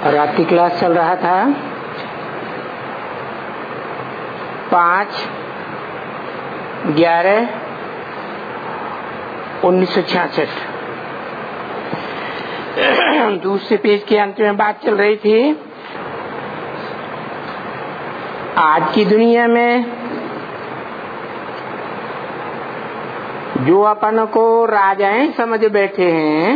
रात की क्लास चल रहा था 5/11/1966। दूसरे पेज के अंत में बात चल रही थी आज की दुनिया में जो अपन को राजाएं समझ बैठे हैं,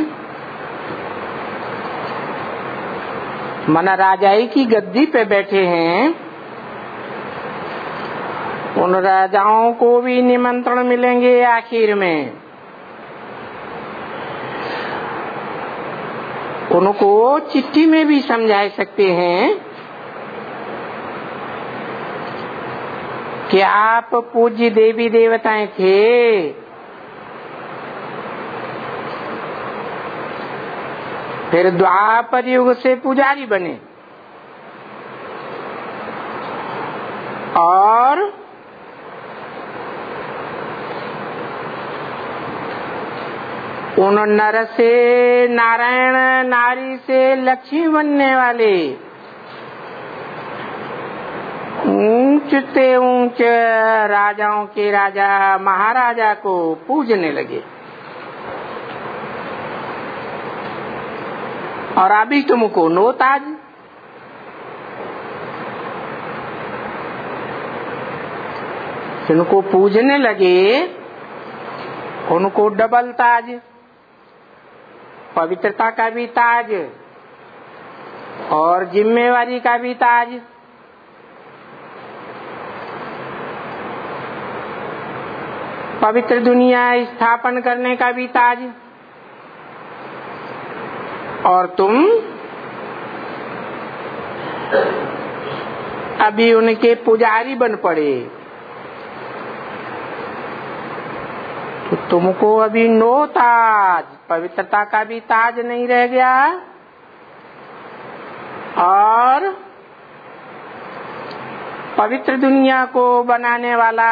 मना राजाई की गद्दी पे बैठे हैं, उन राजाओं को भी निमंत्रण मिलेंगे आखिर में। उनको चिट्ठी में भी समझा सकते हैं कि आप पूज्य देवी देवताएं थे, फिर द्वापर युग से पुजारी बने और उन नर से नारायण, नारी से लक्ष्मी बनने वाले ऊंच से ऊंच राजाओं के राजा महाराजा को पूजने लगे। और अभी तुमको नोताज जिनको पूजने लगे उनको डबल ताज, पवित्रता का भी ताज और जिम्मेवारी का भी ताज। पवित्र दुनिया स्थापन करने का भी ताज। और तुम अभी उनके पुजारी बन पड़े, तो तुमको अभी नो ताज, पवित्रता का भी ताज नहीं रह गया और पवित्र दुनिया को बनाने वाला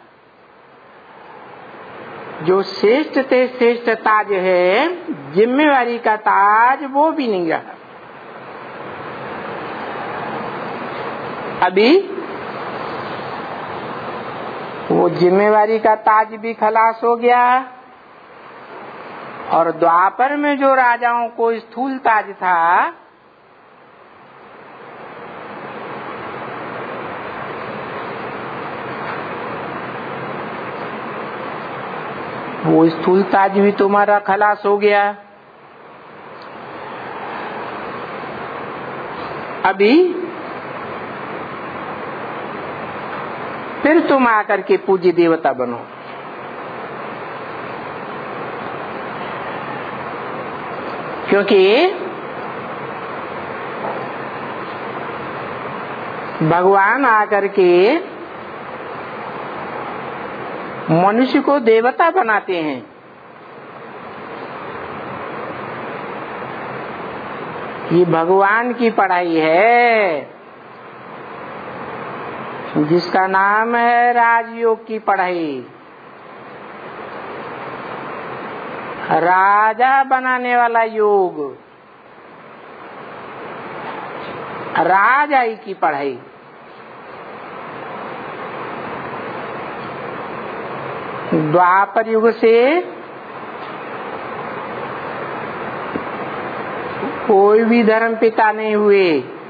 जो श्रेष्ठ से श्रेष्ठ ताज है, जिम्मेवारी का ताज, वो भी नहीं रहा। अभी वो जिम्मेवारी का ताज भी खलास हो गया और द्वापर में जो राजाओं को स्थूल ताज था, वो स्थूल ताज भी तुम्हारा खलास हो गया। अभी फिर तुम आकर के पूज्य देवता बनो। क्योंकि भगवान आकर के मनुष्य को देवता बनाते हैं। ये भगवान की पढ़ाई है जिसका नाम है राजयोग की पढ़ाई। राजा बनाने वाला योग, राजाई की पढ़ाई। द्वापर युग से कोई भी धर्म पिता नहीं हुए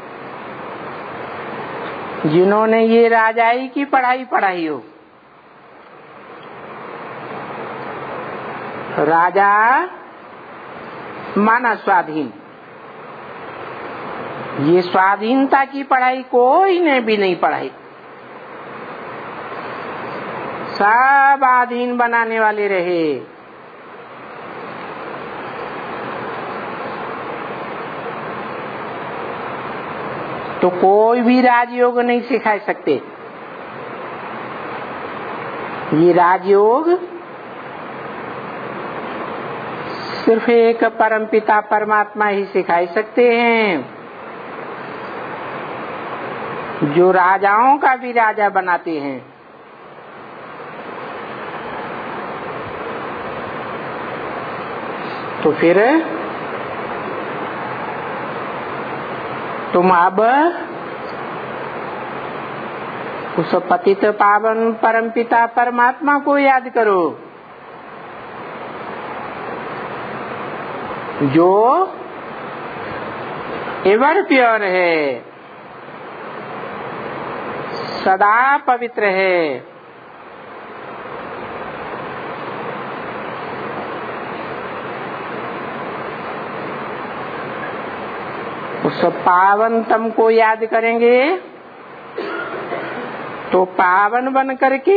जिन्होंने ये राजाई की पढ़ाई पढ़ाई हो। राजा माना स्वाधीन, ये स्वाधीनता की पढ़ाई कोई ने भी नहीं पढ़ाई। सब अधीन बनाने वाले रहे। तो कोई भी राजयोग नहीं सिखा सकते। ये राजयोग सिर्फ एक परमपिता परमात्मा ही सिखा सकते हैं, जो राजाओं का भी राजा बनाते हैं। तो फिर तुम अब उस पतित पावन परमपिता परमात्मा को याद करो जो एवर प्योर है, सदा पवित्र है। उस पावनतम को याद करेंगे तो पावन बन करके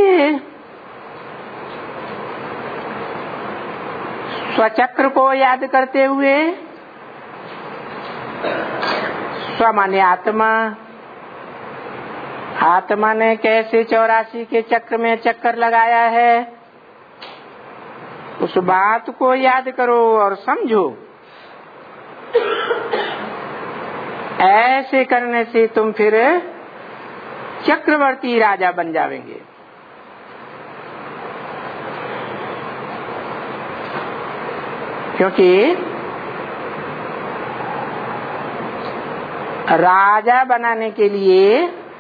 स्वचक्र को याद करते हुए स्वमान्य आत्मा ने कैसे 84 के चक्र में चक्कर लगाया है, उस बात को याद करो और समझो। ऐसे करने से तुम फिर चक्रवर्ती राजा बन जाएंगे। क्योंकि राजा बनाने के लिए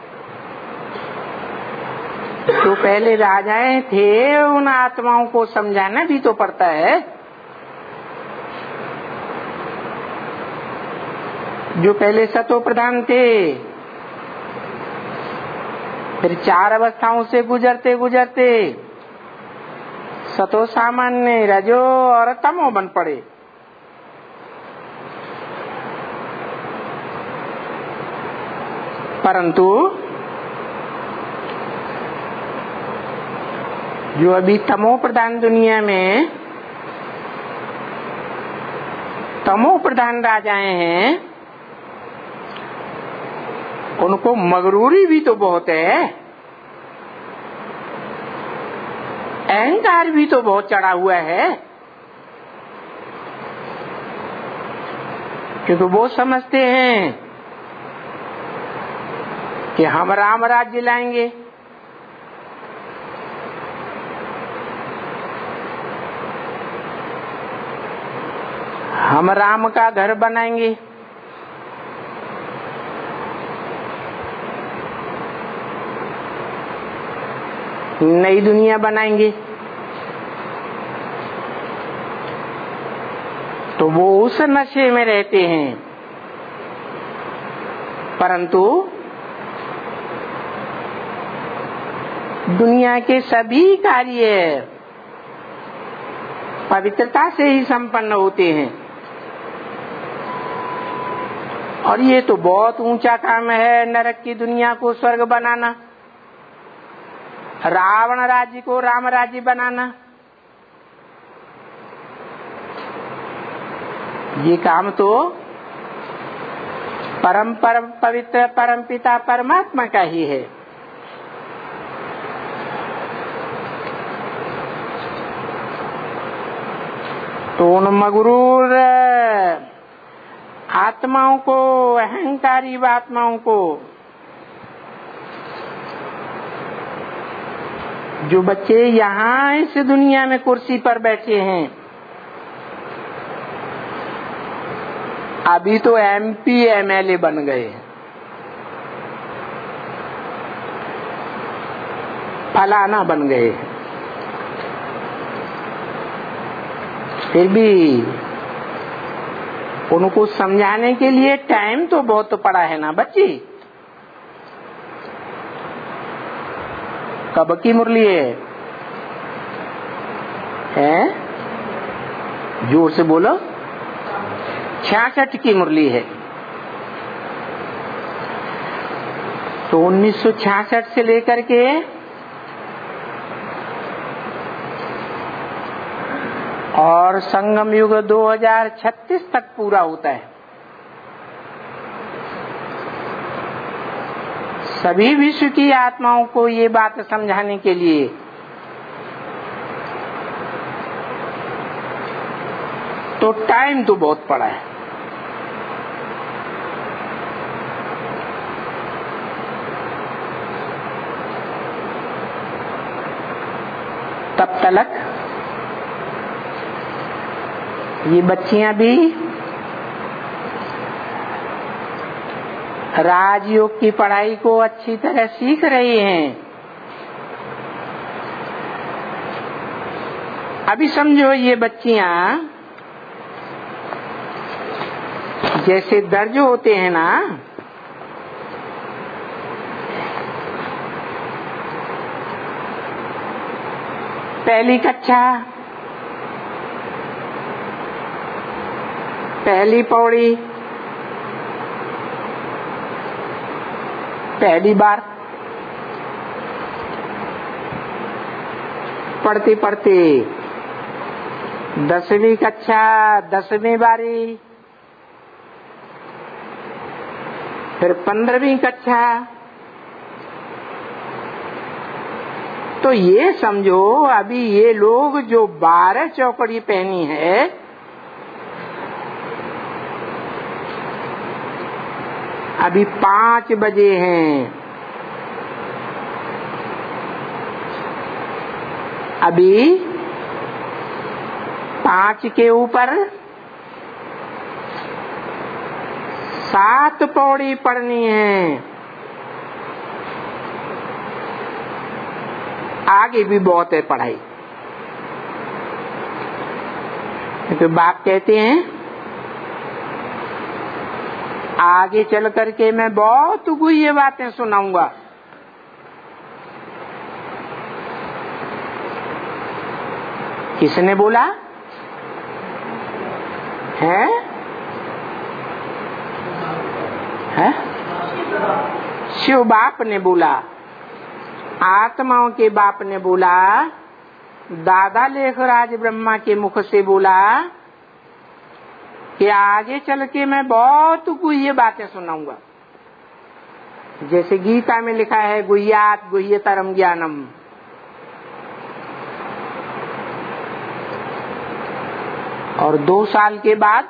जो पहले राजाएं थे उन आत्माओं को समझाना भी तो पड़ता है। जो पहले सतो प्रधान थे, फिर 4 अवस्थाओं से गुजरते गुजरते सतो सामान्य, रजो और तमो बन पड़े। परंतु जो अभी तमो प्रधान दुनिया में तमो प्रधान राजाएं हैं, उनको मगरूरी भी तो बहुत है, अहंकार भी तो बहुत चढ़ा हुआ है। क्योंकि वो समझते हैं कि हम राम राज्य लाएंगे, हम राम का घर बनाएंगे, नई दुनिया बनाएंगे। तो वो उस नशे में रहते हैं। परंतु दुनिया के सभी कार्य पवित्रता से ही संपन्न होते हैं। और ये तो बहुत ऊंचा काम है, नरक की दुनिया को स्वर्ग बनाना, रावण राज्य को राम राज्य बनाना। ये काम तो परम पवित्र परमपिता परमात्मा का ही है। तो उन मगरूर आत्माओं को, अहंकारी आत्माओं को, जो बच्चे यहाँ इस दुनिया में कुर्सी पर बैठे हैं, अभी तो MP MLA बन गए, फलाना बन गए, फिर भी उनको समझाने के लिए टाइम तो बहुत पड़ा है ना बच्ची। कब की मुरली है? जोर से बोलो। 66 की मुरली है। तो 1966 से लेकर के और संगम युग 2036 तक पूरा होता है। सभी विश्व की आत्माओं को ये बात समझाने के लिए तो टाइम तो बहुत पड़ा है। तब तक ये बच्चियां भी राजयोग की पढ़ाई को अच्छी तरह सीख रहे हैं। अभी समझो ये बच्चियां जैसे दर्ज होते हैं ना, पहली कक्षा, पहली पौड़ी, पहली बार पढ़ते पढ़ते 10वीं कक्षा, 10वीं बारी, फिर 15वीं कक्षा। तो ये समझो अभी ये लोग जो 12 चौकड़ी पहनी है, अभी 5 बजे हैं, अभी 5 के ऊपर 7 पौड़ी पढ़नी है। आगे भी बहुत है पढ़ाई। तो बाप कहते हैं आगे चल करके मैं बहुत गुह्य बातें सुनाऊंगा। किसने बोला है? शिव बाप ने बोला, आत्माओं के बाप ने बोला, दादा लेखराज ब्रह्मा के मुख से बोला कि आगे चल के मैं बहुत गुह्य बातें सुनाऊंगा। जैसे गीता में लिखा है गुह्यात गुह्यतरम ज्ञानम। और 2 साल के बाद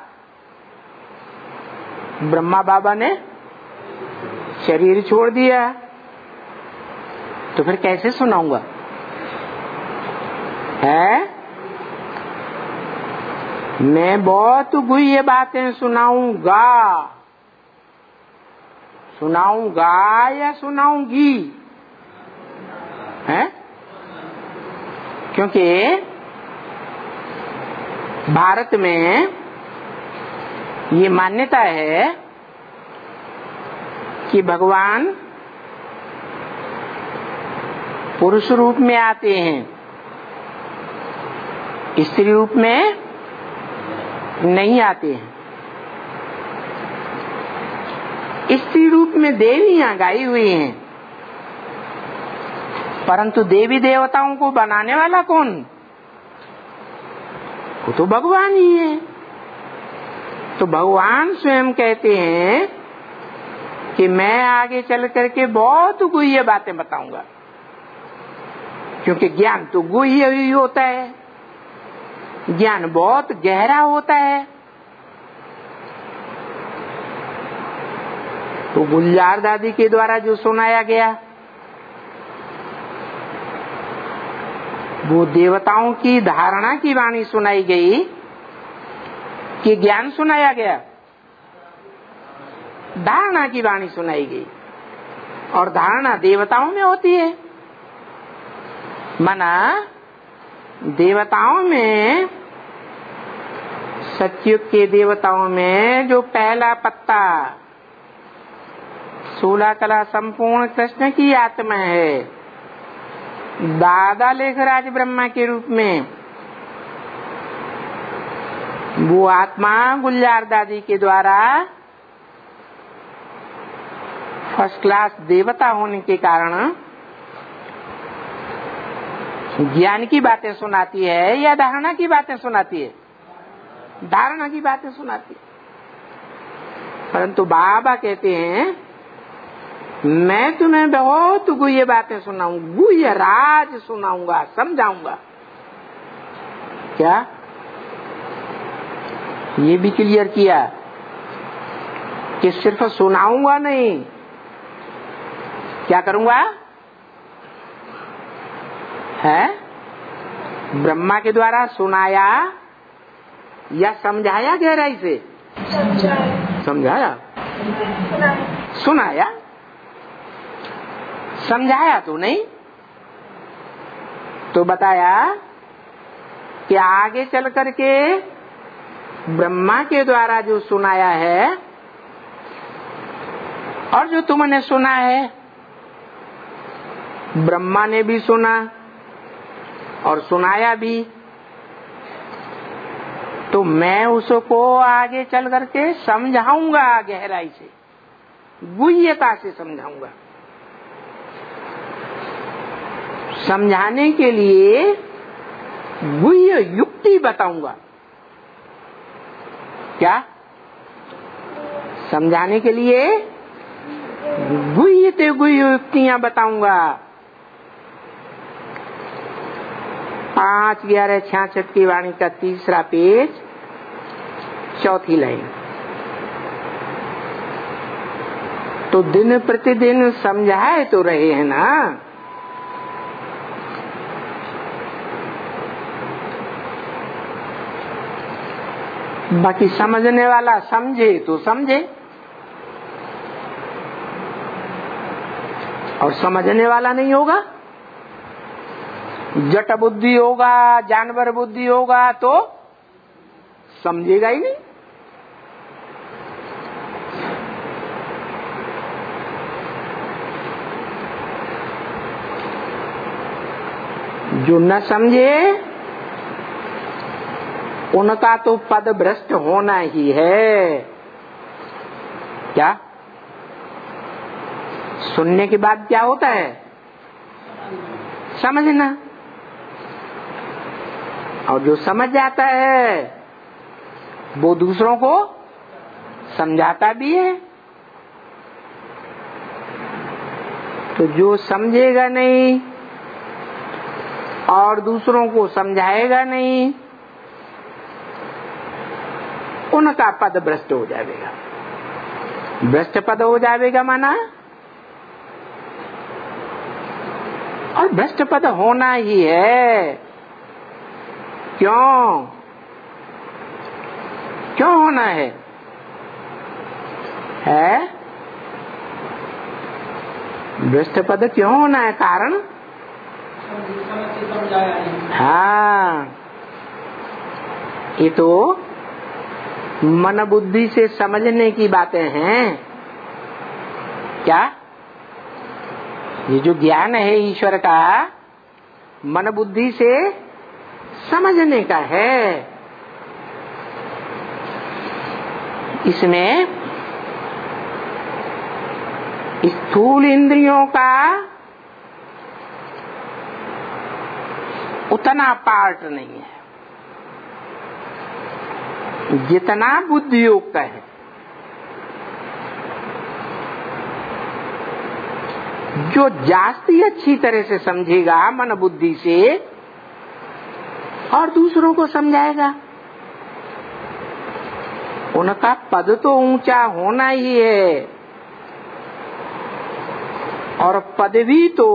ब्रह्मा बाबा ने शरीर छोड़ दिया, तो फिर कैसे सुनाऊंगा? है? मैं बहुत गुह्य बातें सुनाऊंगा। सुनाऊंगा या सुनाऊंगी? है? क्योंकि भारत में ये मान्यता है कि भगवान पुरुष रूप में आते हैं, स्त्री रूप में नहीं आते हैं। स्त्री रूप में देवियां गाई हुई हैं, परंतु देवी देवताओं को बनाने वाला कौन? वो तो भगवान ही है। तो भगवान स्वयं कहते हैं कि मैं आगे चल करके बहुत गुह्य बातें बताऊंगा, क्योंकि ज्ञान तो गुह्य ही होता है, ज्ञान बहुत गहरा होता है। तो गुलजार दादी के द्वारा जो सुनाया गया वो देवताओं की धारणा की वाणी सुनाई गई कि ज्ञान सुनाया गया? धारणा की वाणी सुनाई गई। और धारणा देवताओं में होती है। माना देवताओं में, सतयुग के देवताओं में जो पहला पत्ता 16 कला संपूर्ण कृष्ण की आत्मा है, दादा लेखराज ब्रह्मा के रूप में, वो आत्मा गुलजार दादी के द्वारा फर्स्ट क्लास देवता होने के कारण ज्ञान की बातें सुनाती है या धारणा की बातें सुनाती है? धारणा की बातें सुनाती है। परंतु बाबा कहते हैं मैं तुम्हें बहुत गुह्य बातें सुनाऊंगा, गुह्य राज सुनाऊंगा, समझाऊंगा। क्या ये भी क्लियर किया कि सिर्फ सुनाऊंगा नहीं, क्या करूंगा? है? ब्रह्मा के द्वारा सुनाया या समझाया गहराई से? समझाया। सुनाया, समझाया तो नहीं। तो बताया कि आगे चल करके ब्रह्मा के द्वारा जो सुनाया है और जो तुमने सुना है, ब्रह्मा ने भी सुना और सुनाया भी, तो मैं उसको आगे चल करके समझाऊंगा, गहराई से, गुह्यता से समझाऊंगा। समझाने के लिए गुह्य युक्ति बताऊंगा। क्या? समझाने के लिए गुह्य से गुह्य युक्तियां बताऊंगा। 5/11/66 की वाणी का 3रा पेज, 4थी लाइन। तो दिन प्रतिदिन समझाए तो रहे हैं ना। बाकी समझने वाला समझे तो समझे, और समझने वाला नहीं होगा, जट बुद्धि होगा, जानवर बुद्धि होगा, तो समझेगा ही नहीं। जो न समझे उनका तो पद भ्रष्ट होना ही है। क्या? सुनने के बाद क्या होता है? समझना। और जो समझ जाता है वो दूसरों को समझाता भी है। तो जो समझेगा नहीं और दूसरों को समझाएगा नहीं, उनका पद भ्रष्ट हो जाएगा। भ्रष्ट पद हो जाएगा माना, और भ्रष्ट पद होना ही है। क्यों? क्यों होना है? भ्रष्ट पद क्यों होना है? कारण? हाँ, ये तो मन बुद्धि से समझने की बातें हैं। क्या? ये जो ज्ञान है ईश्वर का, मन बुद्धि से समझने का है। इसमें स्थूल इंद्रियों का उतना पार्ट नहीं है जितना बुद्धि योग का है। जो जास्ती अच्छी तरह से समझेगा मन बुद्धि से और दूसरों को समझाएगा, उनका पद तो ऊंचा होना ही है। और पद भी तो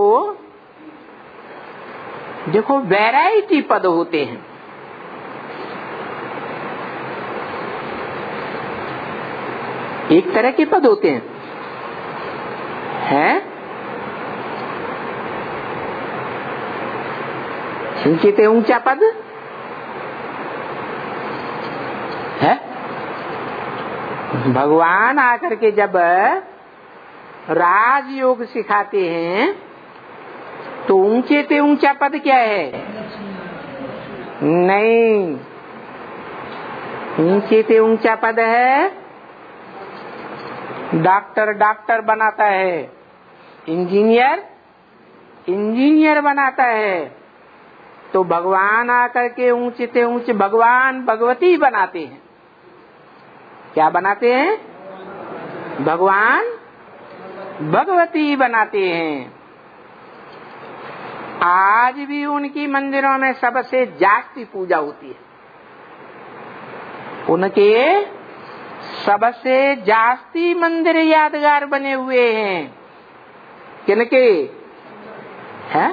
देखो वैरायटी पद होते हैं। एक तरह के पद होते हैं, इनके ऊंचा पद है। भगवान आकर के जब राजयोग सिखाते हैं तो ऊंचे से ऊंचा पद क्या है? नहीं, ऊंचे से ऊंचा पद है डॉक्टर डॉक्टर बनाता है, इंजीनियर इंजीनियर बनाता है। तो भगवान आकर के ऊंचे से ऊंचे भगवान भगवती बनाते हैं। क्या बनाते हैं? भगवान भगवती बनाते हैं। आज भी उनकी मंदिरों में सबसे जास्ती पूजा होती है। उनके सबसे जास्ती मंदिर यादगार बने हुए हैं। किनके? हैं?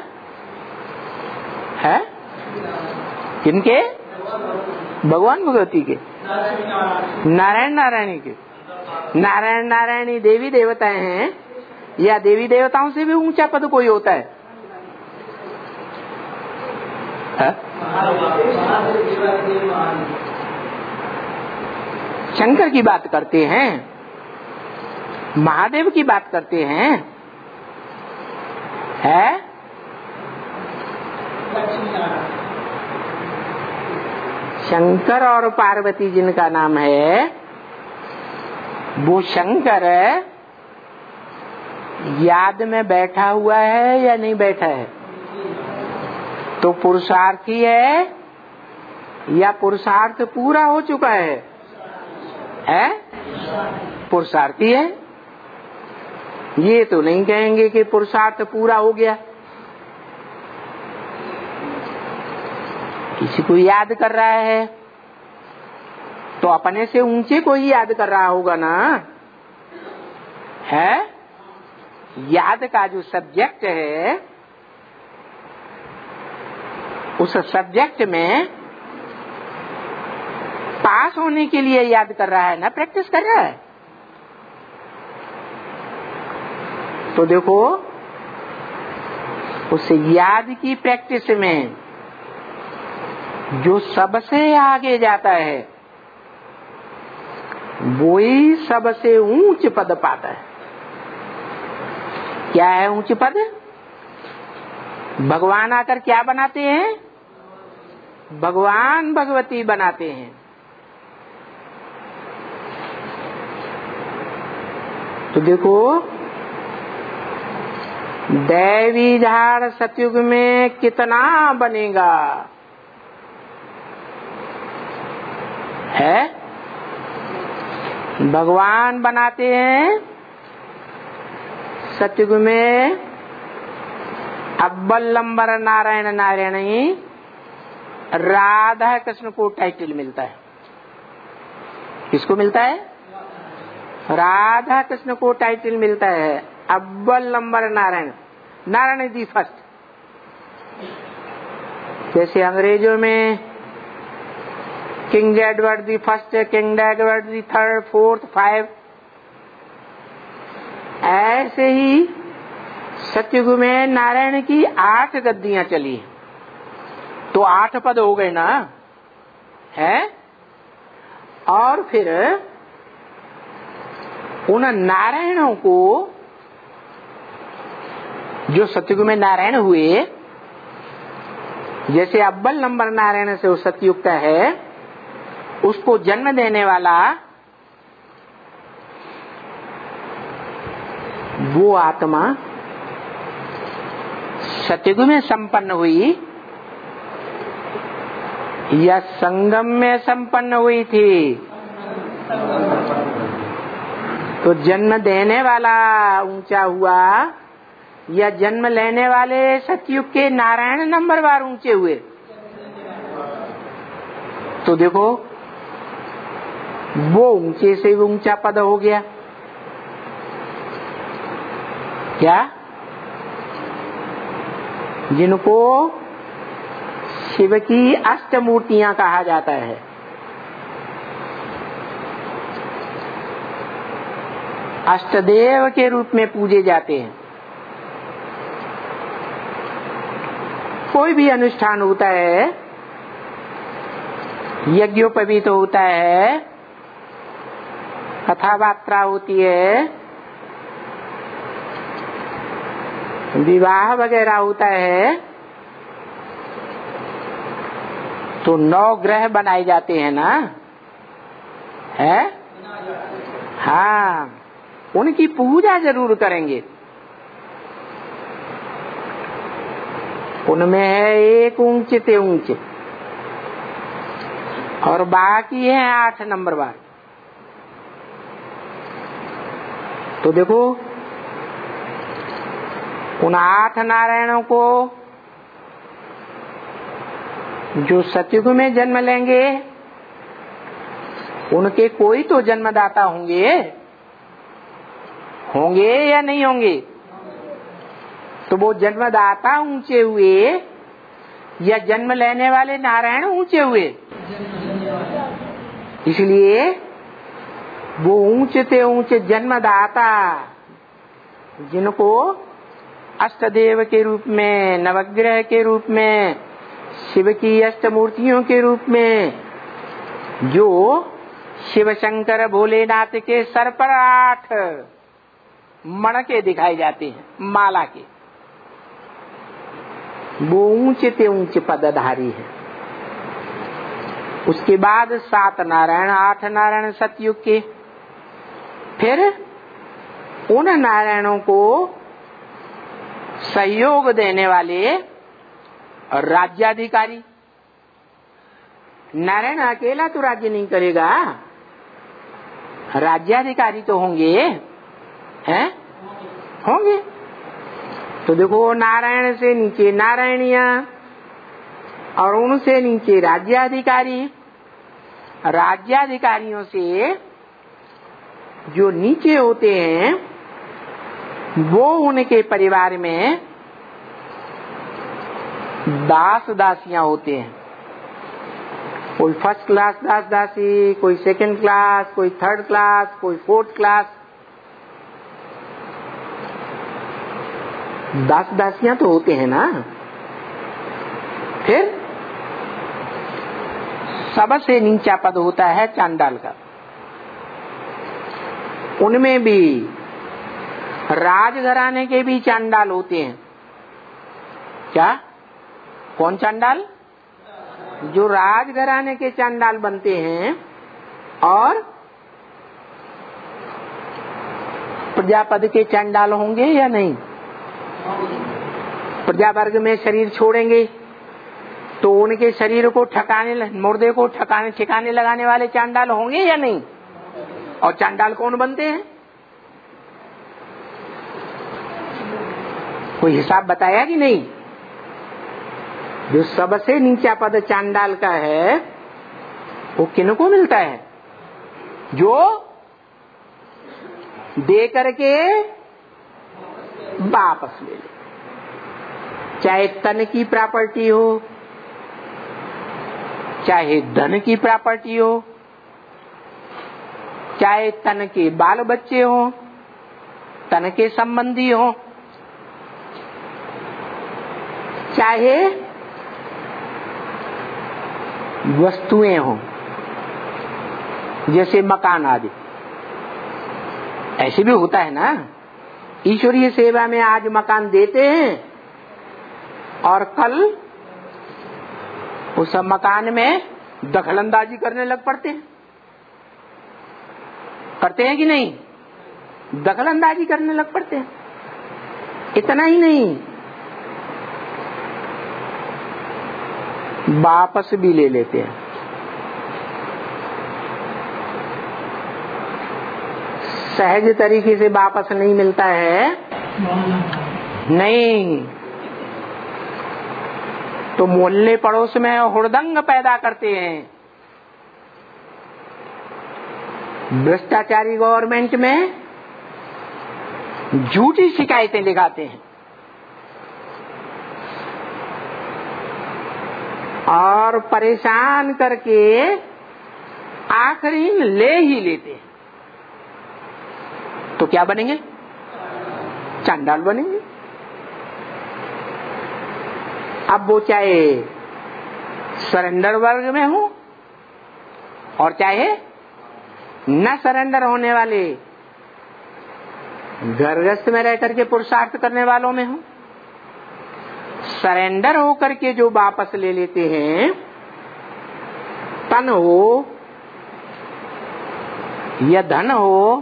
किनके? भगवान भगवती के, नारायण नारायणी के। नारायण नारायणी देवी देवताएं हैं, या देवी देवताओं से भी ऊंचा पद कोई होता है? शंकर की बात करते हैं, महादेव की बात करते हैं, है? शंकर और पार्वती जिनका नाम है, वो शंकर याद में बैठा हुआ है या नहीं बैठा है? तो पुरुषार्थी है या पुरुषार्थ पूरा हो चुका है? पुरुषार्थी है। ये तो नहीं कहेंगे कि पुरुषार्थ पूरा हो गया। किसी को याद कर रहा है तो अपने से ऊंचे को ही याद कर रहा होगा ना, है? याद का जो सब्जेक्ट है, उस सब्जेक्ट में पास होने के लिए याद कर रहा है ना, प्रैक्टिस कर रहा है। तो देखो, उस याद की प्रैक्टिस में जो सबसे आगे जाता है वो ही सबसे ऊंच पद पाता है। क्या है ऊंच पद? भगवान आकर क्या बनाते हैं? भगवान भगवती बनाते हैं। तो देखो, दैवी धार सतयुग में कितना बनेगा, है? भगवान बनाते हैं सतयुग में। अव्वल नंबर नारायण नारायणी, राधा कृष्ण को टाइटल मिलता है। किसको मिलता है? राधा कृष्ण को टाइटल मिलता है। अव्वल नंबर नारायण, नारायण दी फर्स्ट। जैसे अंग्रेजों में king Edward the first, king Edward the third, fourth, 5, ऐसे ही सतयुग में नारायण की 8 गद्दियां चली, तो 8 पद हो गए ना, है? और फिर उन नारायणों को, जो सतयुग में नारायण हुए, जैसे अव्वल नंबर नारायण से वो सतयुक्त है, उसको जन्म देने वाला वो आत्मा सतयुग में संपन्न हुई या संगम में संपन्न हुई थी? तो जन्म देने वाला ऊंचा हुआ या जन्म लेने वाले सतयुग के नारायण नंबरवार ऊंचे हुए? तो देखो, वो ऊंचे से ऊंचा पद हो गया। क्या? जिनको शिव की अष्टमूर्तियां कहा जाता है। अष्टदेव के रूप में पूजे जाते हैं। कोई भी अनुष्ठान होता है, यज्ञोपवीत होता है, कथा वार्ता होती है, विवाह वगैरह होता है, तो 9 ग्रह बनाए जाते हैं ना, है? हाँ, उनकी पूजा जरूर करेंगे। उनमें है एक ऊंचे ते ऊंचे और बाकी है 8 नंबर वार। तो देखो, उन 8 नारायणों को जो सतयुग में जन्म लेंगे, उनके कोई तो जन्मदाता होंगे, होंगे या नहीं होंगे? तो वो जन्मदाता ऊंचे हुए या जन्म लेने वाले नारायण ऊंचे हुए? इसलिए वो ऊंचे से ऊंचे जन्मदाता, जिनको अष्टदेव के रूप में, नवग्रह के रूप में, शिव की अष्टमूर्तियों के रूप में, जो शिव शंकर भोलेनाथ के सर पर 8 मणके दिखाई जाते हैं माला के, वो ऊंचे से ऊंचे पदधारी है। उसके बाद 7 नारायण, 8 नारायण सतयुग के, फिर उन नारायणों को सहयोग देने वाले राज्याधिकारी। नारायण अकेला तो राज्य नहीं करेगा, राज्याधिकारी तो होंगे, हैं? होंगे। तो देखो, नारायण से नीचे नारायणिया और उनसे नीचे राज्याधिकारी, राज्याधिकारियों से जो नीचे होते हैं वो उनके परिवार में दास दासियां होते हैं। कोई फर्स्ट क्लास दास दासी, कोई सेकंड क्लास, कोई थर्ड क्लास, कोई फोर्थ क्लास। दास दासियां तो होते हैं ना। फिर सबसे नीचा पद होता है चांडाल का। उनमें भी राजघराने के भी चांडाल होते हैं। क्या? कौन चांडाल? जो राजघराने के चांडाल बनते हैं और प्रजापद के चांडाल होंगे या नहीं? प्रजा वर्ग में शरीर छोड़ेंगे तो उनके शरीर को ठिकाने, मुर्दे को ठिकाने लगाने वाले चांडाल होंगे या नहीं? और चांडाल कौन बनते हैं? कोई हिसाब बताया कि नहीं? जो सबसे नीचा पद चांडाल का है वो किनको मिलता है? जो दे करके वापस ले ले, चाहे तन की प्रॉपर्टी हो, चाहे धन की प्रॉपर्टी हो, चाहे तन के बाल बच्चे हो, तन के संबंधी हो, चाहे वस्तुएं हो, जैसे मकान आदि। ऐसे भी होता है ना, ईश्वरीय सेवा में आज मकान देते हैं और कल उस मकान में दखलंदाजी करने लग पड़ते हैं। करते हैं कि नहीं? दखलंदाजी करने लग पड़ते हैं। इतना ही नहीं, वापस भी ले लेते हैं। सहज तरीके से वापस नहीं मिलता है, नहीं तो मोहल्ले पड़ोस में हुड़दंग पैदा करते हैं। भ्रष्टाचारी गवर्नमेंट में झूठी शिकायतें लगाते हैं और परेशान करके आखिरी में ले ही लेते हैं। तो क्या बनेंगे? चांडाल बनेंगे। अब वो चाहे सरेंडर वर्ग में हो और चाहे न सरेंडर होने वाले गर्भस्थ में रह करके पुरुषार्थ करने वालों में हो। सरेंडर होकर के जो वापस ले लेते हैं, तन हो या धन हो,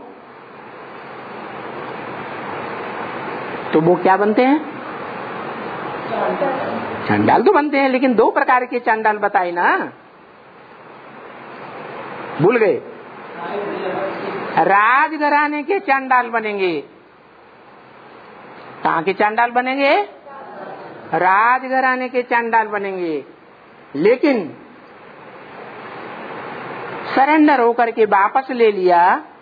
तो वो क्या बनते हैं? चांडाल तो बनते हैं। लेकिन 2 प्रकार के चांडाल बताए ना, भूल गए? राजघराने के चांडाल बनेंगे। कहाँ के चांडाल बनेंगे? राजघराने के चांडाल बनेंगे। लेकिन सरेंडर होकर के वापस ले लिया,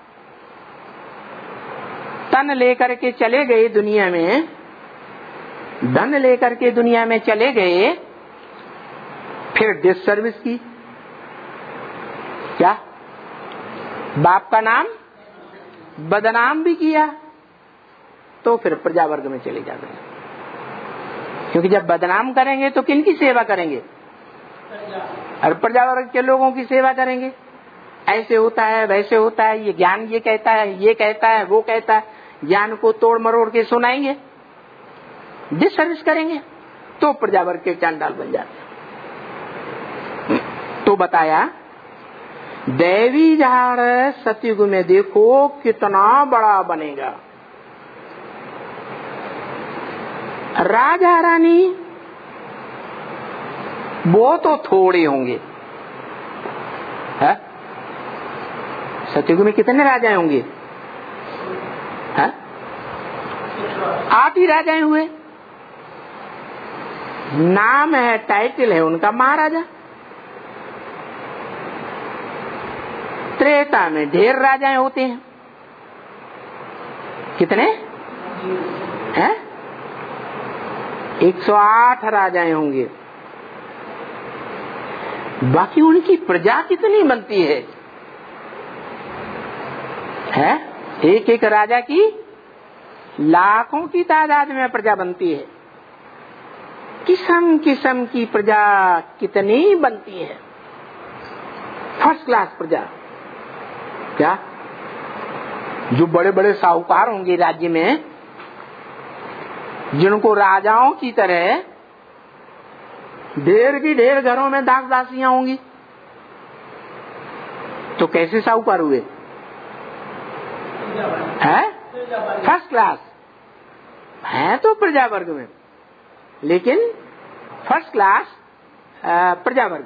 तन लेकर के चले गए दुनिया में, धन लेकर के दुनिया में चले गए, फिर डिस सर्विस की। क्या? बाप का नाम बदनाम भी किया तो फिर प्रजावर्ग में चले जाते हैं। क्योंकि जब बदनाम करेंगे तो किनकी सेवा करेंगे? और प्रजावर्ग के लोगों की सेवा करेंगे। ऐसे होता है, वैसे होता है, ये ज्ञान ये कहता है, ये कहता है, वो कहता है, ज्ञान को तोड़ मरोड़ के सुनाएंगे, डिसर्विस करेंगे, तो प्रजावर्ग के चांडाल बन जाते हैं। तो बताया दैवी झाड़ सतयुग में देखो कितना बड़ा बनेगा। राजा रानी वो तो थोड़े होंगे, है? सतयुग में कितने राजाएं होंगे? है? 8 ही राजाएं हुए। नाम है, टाइटल है उनका महाराजा। त्रेता में ढेर राजाएं होते हैं। कितने हैं? 108 राजाएं होंगे। बाकी उनकी प्रजा कितनी बनती है? एक एक राजा की लाखों की तादाद में प्रजा बनती है। किस्म किस्म की प्रजा कितनी बनती है, फर्स्ट क्लास प्रजा। क्या जो बड़े बड़े साहूकार होंगे राज्य में, जिनको राजाओं की तरह ढेर की ढेर घरों में दास दासियां होंगी, तो कैसे साहूकार हुए? है फर्स्ट क्लास है तो प्रजा वर्ग में, लेकिन फर्स्ट क्लास प्रजा वर्ग।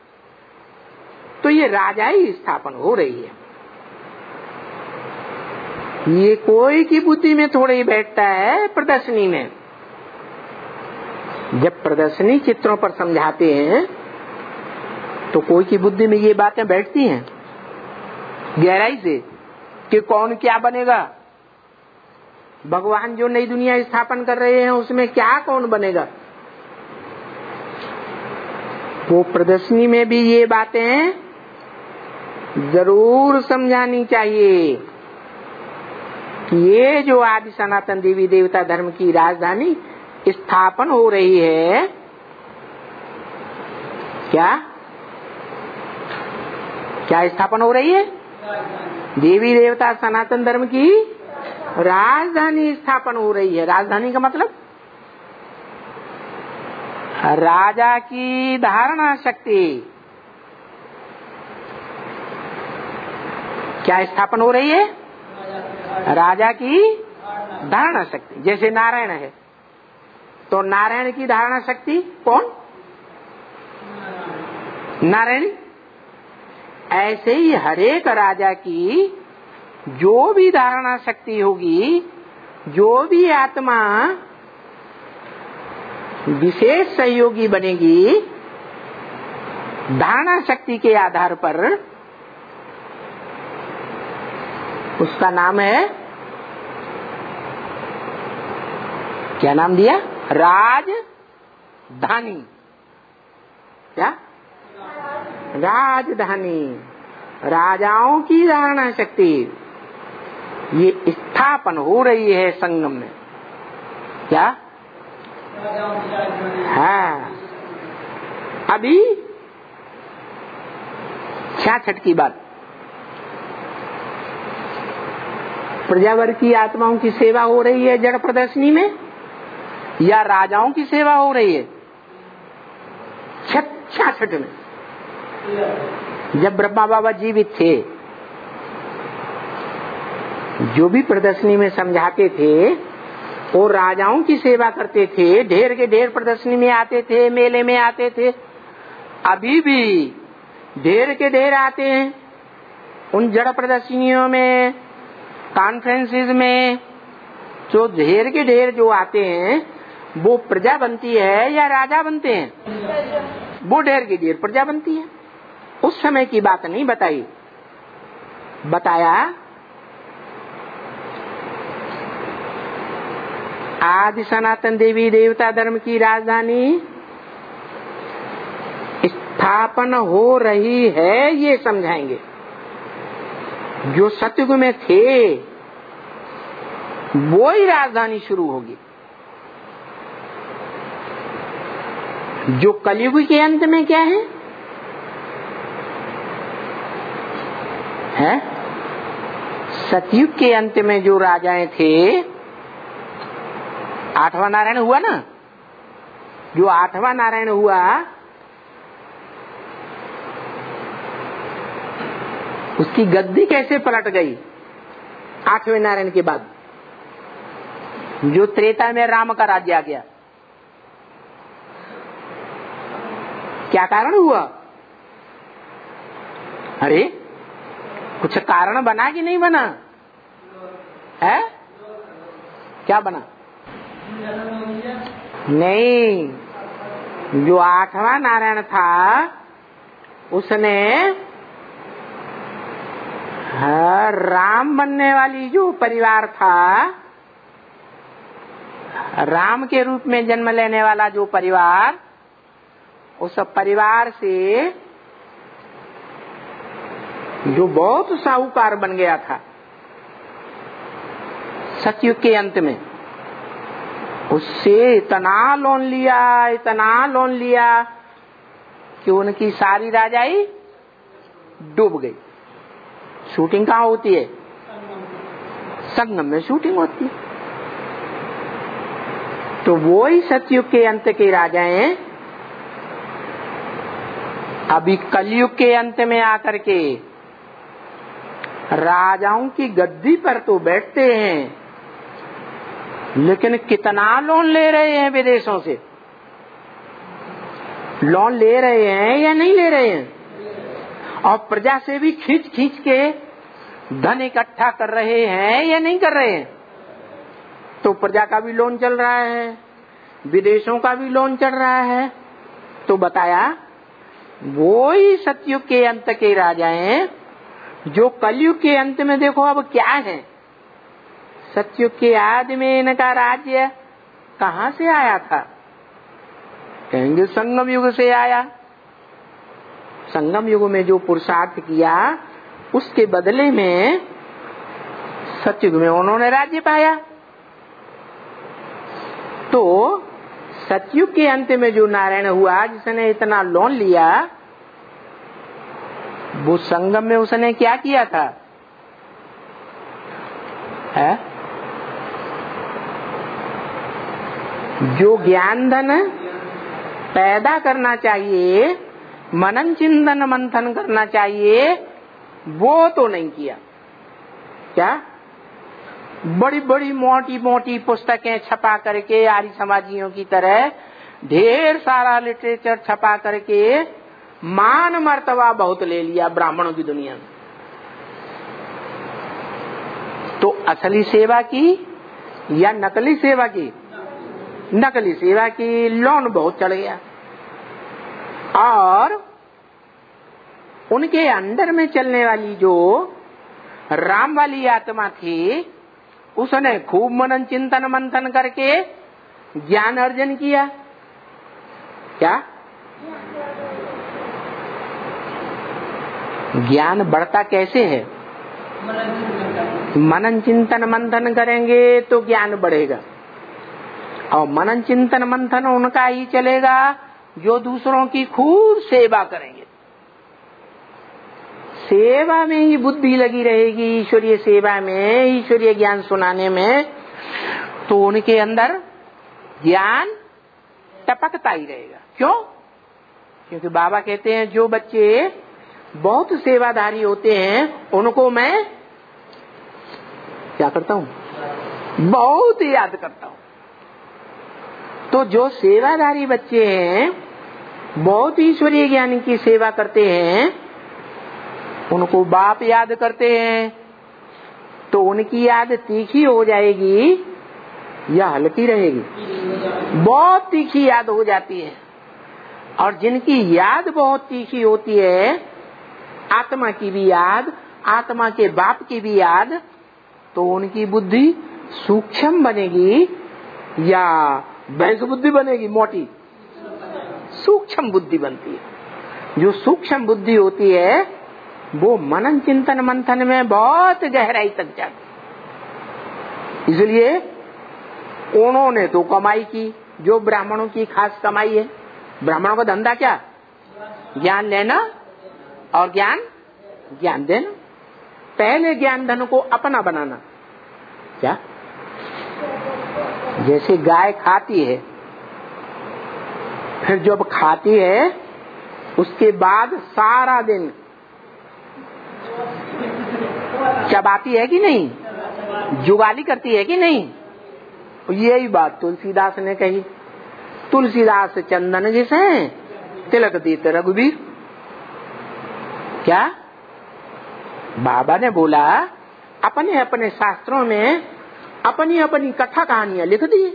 तो ये राजाई स्थापन हो रही है। ये कोई की बुद्धि में थोड़े ही बैठता है प्रदर्शनी में। जब प्रदर्शनी चित्रों पर समझाते हैं तो कोई की बुद्धि में ये बातें बैठती हैं गहराई से कि कौन क्या बनेगा। भगवान जो नई दुनिया स्थापन कर रहे हैं उसमें क्या कौन बनेगा। वो प्रदर्शनी में भी ये बातें जरूर समझानी चाहिए कि ये जो आदि सनातन देवी देवता धर्म की राजधानी स्थापन हो रही है, क्या क्या स्थापन हो रही है? देवी देवता सनातन धर्म की राजधानी स्थापन हो रही है। राजधानी का मतलब राजा की धारणा शक्ति क्या स्थापन हो रही है? राजा की धारणा शक्ति। जैसे नारायण है तो नारायण की धारणा शक्ति कौन? नारायण। ऐसे ही हरेक राजा की जो भी धारणा शक्ति होगी, जो भी आत्मा विशेष सहयोगी बनेगी धारणा शक्ति के आधार पर, उसका नाम है, क्या नाम दिया? राजधानी। क्या? राजधानी। राजाओं की धारणा शक्ति ये स्थापन हो रही है संगम में। क्या? हाँ। अभी 66 की बात, प्रजावर्ग की आत्माओं की सेवा हो रही है जड़ प्रदर्शनी में या राजाओं की सेवा हो रही है? 66 में जब ब्रह्मा बाबा जीवित थे, जो भी प्रदर्शनी में समझाते थे वो राजाओं की सेवा करते थे। ढेर के ढेर प्रदर्शनी में आते थे, मेले में आते थे। अभी भी ढेर के ढेर आते हैं उन जड़ प्रदर्शनियों में, कॉन्फ्रेंसेस में। जो ढेर के ढेर जो आते हैं वो प्रजा बनती है या राजा बनते हैं? वो ढेर की ढेर प्रजा बनती है। उस समय की बात नहीं बताई, बताया आदि सनातन देवी देवता धर्म की राजधानी स्थापन हो रही है, ये समझाएंगे। जो सतयुग में थे वो ही राजधानी शुरू होगी। जो कलयुग के अंत में क्या है? सतयुग के अंत में जो राजाएं थे, 8वां नारायण हुआ ना, जो 8वां नारायण हुआ उसकी गद्दी कैसे पलट गई 8वें नारायण के बाद? जो त्रेता में राम का राज्य आ गया, क्या कारण हुआ? अरे कुछ कारण बना कि नहीं बना है? क्या बना? नहीं, जो 8वां नारायण था उसने राम बनने वाली जो परिवार था, राम के रूप में जन्म लेने वाला जो परिवार, उस परिवार से जो बहुत साहूकार बन गया था सतयुग के अंत में, उससे इतना लोन लिया कि उनकी सारी राजाई डूब गई। शूटिंग कहाँ होती है? संगम में शूटिंग होती है। तो वो ही सतयुग के अंत के राजाएं अभी कलयुग के अंत में आकर के राजाओं की गद्दी पर तो बैठते हैं, लेकिन कितना लोन ले रहे हैं विदेशों से? लोन ले रहे हैं या नहीं ले रहे हैं? और प्रजा से भी खींच के धन इकट्ठा कर रहे हैं या नहीं कर रहे हैं? तो प्रजा का भी लोन चल रहा है, विदेशों का भी लोन चल रहा है। तो बताया वो ही सतयुग के अंत के राजाएं जो कलयुग के अंत में देखो अब क्या है। सतयुग के आदि में इनका राज्य कहाँ से आया था? कहेंगे संगम युग से आया। संगम युग में जो पुरुषार्थ किया उसके बदले में सतयुग में उन्होंने राज्य पाया। तो सतयुग के अंत में जो नारायण हुआ, जिसने इतना लोन लिया, वो संगम में उसने क्या किया था? है? जो ज्ञान धन पैदा करना चाहिए, मनन चिंतन मंथन करना चाहिए, वो तो नहीं किया। क्या? बड़ी बड़ी मोटी पुस्तकें छपा करके आर्य समाजियों की तरह ढेर सारा लिटरेचर छपा करके मान मर्तबा बहुत ले लिया ब्राह्मणों की दुनिया में। तो असली सेवा की या नकली सेवा की? नकली सेवा की लोन बहुत चढ़ गया। और उनके अंडर में चलने वाली जो राम वाली आत्मा थी, उसने खूब मनन चिंतन मंथन करके ज्ञान अर्जन किया। क्या? ज्ञान बढ़ता कैसे है? मनन चिंतन मंथन करेंगे तो ज्ञान बढ़ेगा। और मनन चिंतन मंथन उनका ही चलेगा जो दूसरों की खूब सेवा करेंगे। सेवा में ही बुद्धि लगी रहेगी, ईश्वरीय सेवा में, ईश्वरीय ज्ञान सुनाने में, तो उनके अंदर ज्ञान टपकता ही रहेगा। क्यों? क्योंकि बाबा कहते हैं जो बच्चे बहुत सेवाधारी होते हैं उनको मैं क्या करता हूँ? बहुत याद करता हूँ। तो जो सेवाधारी बच्चे हैं, बहुत ईश्वरीय ज्ञान की सेवा करते हैं, उनको बाप याद करते हैं, तो उनकी याद तीखी हो जाएगी या हल्की रहेगी? बहुत तीखी याद हो जाती है। और जिनकी याद बहुत तीखी होती है, आत्मा की भी याद, आत्मा के बाप की भी याद, तो उनकी बुद्धि सूक्ष्म बनेगी या भैंस बुद्धि बनेगी? मोटी सूक्ष्म बुद्धि बनती है। जो सूक्ष्म बुद्धि होती है वो मनन चिंतन मंथन में बहुत गहराई तक जाते। इसलिए उन्होंने तो कमाई की, जो ब्राह्मणों की खास कमाई है। ब्राह्मणों का धंधा क्या? ज्ञान लेना और ज्ञान देना। पहले ज्ञान धन को अपना बनाना। क्या? जैसे गाय खाती है, फिर जब खाती है उसके बाद सारा दिन चबाती है कि नहीं, जुगाली करती है कि नहीं। यही बात तुलसीदास ने कही। तुलसीदास चंदन घिसे तिलक देते रघुवीर। क्या बाबा ने बोला, अपने अपने शास्त्रों में अपनी अपनी कथा कहानियां लिख दी।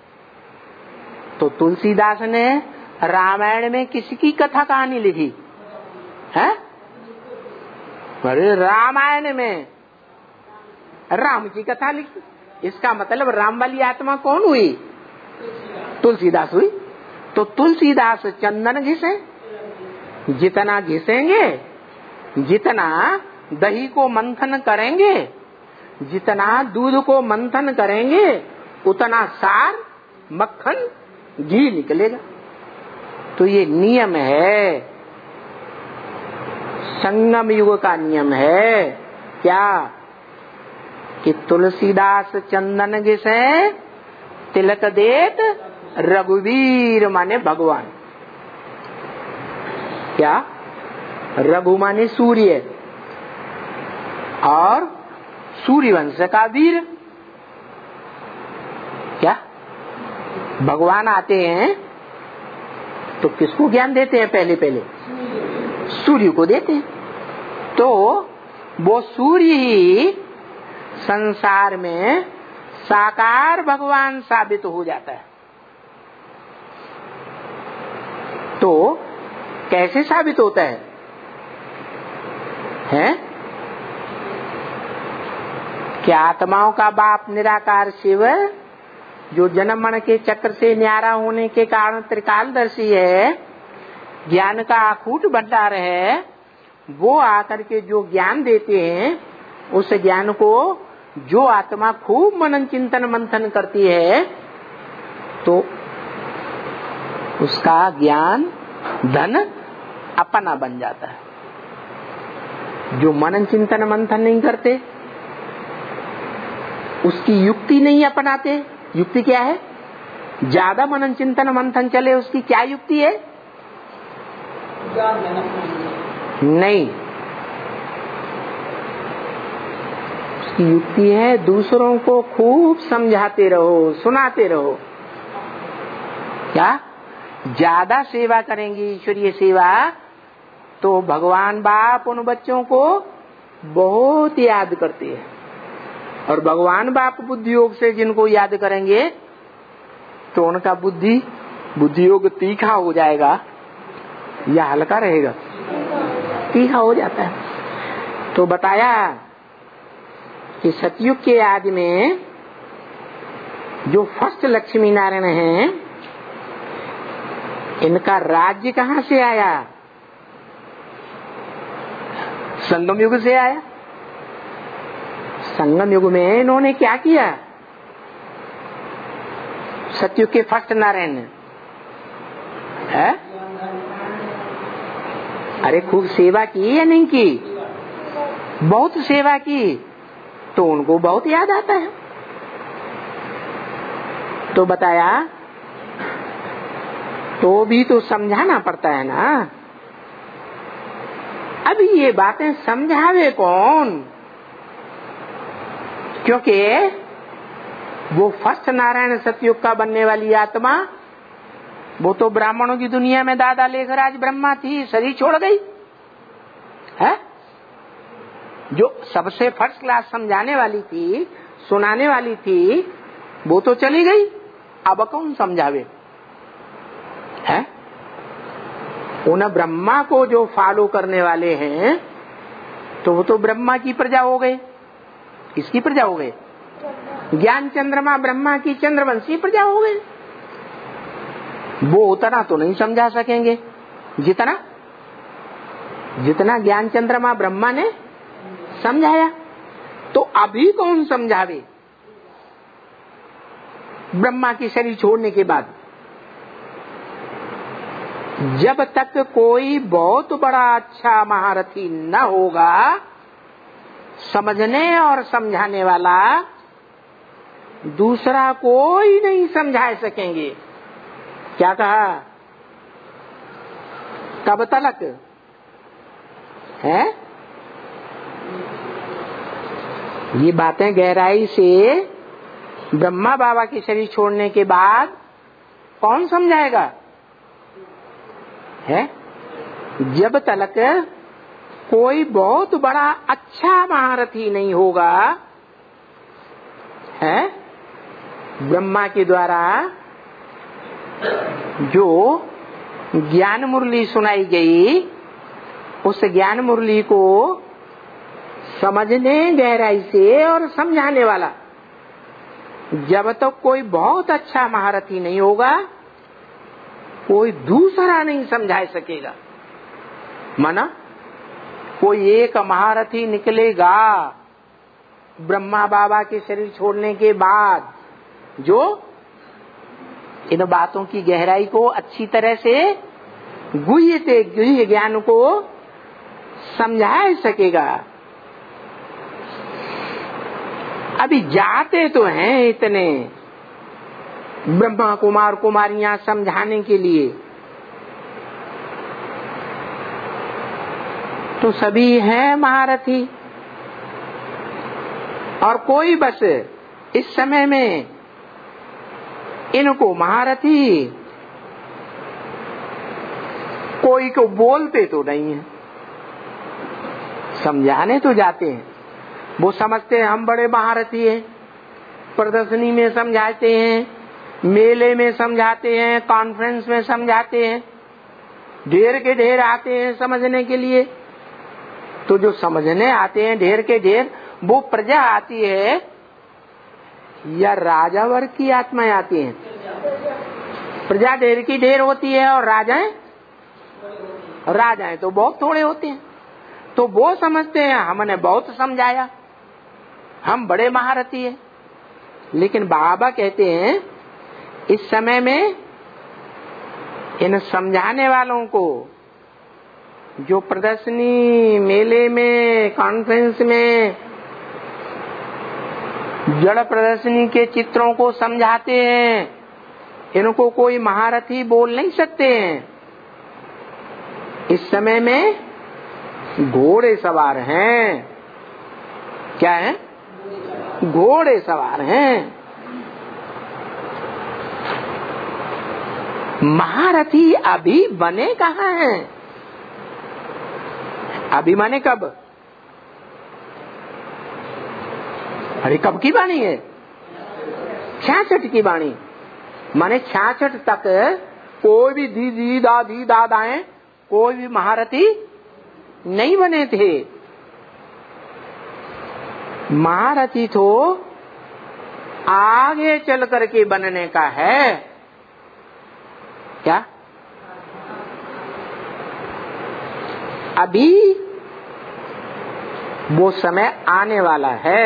तो तुलसीदास ने रामायण में किसकी कथा कहानी लिखी है? अरे रामायण में राम की कथा लिखी। इसका मतलब राम वाली आत्मा कौन हुई? तुलसीदास हुई। तो तुलसीदास चंदन घिसे, जितना घिसेंगे, जितना दही को मंथन करेंगे, जितना दूध को मंथन करेंगे, उतना सार, मक्खन, घी निकलेगा। तो ये नियम है, संगम युग का नियम है। क्या? कि तुलसीदास चंदन घिसे तिलक देत रघुवीर माने भगवान। क्या? रघु माने सूर्य और सूर्यवंश का वीर। क्या? भगवान आते हैं तो किसको ज्ञान देते हैं? पहले सूर्य को देते हैं। तो वो सूर्य ही संसार में साकार भगवान साबित हो जाता है। तो कैसे साबित होता है? क्या आत्माओं का बाप निराकार शिव, जो जन्म मरण के चक्र से न्यारा होने के कारण त्रिकालदर्शी है, ज्ञान का अखूट भंडार है, वो आकर के जो ज्ञान देते हैं, उस ज्ञान को जो आत्मा खूब मनन चिंतन मंथन करती है, तो उसका ज्ञान धन अपना बन जाता है। जो मनन चिंतन मंथन नहीं करते, उसकी युक्ति नहीं अपनाते। युक्ति क्या है? ज्यादा मनन चिंतन मंथन चले, उसकी क्या युक्ति है? नहीं, उसकी युक्ति है दूसरों को खूब समझाते रहो, सुनाते रहो। क्या? ज्यादा सेवा करेंगी, ईश्वरीय सेवा, तो भगवान बाप उन बच्चों को बहुत याद करते हैं। और भगवान बाप बुद्धि योग से जिनको याद करेंगे तो उनका बुद्धि योग तीखा हो जाएगा या हल्का रहेगा? तीखा हो जाता है। तो बताया कि सतयुग के आदि में जो फर्स्ट लक्ष्मी नारायण हैं, इनका राज्य कहाँ से आया? संगम युग से आया। संगम युग में इन्होंने क्या किया? सतयुग के फर्स्ट नारायण है, अरे खूब सेवा की या नहीं की? बहुत सेवा की, तो उनको बहुत याद आता है। तो बताया, तो भी तो समझाना पड़ता है ना। अभी ये बातें समझावे कौन? क्योंकि वो फर्स्ट नारायण सतयुग का बनने वाली आत्मा, वो तो ब्राह्मणों की दुनिया में दादा लेखराज ब्रह्मा थी, शरीर छोड़ गई है। जो सबसे फर्स्ट क्लास समझाने वाली थी, सुनाने वाली थी, वो तो चली गई। अब कौन समझावे? है उन ब्रह्मा को जो फॉलो करने वाले हैं, तो वो तो ब्रह्मा की प्रजा हो गए। किसकी प्रजा हो गए? ज्ञान चंद्रमा ब्रह्मा की चंद्रवंशी प्रजा हो गए। वो उतना तो नहीं समझा सकेंगे जितना जितना ज्ञान चंद्रमा ब्रह्मा ने समझाया, तो अभी कौन समझावे ब्रह्मा की शरीर छोड़ने के बाद? जब तक कोई बहुत बड़ा अच्छा महारथी न होगा समझने और समझाने वाला, दूसरा कोई नहीं समझा सकेंगे। क्या कहा? कब तलक है? ये बातें गहराई से ब्रह्मा बाबा की शरीर छोड़ने के बाद कौन समझाएगा? है जब तक कोई बहुत बड़ा अच्छा महारथी नहीं होगा, है ब्रह्मा के द्वारा जो ज्ञान मुरली सुनाई गई, उस ज्ञान मुरली को समझने गहराई से और समझाने वाला जब तक कोई बहुत अच्छा महारथी नहीं होगा, कोई दूसरा नहीं समझा सकेगा। माना कोई एक महारथी निकलेगा ब्रह्मा बाबा के शरीर छोड़ने के बाद, जो इन बातों की गहराई को अच्छी तरह से गुह्य ज्ञान को समझा सकेगा। अभी जाते तो हैं इतने ब्रह्मा कुमार कुमारियां समझाने के लिए, तो सभी हैं महारथी, और कोई बस इस समय में इनको महारथी कोई को बोलते तो नहीं है, समझाने तो जाते हैं। वो समझते हैं हम बड़े महारथी हैं, प्रदर्शनी में समझाते हैं, मेले में समझाते हैं, कॉन्फ्रेंस में समझाते हैं, ढेर के ढेर आते हैं समझने के लिए। तो जो समझने आते हैं ढेर के ढेर, वो प्रजा आती है या राजा वर्ग की आत्माएं आती हैं? प्रजा ढेर की ढेर होती है और राजाएं तो बहुत थोड़े होते हैं। तो वो समझते हैं हमने बहुत समझाया, हम बड़े महारथी हैं। लेकिन बाबा कहते हैं इस समय में इन समझाने वालों को, जो प्रदर्शनी मेले में कॉन्फ्रेंस में जड़ प्रदर्शनी के चित्रों को समझाते हैं, इनको कोई महारथी बोल नहीं सकते हैं। इस समय में घोड़े सवार हैं। क्या है? घोड़े सवार हैं। महारथी अभी बने कहाँ हैं? अभी माने कब? अरे कब की वाणी है? 66 की वाणी। माने 66 तक कोई भी दीदी दादी दादाएं कोई भी महारथी नहीं बने थे। महारथी तो आगे चल करके बनने का है। क्या? अभी वो समय आने वाला है।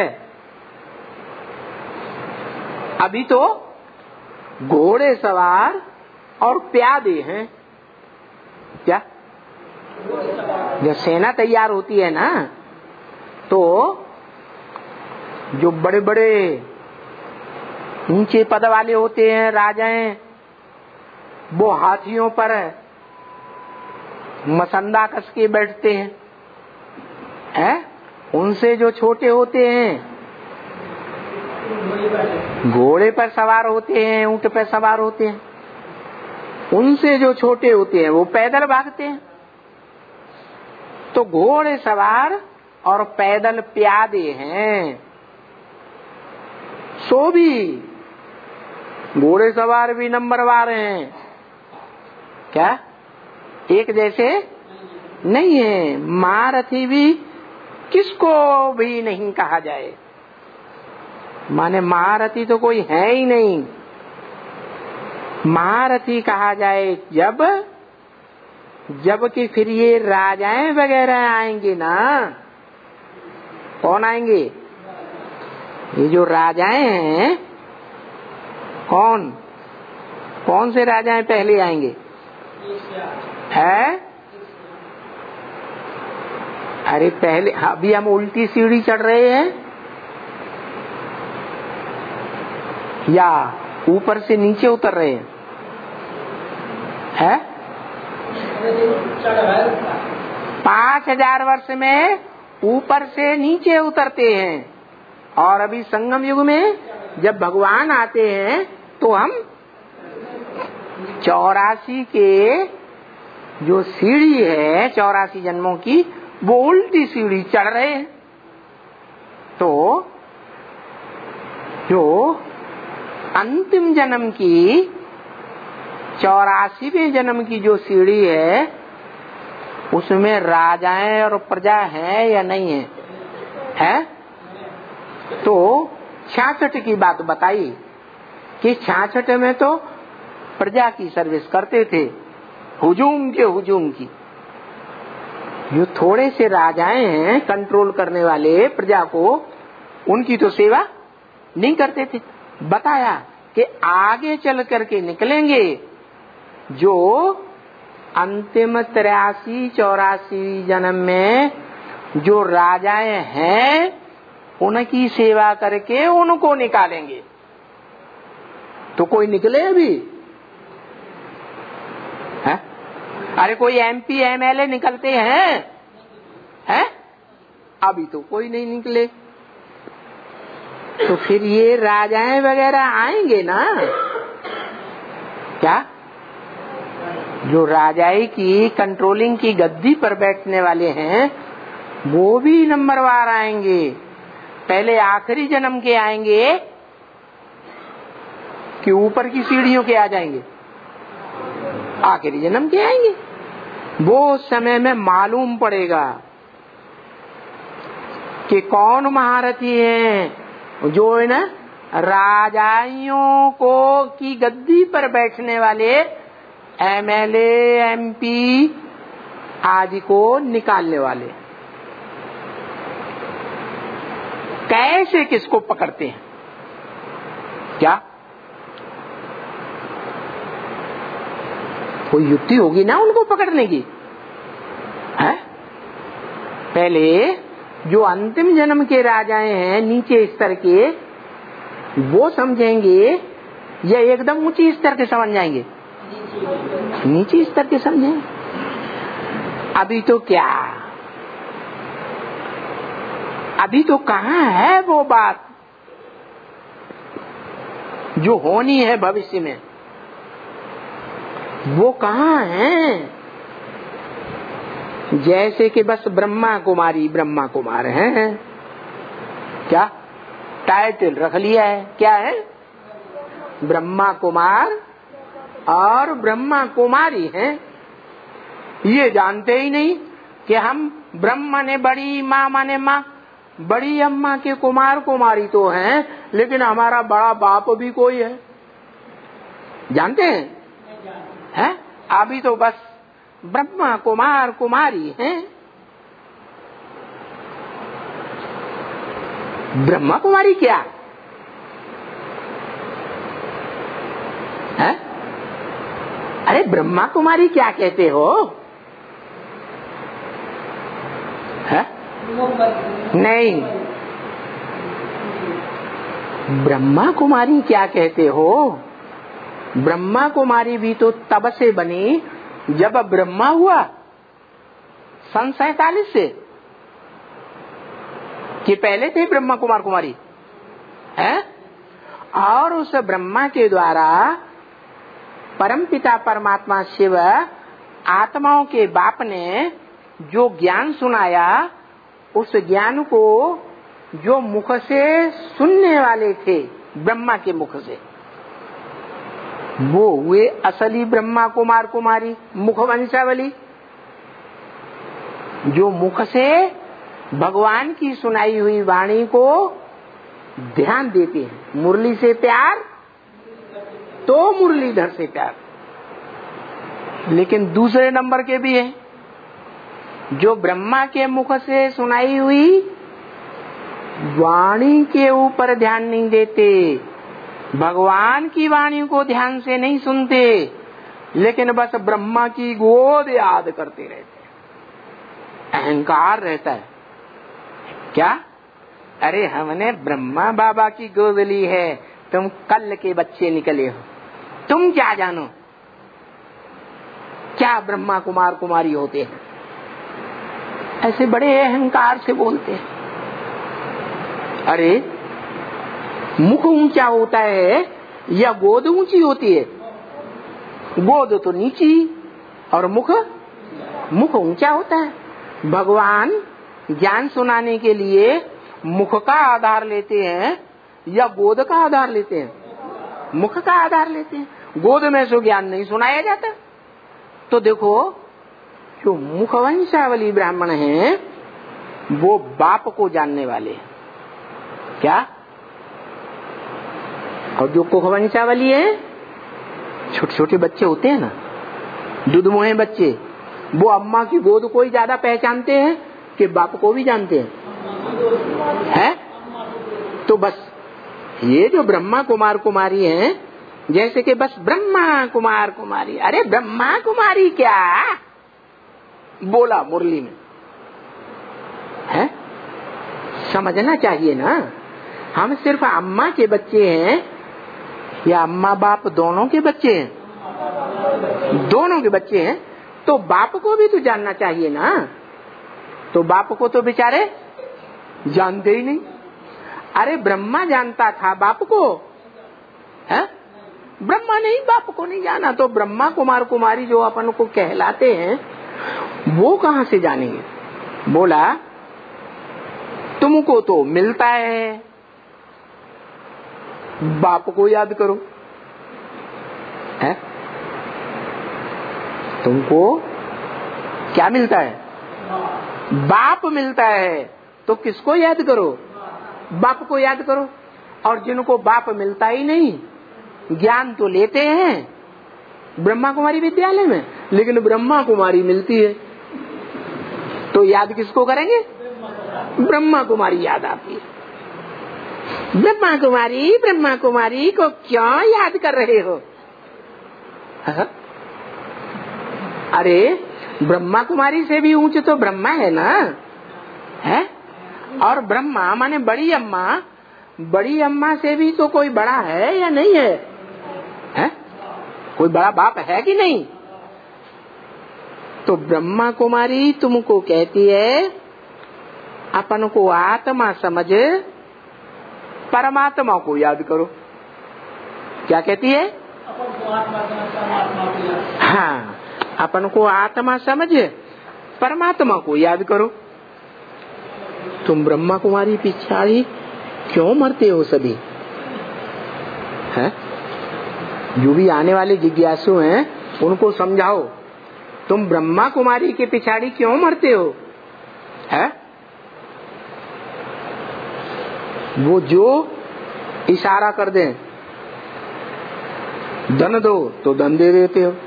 अभी तो घोड़े सवार और प्यादे हैं। क्या? जब सेना तैयार होती है ना, तो जो बड़े बड़े ऊंचे पद वाले होते हैं राजाएं, वो हाथियों पर मसंदा कस के बैठते हैं, उनसे जो छोटे होते हैं घोड़े पर सवार होते हैं, ऊंट पर सवार होते हैं, उनसे जो छोटे होते हैं वो पैदल भागते हैं। तो घोड़े सवार और पैदल प्यादे हैं। सो भी घोड़े सवार भी नंबरवार हैं। क्या? एक जैसे नहीं है। महारथी भी किसको भी नहीं कहा जाए, माने महारथी तो कोई है ही नहीं। महारथी कहा जाए जब जबकि फिर ये राजाएं वगैरह आएंगे ना, कौन आएंगे? ये जो राजाएं हैं, कौन कौन से राजाएं पहले आएंगे? है? अरे पहले, अभी हम उल्टी सीढ़ी चढ़ रहे हैं या ऊपर से नीचे उतर रहे हैं? है? 5000 वर्ष में ऊपर से नीचे उतरते हैं, और अभी संगम युग में जब भगवान आते हैं तो हम 84 के जो सीढ़ी है 84 जन्मों की, वो उल्टी सीढ़ी चढ़ रहे हैं। तो जो अंतिम जन्म की 84वें जन्म की जो सीढ़ी है, उसमें राजाएं और प्रजा है या नहीं है? है? तो 66 की बात बताई कि 66 में तो प्रजा की सर्विस करते थे, हुजूम की। जो थोड़े से राजाएं हैं कंट्रोल करने वाले प्रजा को, उनकी तो सेवा नहीं करते थे। बताया कि आगे चल करके निकलेंगे जो अंतिम 83-84 जन्म में जो राजाएं हैं, उनकी सेवा करके उनको निकालेंगे। तो कोई निकले अभी? है? अरे कोई MP MLA निकलते हैं? है? अभी तो कोई नहीं निकले। तो फिर ये राजाएं वगैरह आएंगे ना? क्या? जो राजाई की कंट्रोलिंग की गद्दी पर बैठने वाले हैं, वो भी नंबरवार आएंगे। पहले आखिरी जन्म के आएंगे कि ऊपर की सीढ़ियों के आ जाएंगे? आखिरी जन्म के आएंगे। वो समय में मालूम पड़ेगा कि कौन महारथी है जो है ना राजाइयों को की गद्दी पर बैठने वाले MLA MP आदि को निकालने वाले। कैसे किसको पकड़ते हैं? क्या कोई युक्ति होगी ना उनको पकड़ने की? है? पहले जो अंतिम जन्म के राजाएं हैं नीचे स्तर के, वो समझेंगे या एकदम ऊंची स्तर के समझ जाएंगे? नीचे स्तर के समझेंगे। अभी तो क्या, अभी तो कहाँ है वो बात जो होनी है भविष्य में? वो कहाँ है? जैसे कि बस ब्रह्मा कुमार हैं। क्या टाइटल रख लिया है? क्या है? ब्रह्मा कुमार और ब्रह्मा कुमारी हैं। ये जानते ही नहीं कि हम ब्रह्मा ने बड़ी माँ माने माँ, बड़ी अम्मा के कुमार कुमारी तो हैं, लेकिन हमारा बड़ा बाप भी कोई है। जानते हैं? हैं? अभी तो बस ब्रह्मा कुमार कुमारी हैं। ब्रह्मा कुमारी क्या है? अरे ब्रह्मा कुमारी क्या कहते हो? है? नहीं, ब्रह्मा कुमारी क्या कहते हो? ब्रह्मा कुमारी भी तो तब से बनी जब ब्रह्मा हुआ, सन 47 से, कि पहले थे ब्रह्मा कुमार कुमारी है? और उस ब्रह्मा के द्वारा परमपिता परमात्मा शिव आत्माओं के बाप ने जो ज्ञान सुनाया, उस ज्ञान को जो मुख से सुनने वाले थे ब्रह्मा के मुख से, वो हुए असली ब्रह्मा कुमार कुमारी, मुख वंशावली। जो मुख से भगवान की सुनाई हुई वाणी को ध्यान देते हैं। मुरली से प्यार तो मुरलीधर से प्यार। लेकिन दूसरे नंबर के भी है, जो ब्रह्मा के मुख से सुनाई हुई वाणी के ऊपर ध्यान नहीं देते, भगवान की वाणी को ध्यान से नहीं सुनते, लेकिन बस ब्रह्मा की गोद याद करते रहते। अहंकार रहता है क्या? अरे हमने ब्रह्मा बाबा की गोद ली है, तुम कल के बच्चे निकले हो, तुम क्या जानो क्या ब्रह्मा कुमार कुमारी होते हैं। ऐसे बड़े अहंकार से बोलते हैं। अरे मुख ऊंचा होता है या गोद ऊंची होती है? गोद तो नीची और मुख ऊंचा होता है। भगवान ज्ञान सुनाने के लिए मुख का आधार लेते हैं या गोद का आधार लेते हैं? मुख का आधार लेते हैं। गोद में से ज्ञान नहीं सुनाया जाता। तो देखो, जो मुखवंशावली ब्राह्मण हैं वो बाप को जानने वाले हैं क्या? और जो कुखवंशावली है, छोटे छोटे बच्चे होते हैं ना, दुधमुहे बच्चे, वो अम्मा की गोद को ही ज्यादा पहचानते हैं कि बाप को भी जानते हैं? तो बस ये जो ब्रह्मा कुमार कुमारी हैं, जैसे कि बस ब्रह्मा कुमार कुमारी, अरे ब्रह्मा कुमारी क्या बोला मुरली में है? समझना चाहिए ना। हम सिर्फ अम्मा के बच्चे हैं या अम्मा बाप दोनों के बच्चे हैं? दोनों के बच्चे हैं, तो बाप को भी तो जानना चाहिए ना। तो बाप को तो बेचारे जानते ही नहीं। अरे ब्रह्मा जानता था बाप को, है? ब्रह्मा नहीं, बाप को नहीं जाना। तो ब्रह्मा कुमार कुमारी जो अपन को कहलाते हैं वो कहाँ से जानेंगे? बोला तुमको तो मिलता है, बाप को याद करो, है? तुमको क्या मिलता है? बाप मिलता है। तो किसको याद करो? बाप को याद करो। और जिनको बाप मिलता ही नहीं, ज्ञान तो लेते हैं ब्रह्मा कुमारी विद्यालय में, लेकिन ब्रह्मा कुमारी मिलती है तो याद किसको करेंगे? ब्रह्मा कुमारी याद आती है। ब्रह्मा कुमारी को क्यों याद कर रहे हो? अरे ब्रह्मा कुमारी से भी ऊंचे तो ब्रह्मा है ना, है? और ब्रह्मा माने बड़ी अम्मा से भी तो कोई बड़ा है या नहीं है? है? कोई बड़ा बाप है कि नहीं? तो ब्रह्मा कुमारी तुमको कहती है अपन को आत्मा समझ, परमात्मा को याद करो। क्या कहती है? हाँ, अपन को आत्मा समझ, परमात्मा को याद करो। तुम ब्रह्मा कुमारी पिछाड़ी क्यों मरते हो सभी? है? जो भी आने वाले जिज्ञासु हैं उनको समझाओ, तुम ब्रह्मा कुमारी के पिछाड़ी क्यों मरते हो? है? वो जो इशारा कर दें, धन दो तो धन दे देते हो,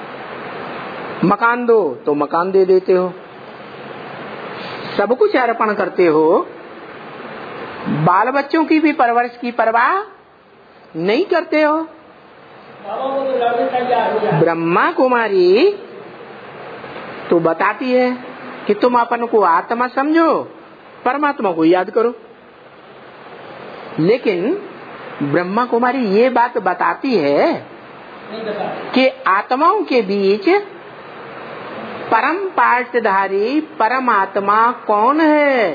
मकान दो तो मकान दे देते हो, सब कुछ अर्पण करते हो, बाल बच्चों की भी परवरिश की परवाह नहीं करते हो। ब्रह्मा कुमारी तो बताती है कि तुम अपन को आत्मा समझो, परमात्मा को याद करो। लेकिन ब्रह्मा कुमारी ये बात बताती है कि आत्माओं के बीच परम पार्टधारी परमात्मा कौन है?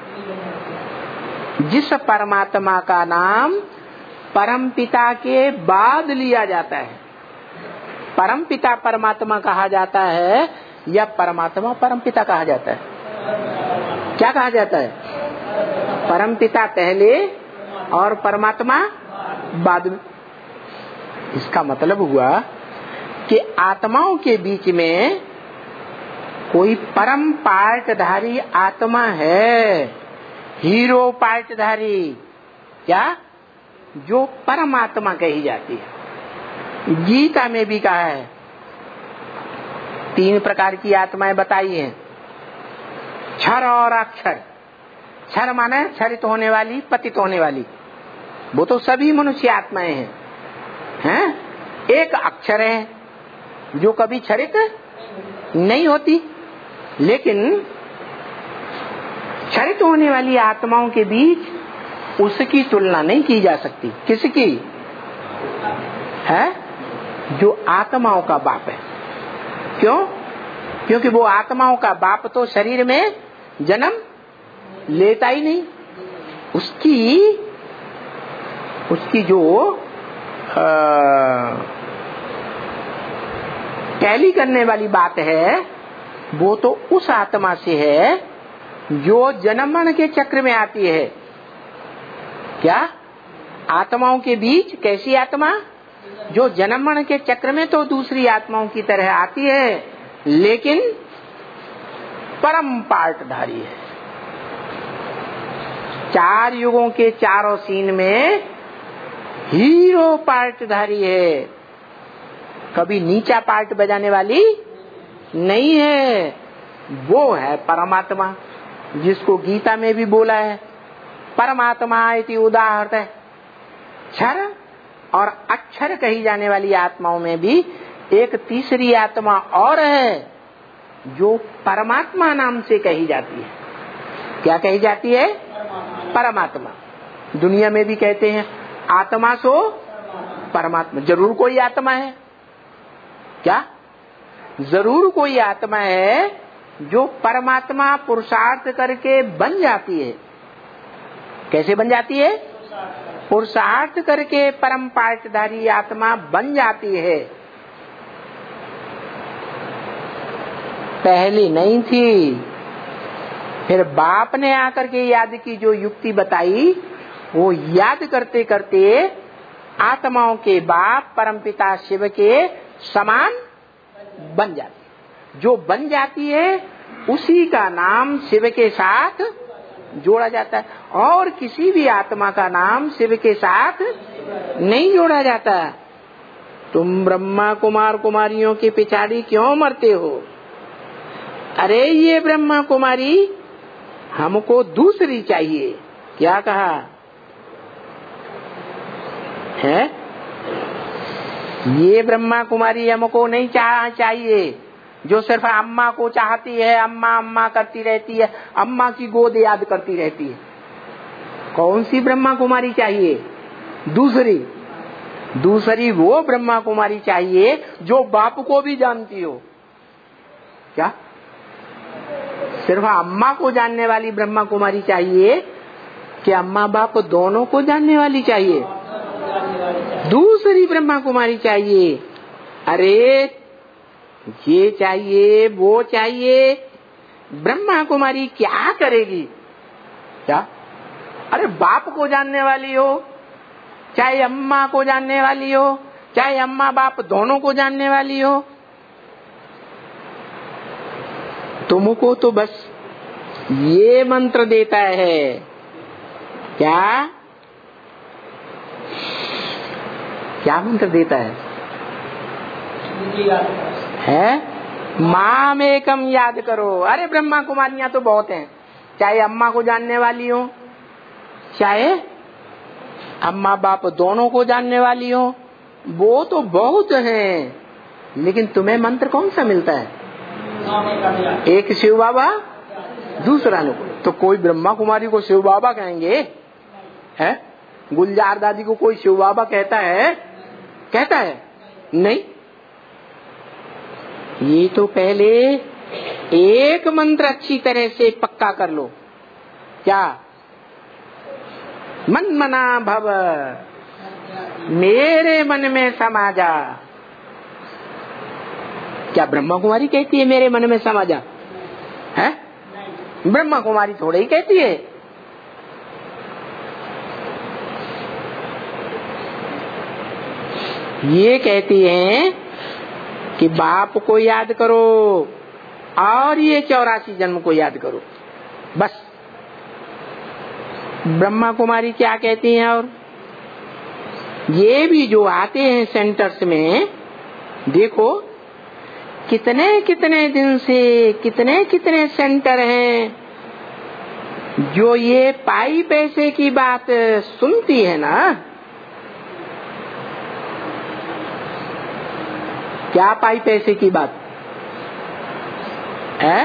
जिस परमात्मा का नाम परम पिता के बाद लिया जाता है। परम पिता परमात्मा कहा जाता है या परमात्मा परम पिता कहा जाता है? क्या कहा जाता है? परम पिता पहले और परमात्मा बाद में। इसका मतलब हुआ कि आत्माओं के बीच में कोई परम पार्टधारी आत्मा है, हीरो पार्टधारी, क्या? जो परमात्मा कही जाती है। गीता में भी कहा है 3 प्रकार की आत्माएं बताई हैं, क्षर और अक्षर। क्षर माने क्षरित होने वाली, पतित होने वाली, वो तो सभी मनुष्य आत्माएं हैं। एक अक्षर है जो कभी क्षरित नहीं होती, लेकिन क्षरित होने वाली आत्माओं के बीच उसकी तुलना नहीं की जा सकती। किसकी? है जो आत्माओं का बाप है। क्यों? क्योंकि वो आत्माओं का बाप तो शरीर में जन्म लेता ही नहीं। उसकी जो टैली करने वाली बात है वो तो उस आत्मा से है जो जन्म मरण के चक्र में आती है। क्या? आत्माओं के बीच कैसी आत्मा? जो जन्म मरण के चक्र में तो दूसरी आत्माओं की तरह आती है, लेकिन परम पार्टधारी है। 4 युगों के चारों सीन में हीरो पार्टधारी है। कभी नीचा पार्ट बजाने वाली नहीं है। वो है परमात्मा, जिसको गीता में भी बोला है, परमात्मा इति उदाहरत है। क्षर और अक्षर कही जाने वाली आत्माओं में भी एक तीसरी आत्मा और है जो परमात्मा नाम से कही जाती है। क्या कही जाती है? परमात्मा। दुनिया में भी कहते हैं आत्मा सो परमात्मा। जरूर कोई आत्मा है। क्या? जरूर कोई आत्मा है जो परमात्मा पुरुषार्थ करके बन जाती है। कैसे बन जाती है? पुरुषार्थ करके परम पार्टधारी आत्मा बन जाती है। पहली नहीं थी। फिर बाप ने आकर के याद की जो युक्ति बताई, वो याद करते करते आत्माओं के बाप परमपिता शिव के समान बन जाती है। जो बन जाती है उसी का नाम शिव के साथ जोड़ा जाता है, और किसी भी आत्मा का नाम शिव के साथ नहीं जोड़ा जाता। तुम ब्रह्मा कुमार कुमारियों की पिछाड़ी क्यों मरते हो? अरे ये ब्रह्मा कुमारी हमको दूसरी चाहिए। क्या कहा है? ये ब्रह्मा कुमारी हमको नहीं चाहिए जो सिर्फ अम्मा को चाहती है, अम्मा अम्मा करती रहती है, अम्मा की गोद याद करती रहती है। कौन सी ब्रह्मा कुमारी चाहिए? दूसरी वो ब्रह्मा कुमारी चाहिए जो बाप को भी जानती हो। क्या? सिर्फ अम्मा को जानने वाली ब्रह्मा कुमारी चाहिए कि अम्मा बाप दोनों को जानने वाली चाहिए? दूसरी ब्रह्मा कुमारी चाहिए। अरे ये चाहिए, वो चाहिए। ब्रह्मा कुमारी क्या करेगी? क्या? अरे बाप को जानने वाली हो, चाहे अम्मा को जानने वाली हो, चाहे अम्मा बाप दोनों को जानने वाली हो, तुमको तो बस ये मंत्र देता है। क्या? क्या मंत्र देता है? माम एकम याद करो। अरे ब्रह्मा कुमारियां तो बहुत हैं, चाहे अम्मा को जानने वाली हो, चाहे अम्मा बाप दोनों को जानने वाली हो, वो तो बहुत हैं। लेकिन तुम्हें मंत्र कौन सा मिलता है? एक शिव बाबा, दूसरा लोग। तो कोई ब्रह्मा कुमारी को शिव बाबा कहेंगे? है? गुलजार दादी को कोई शिव बाबा कहता है? नहीं। ये तो पहले एक मंत्र अच्छी तरह से पक्का कर लो। क्या? मन मना भव, मेरे मन में समा जा। क्या ब्रह्मा कुमारी कहती है मेरे मन में समा जा? है? ब्रह्मा कुमारी थोड़ी ही कहती है। ये कहती है कि बाप को याद करो और ये 84 जन्म को याद करो। बस ब्रह्मा कुमारी क्या कहती हैं? और ये भी जो आते हैं सेंटर्स में, देखो कितने कितने दिन से कितने कितने सेंटर हैं जो ये पाई पैसे की बात सुनती है ना। क्या पाई पैसे की बात है?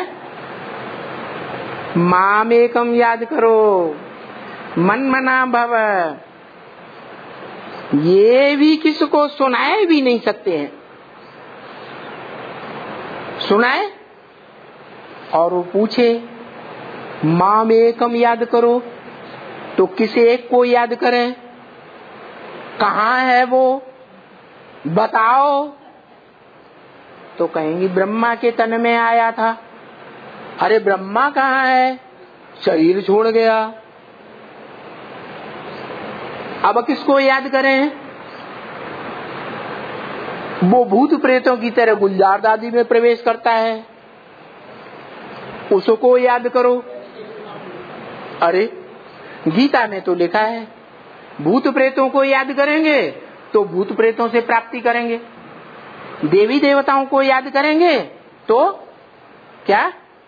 माम एकम याद करो, मन मना भव, ये भी किसको सुनाए भी नहीं सकते हैं। सुनाए और वो पूछे माम एकम याद करो, तो किसी एक को याद करें? कहाँ है वो बताओ, तो कहेंगी ब्रह्मा के तन में आया था। अरे ब्रह्मा कहाँ है? शरीर छोड़ गया। अब किसको याद करें? वो भूत प्रेतों की तरह गुलजार दादी में प्रवेश करता है, उसको याद करो। अरे गीता में तो लिखा है भूत प्रेतों को याद करेंगे तो भूत प्रेतों से प्राप्ति करेंगे, देवी देवताओं को याद करेंगे तो क्या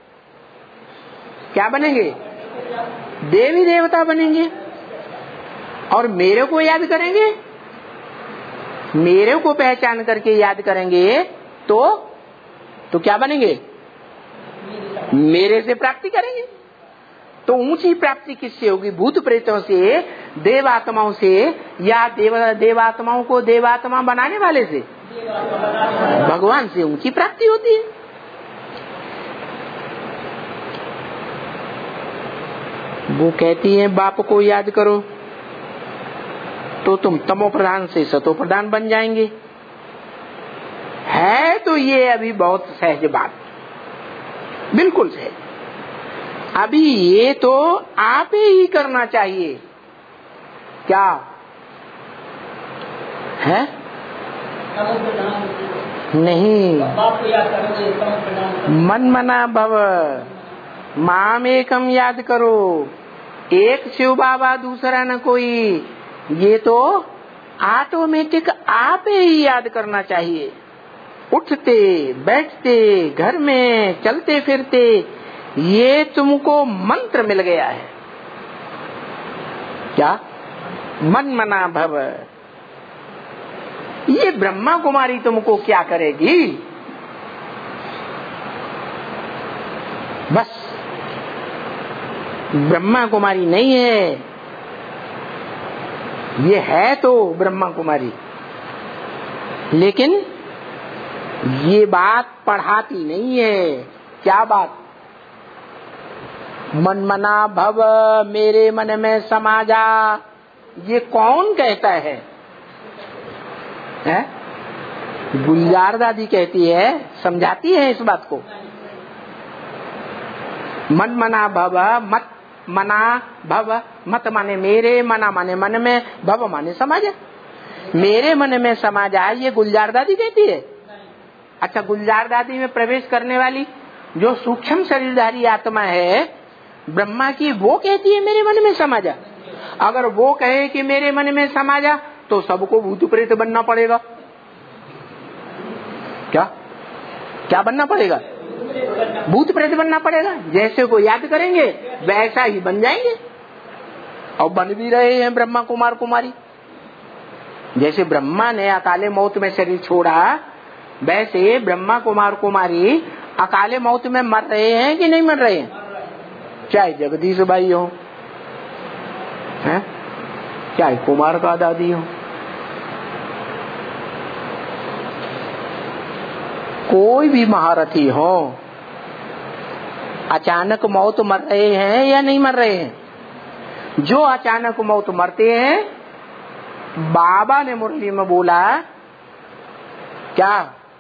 क्या बनेंगे? देवी देवता बनेंगे। और मेरे को याद करेंगे, मेरे को पहचान करके याद करेंगे तो क्या बनेंगे? मेरे से प्राप्ति करेंगे। तो ऊंची प्राप्ति किससे होगी? भूत प्रेतों से, देवात्माओं से, या देवात्माओं को देवात्मा बनाने वाले से? भगवान से ऊंची प्राप्ति होती है। वो कहती है बाप को याद करो तो तुम तमो प्रधान से सतो प्रधान बन जाएंगे। है तो ये अभी बहुत सहज बात, बिल्कुल सहज। अभी ये तो आप ही करना चाहिए। क्या है? नहीं, मन मना भव, माम एकम याद करो। एक शिव बाबा, दूसरा न कोई। ये तो ऑटोमेटिक आप ही याद करना चाहिए। उठते बैठते, घर में चलते फिरते, ये तुमको मंत्र मिल गया है। क्या? मन मना भव। ये ब्रह्मा कुमारी तुमको क्या करेगी? बस ब्रह्मा कुमारी नहीं है, ये है तो ब्रह्मा कुमारी, लेकिन ये बात पढ़ाती नहीं है। क्या बात? मन मना भव, मेरे मन में समा जा। ये कौन कहता है? गुलजार दादी कहती है, समझाती है इस बात को। मन मना भव, मत मना भव, मत माने मेरे, मना माने मन में, भव माने समा जा। मेरे मन में समा जा, ये गुलजार दादी कहती है। अच्छा, गुलजार दादी में प्रवेश करने वाली जो सूक्ष्म शरीरधारी आत्मा है ब्रह्मा की, वो कहती है मेरे मन में समा जा। अगर वो कहे कि मेरे मन में समा जा तो सबको भूत प्रेत बनना पड़ेगा। क्या क्या बनना पड़ेगा? भूत प्रेत बनना पड़ेगा। जैसे को याद करेंगे वैसा ही बन जाएंगे, और बन भी रहे हैं ब्रह्मा कुमार कुमारी। जैसे ब्रह्मा ने अकाले मौत में शरीर छोड़ा, वैसे ब्रह्मा कुमार कुमारी अकाले मौत में मर रहे हैं कि नहीं मर रहे हैं? चाहे जगदीश भाई हो, चाहे कुमार का दादी हो, कोई भी महारथी हो, अचानक मौत मर रहे हैं या नहीं मर रहे हैं? जो अचानक मौत मरते हैं, बाबा ने मुरली में बोला क्या?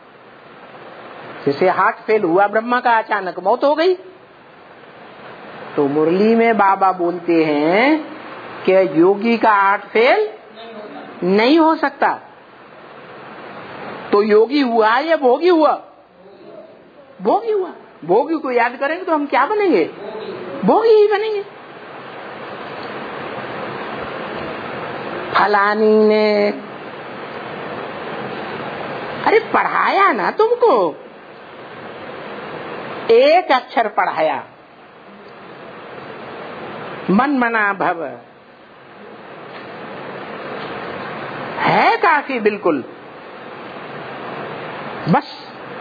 जैसे हार्ट फेल हुआ ब्रह्मा का, अचानक मौत हो गई, तो मुरली में बाबा बोलते हैं कि योगी का हार्ट फेल नहीं हो सकता। तो योगी हुआ या भोगी हुआ? भोगी हुआ। भोगी को याद करेंगे तो हम क्या बनेंगे? भोगी ही बनेंगे। फलानी ने अरे पढ़ाया ना तुमको, एक अक्षर पढ़ाया, मन मना भव, है काफी बिल्कुल। बस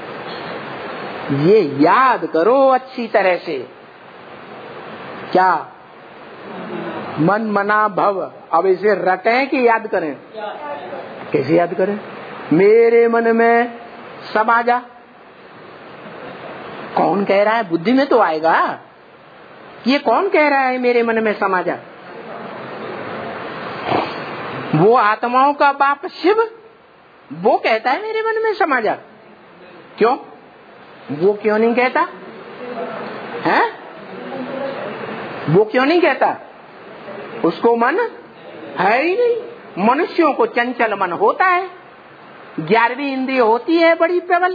ये याद करो अच्छी तरह से। क्या? मन मना भव। अब इसे रटें कि याद करें? कैसे याद करें? मेरे मन में समा जा। कौन कह रहा है? बुद्धि में तो आएगा। ये कौन कह रहा है मेरे मन में समा जा? वो आत्माओं का बाप शिव, वो कहता है मेरे मन में समा जा। क्यों? वो क्यों नहीं कहता है? वो क्यों नहीं कहता? उसको मन है ही नहीं। मनुष्यों को चंचल मन होता है, 11वीं इंद्रिय होती है बड़ी प्रबल।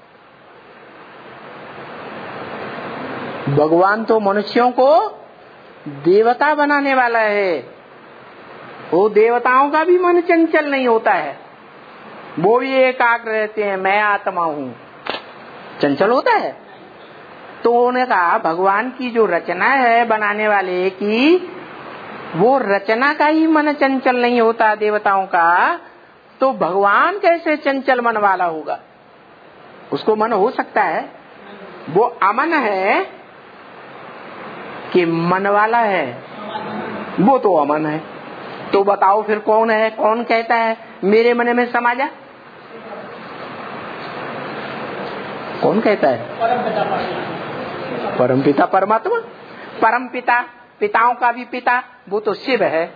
भगवान तो मनुष्यों को देवता बनाने वाला है। वो देवताओं का भी मन चंचल नहीं होता है, वो भी एकाग्र रहते हैं। मैं आत्मा हूँ, चंचल होता है। तो उन्होंने कहा भगवान की जो रचना है बनाने वाले की, वो रचना का ही मन चंचल नहीं होता देवताओं का, तो भगवान कैसे चंचल मन वाला होगा? उसको मन हो सकता है? वो अमन है कि मन वाला है? वो तो अमन है। तो बताओ फिर कौन है? कौन कहता है मेरे मन में समा जा? कौन कहता है? परम पिता परमात्मा। परम पिता, पिताओं का भी पिता, वो तो शिव है।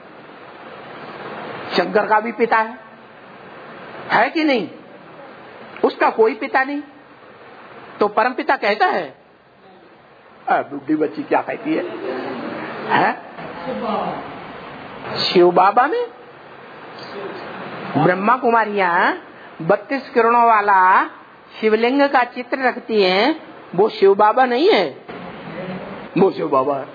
शंकर का भी पिता है कि नहीं? उसका कोई पिता नहीं, तो परम पिता कहता है। बुढ़ी बच्ची क्या कहती है? शिव बाबा में ब्रह्मा कुमारियां 32 किरणों वाला शिवलिंग का चित्र रखती हैं, वो शिव बाबा नहीं है, वो शिव बाबा है।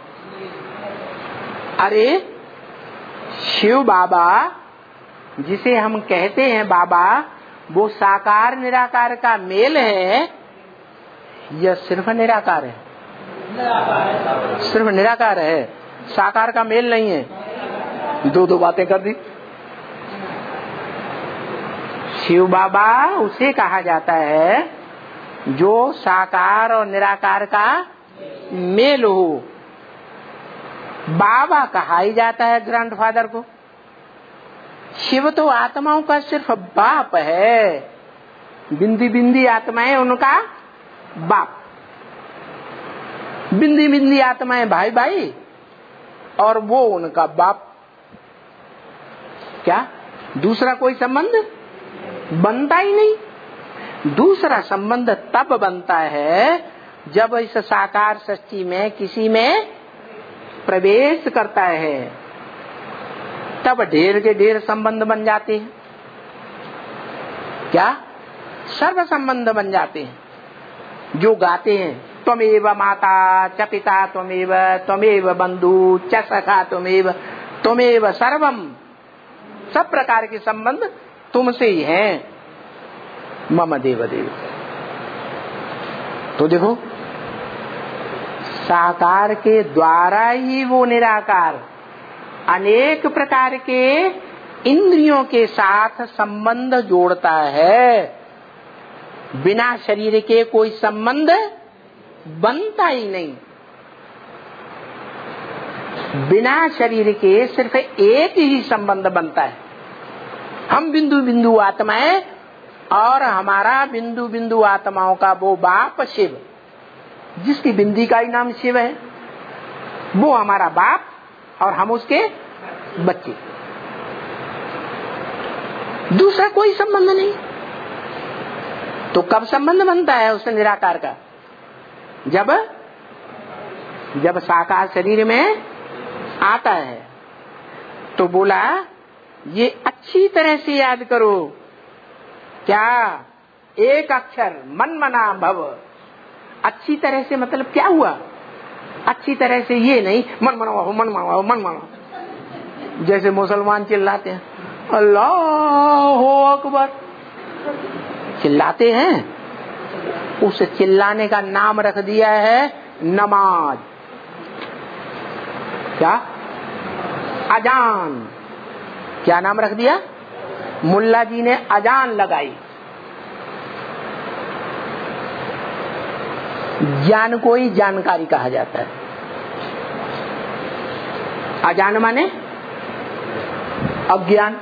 अरे शिव बाबा जिसे हम कहते हैं बाबा, वो साकार निराकार का मेल है या सिर्फ निराकार है? सिर्फ निराकार है, साकार का मेल नहीं है। दो बातें कर दी। शिव बाबा उसे कहा जाता है जो साकार और निराकार का मेल हो। बाबा कहा ही जाता है ग्रैंडफादर को। शिव तो आत्माओं का सिर्फ बाप है, बिंदी बिंदी आत्माएं उनका बाप, बिंदी बिंदी आत्माएं भाई भाई, और वो उनका बाप। क्या दूसरा कोई संबंध बनता ही नहीं। दूसरा संबंध तब बनता है जब इस साकार सृष्टि में किसी में प्रवेश करता है, तब ढेर के ढेर संबंध बन जाते हैं। क्या? सर्व संबंध बन जाते हैं। जो गाते हैं त्वमेव माता च पिता त्वमेव बंधु च सखा त्वमेव सर्वम, सब प्रकार के संबंध तुमसे ही हैं। मम देव देव। तो देखो, साकार के द्वारा ही वो निराकार अनेक प्रकार के इंद्रियों के साथ संबंध जोड़ता है। बिना शरीर के कोई संबंध बनता ही नहीं। बिना शरीर के सिर्फ एक ही संबंध बनता है। हम बिंदु बिंदु आत्माएं और हमारा बिंदु बिंदु आत्माओं का वो बाप शिव, जिसकी बिंदी का ही नाम शिव है, वो हमारा बाप और हम उसके बच्चे। दूसरा कोई संबंध नहीं। तो कब संबंध बनता है उससे निराकार का? जब साकार शरीर में आता है। तो बोला ये अच्छी तरह से याद करो। क्या? एक अक्षर मन मना भव। अच्छी तरह से मतलब क्या हुआ? अच्छी तरह से ये नहीं मन मनाओ मन मनाओ मन मनाओ, जैसे मुसलमान चिल्लाते हैं अल्लाह हो अकबर, चिल्लाते हैं। उस चिल्लाने का नाम रख दिया है नमाज। क्या? अजान। क्या नाम रख दिया? मुल्ला जी ने अजान लगाई। ज्ञान को ही जानकारी कहा जाता है। अजान माने अज्ञान,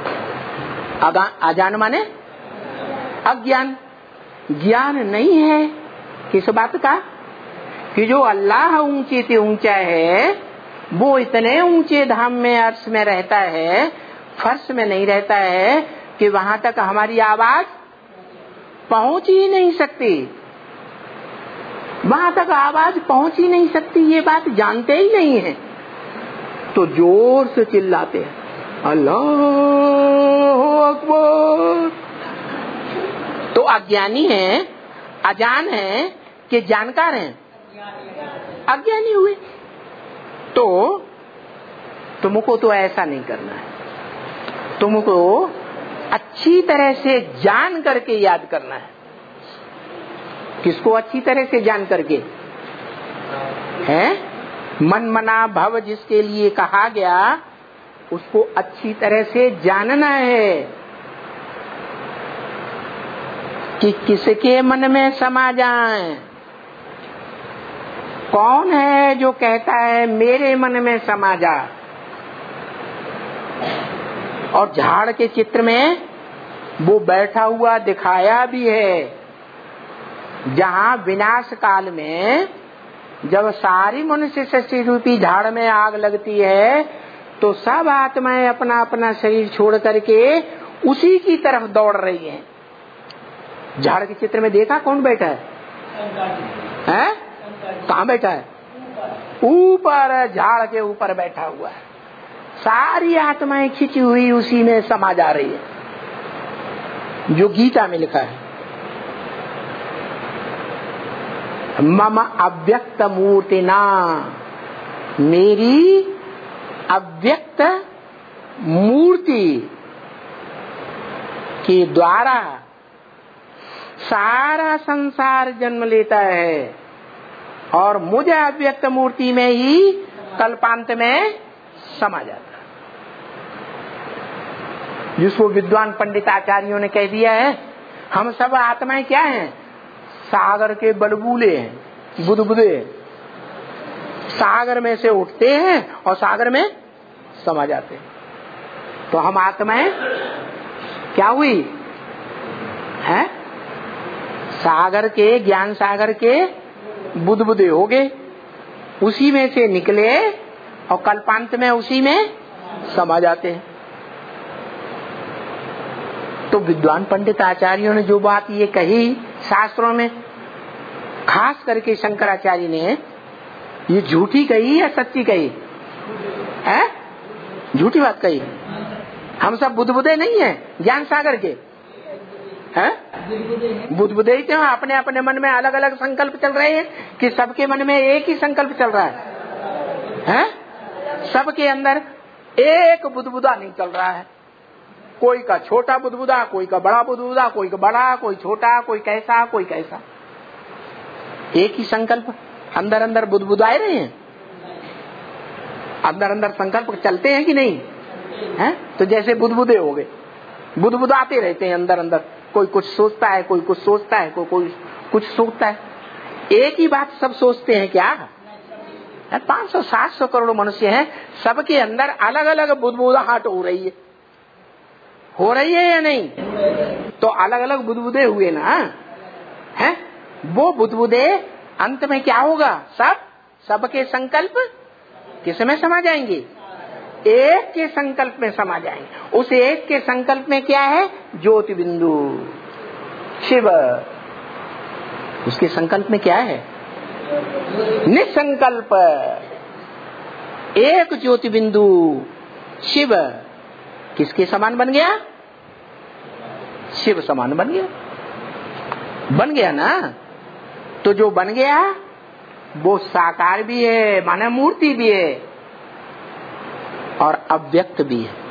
अजान माने अज्ञान। ज्ञान नहीं है किस बात का? कि जो अल्लाह ऊंचे से ऊंचा है वो इतने ऊंचे धाम में अर्श में रहता है, फर्श में नहीं रहता है कि वहां तक हमारी आवाज पहुंच ही नहीं सकती। वहां तक आवाज पहुंच ही नहीं सकती, ये बात जानते ही नहीं है, तो जोर से चिल्लाते हैं अल्लाह अकबर। तो अज्ञानी है, अजान है कि जानकार हैं? अज्ञानी हुए। तो तुमको तो ऐसा नहीं करना है, तुमको अच्छी तरह से जान करके याद करना है। किसको अच्छी तरह से जान करके? है मन मना भव जिसके लिए कहा गया, उसको अच्छी तरह से जानना है कि किसके मन में समा जाए। कौन है जो कहता है मेरे मन में समा जा? और झाड़ के चित्र में वो बैठा हुआ दिखाया भी है, जहां विनाश काल में जब सारी मनुष्य शक्ति रूपी झाड़ में आग लगती है तो सब आत्माएं अपना अपना शरीर छोड़ करके उसी की तरफ दौड़ रही हैं। झाड़ के चित्र में देखा कौन बैठा है? हैं? कहाँ बैठा है? ऊपर, झाड़ के ऊपर बैठा हुआ है। सारी आत्माएं खिंची हुई उसी में समा जा रही है, जो गीता में लिखा है मम अव्यक्त मूर्तिना, मेरी अव्यक्त मूर्ति के द्वारा सारा संसार जन्म लेता है और मुझे अव्यक्त मूर्ति में ही कल्पांत में समा जाता है। जिसको विद्वान पंडित आचार्यों ने कह दिया है हम सब आत्माएं क्या हैं? सागर के बलबूले हैं, बुदबुदे। सागर में से उठते हैं और सागर में समा जाते हैं। तो हम आत्माएं क्या हुई है? सागर के, ज्ञान सागर के बुदबुदे हो गए, उसी में से निकले और कल्पांत में उसी में समा जाते हैं। तो विद्वान पंडित आचार्यों ने जो बात ये कही शास्त्रों में, खास करके शंकराचार्य ने, ये झूठी कही या सच्ची कही है? झूठी बात कही। हम सब बुदबुदे नहीं है ज्ञान सागर के, हैं? बुदबुदे ही क्यों? अपने अपने मन में अलग अलग संकल्प चल रहे हैं कि सबके मन में एक ही संकल्प चल रहा है? सबके अंदर एक बुदबुदा नहीं चल रहा है। कोई का छोटा बुदबुदा, कोई का बड़ा बुदबुदा, कोई का बड़ा, कोई छोटा, कोई कैसा, कोई कैसा। एक ही संकल्प अंदर अंदर बुदबुदाए रहे हैं। अंदर अंदर संकल्प चलते हैं कि नहीं है? तो जैसे बुदबुदे हो गए, बुदबुदाते रहते हैं अंदर अंदर। कोई कुछ सोचता है, कोई कुछ सोचता है, कोई कुछ सोचता है। एक ही बात सब सोचते हैं क्या? 500-700 करोड़ मनुष्य हैं, सबके अंदर अलग अलग बुदबुदाहट हो रही है। हो रही है या नहीं? तो अलग अलग बुदबुदे हुए ना, हैं? वो बुदबुदे अंत में क्या होगा? सबके संकल्प किस में समा जाएंगे? एक के संकल्प में समा जाएंगे। उस एक के संकल्प में क्या है? ज्योति बिंदु शिव। उसके संकल्प में क्या है? निसंकल्प एक ज्योति बिंदु शिव। किसके समान बन गया? शिव समान बन गया। बन गया ना? तो जो बन गया वो साकार भी है, माने मूर्ति भी है, और अव्यक्त भी है।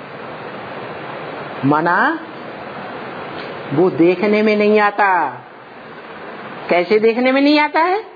माना वो देखने में नहीं आता, कैसे देखने में नहीं आता है?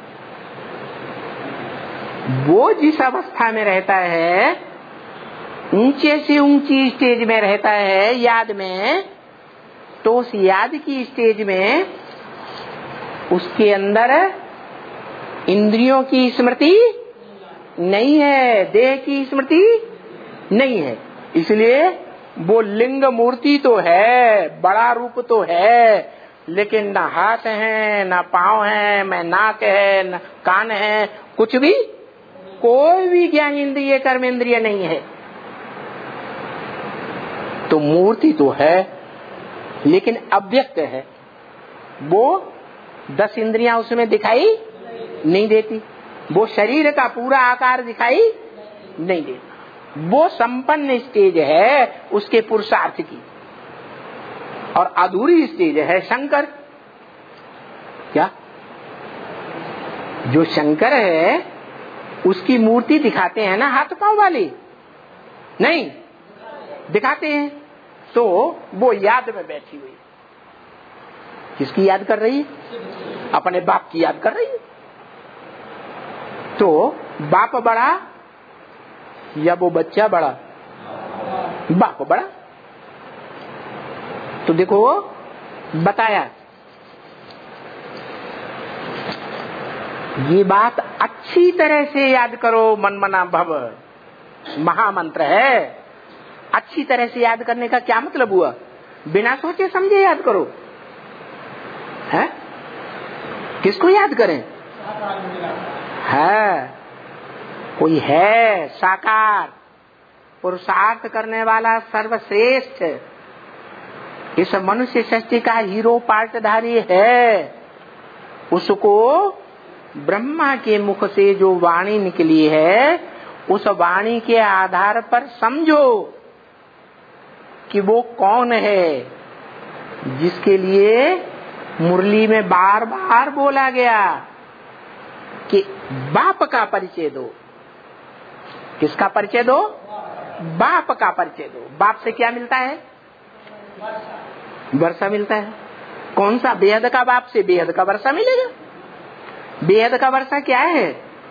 वो जिस अवस्था में रहता है, ऊंचे से ऊंची स्टेज में रहता है याद में, तो उस याद की स्टेज में उसके अंदर इंद्रियों की स्मृति नहीं है, देह की स्मृति नहीं है। इसलिए वो लिंग मूर्ति तो है, बड़ा रूप तो है, लेकिन न हाथ है, न पांव है, न नाक है, न कान है, कुछ भी, कोई भी ज्ञान इंद्रिय कर्म इंद्रिय नहीं है। तो मूर्ति तो है लेकिन अव्यक्त है, वो 10 इंद्रियां उसमें दिखाई नहीं देती, वो शरीर का पूरा आकार दिखाई नहीं देता। वो संपन्न स्टेज है उसके पुरुषार्थ की, और अधूरी स्टेज है शंकर। क्या? जो शंकर है उसकी मूर्ति दिखाते हैं ना हाथ पांव वाली? नहीं दिखाते हैं। तो वो याद में बैठी हुई, किसकी याद कर रही है? अपने बाप की याद कर रही है। तो बाप बड़ा या वो बच्चा बड़ा? बाप बड़ा। तो देखो बताया, ये बात अच्छी तरह से याद करो। मन मना भव महामंत्र है। अच्छी तरह से याद करने का क्या मतलब हुआ? बिना सोचे समझे याद करो। है? किसको याद करें? है कोई है साकार पुरुषार्थ करने वाला सर्वश्रेष्ठ, इस मनुष्य सृष्टि का हीरो पार्टधारी है। उसको ब्रह्मा के मुख से जो वाणी निकली है, उस वाणी के आधार पर समझो कि वो कौन है, जिसके लिए मुरली में बार बार बोला गया कि बाप का परिचय दो। किसका परिचय दो? बाप का परिचय दो। बाप से क्या मिलता है? वर्षा मिलता है। कौन सा? बेहद का बाप से बेहद का वर्षा मिलेगा। बेहद का वर्षा क्या है?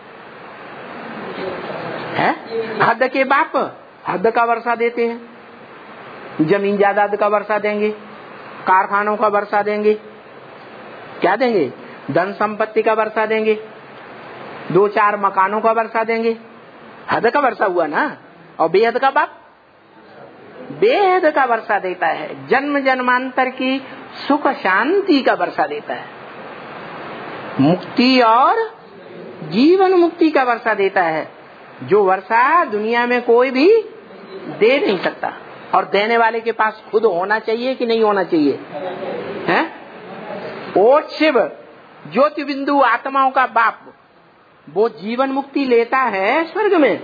हद के बाप हद का वर्षा देते हैं, जमीन जायदाद का वर्षा देंगे, कारखानों का वर्षा देंगे, क्या देंगे? धन संपत्ति का वर्षा देंगे, 2-4 मकानों का वर्षा देंगे। हद का वर्षा हुआ ना। और बेहद का बाप बेहद का वर्षा देता है, जन्म जन्मांतर की सुख शांति का वर्षा देता है, मुक्ति और जीवन मुक्ति का वर्षा देता है, जो वर्षा दुनिया में कोई भी दे नहीं सकता। और देने वाले के पास खुद होना चाहिए कि नहीं होना चाहिए? है? ओट शिव ज्योति बिंदु आत्माओं का बाप, वो जीवन मुक्ति लेता है स्वर्ग में?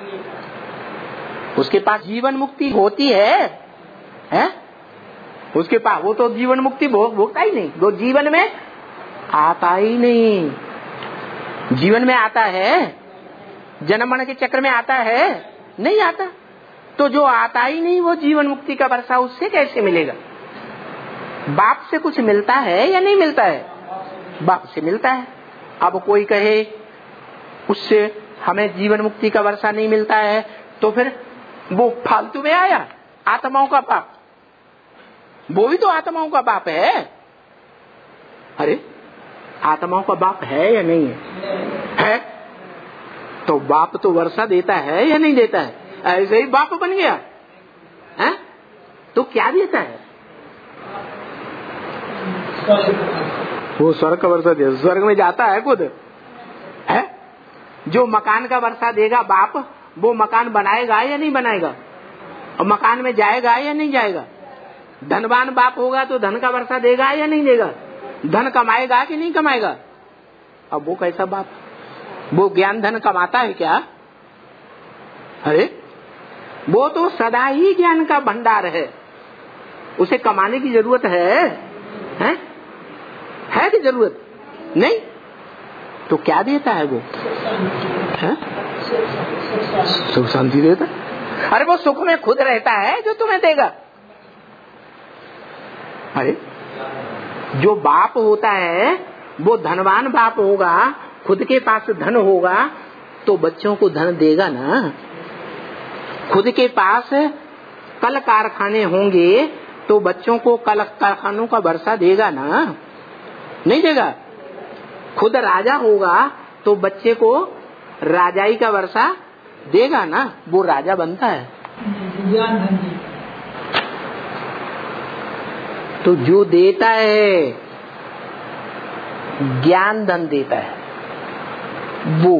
उसके पास जीवन मुक्ति होती है? उसके पास वो तो जीवन मुक्ति भोगता ही नहीं, वो जीवन में आता ही नहीं। जीवन में आता है? जन्म मरण के चक्र में आता है? नहीं आता। तो जो आता ही नहीं वो जीवन मुक्ति का वर्षा उससे कैसे मिलेगा? बाप से कुछ मिलता है या नहीं मिलता है? बाप से मिलता है। अब कोई कहे उससे हमें जीवन मुक्ति का वर्षा नहीं मिलता है, तो फिर वो फालतू में आया। आत्माओं का बाप, वो भी तो आत्माओं का बाप है। अरे आत्माओं का बाप है या नहीं है? तो बाप तो वर्षा देता है या नहीं देता है? ऐसे ही बाप बन गया है? तो क्या देता है? वो स्वर्ग का वर्षा दे, स्वर्ग में जाता है खुद है। जो मकान का वर्षा देगा बाप, वो मकान बनाएगा या नहीं बनाएगा? और मकान में जाएगा या नहीं जाएगा? धनवान बाप होगा तो धन का वर्षा देगा या नहीं देगा? धन कमाएगा कि नहीं कमाएगा? अब वो कैसा बाप? वो ज्ञान धन कमाता है क्या? अरे वो तो सदा ही ज्ञान का भंडार है, उसे कमाने की जरूरत है कि जरूरत नहीं? तो क्या देता है वो? सुख शांति देता। अरे वो सुख में खुद रहता है जो तुम्हें देगा। अरे जो बाप होता है वो धनवान बाप होगा, खुद के पास धन होगा तो बच्चों को धन देगा ना। खुद के पास कल कारखाने होंगे तो बच्चों को कल कारखानों का वर्षा देगा ना, नहीं देगा। खुद राजा होगा तो बच्चे को राजाई का वर्षा देगा ना, वो राजा बनता है। तो जो देता है ज्ञान धन देता है, वो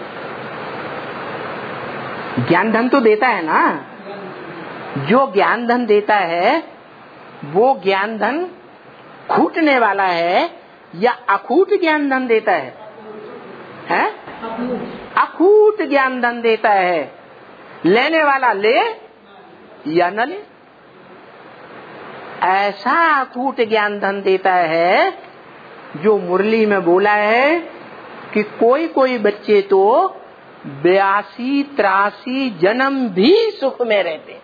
ज्ञान धन तो देता है ना। जो ज्ञान धन देता है वो ज्ञान धन खूटने वाला है या अखूट ज्ञान धन देता है, हैं? अखूट ज्ञान धन देता है। लेने वाला ले या न ले, ऐसा अखूट ज्ञान धन देता है जो मुरली में बोला है कि कोई कोई बच्चे तो 82-83 जन्म भी सुख में रहते।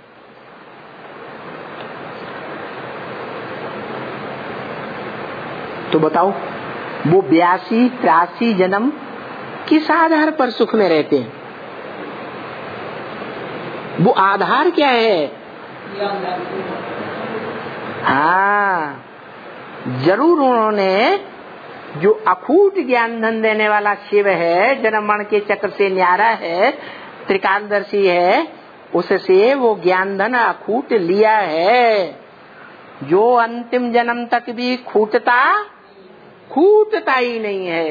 तो बताओ वो 82-83 जन्म किस आधार पर सुख में रहते हैं? वो आधार क्या है? हाँ, जरूर उन्होंने जो अखूट ज्ञान धन देने वाला शिव है, जन्म मरण के चक्र से न्यारा है, त्रिकालदर्शी है, उससे वो ज्ञान धन अखूट लिया है, जो अंतिम जन्म तक भी खूटता ही नहीं है।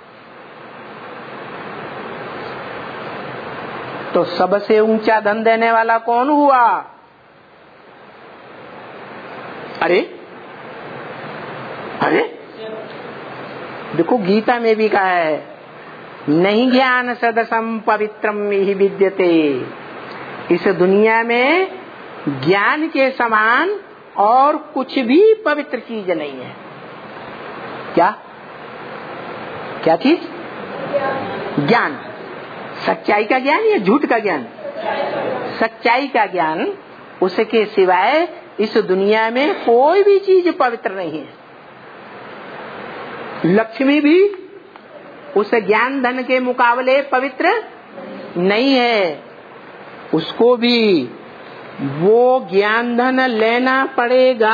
तो सबसे ऊंचा धन देने वाला कौन हुआ? अरे अरे देखो गीता में भी कहा है, नहीं ज्ञान सदसम पवित्रम ही विद्यते। इस दुनिया में ज्ञान के समान और कुछ भी पवित्र चीज नहीं है। क्या क्या चीज? ज्ञान। सच्चाई का ज्ञान या झूठ का ज्ञान? सच्चाई का ज्ञान। उसके सिवाय इस दुनिया में कोई भी चीज पवित्र नहीं है। लक्ष्मी भी उस ज्ञान धन के मुकाबले पवित्र नहीं है। उसको भी वो ज्ञान धन लेना पड़ेगा।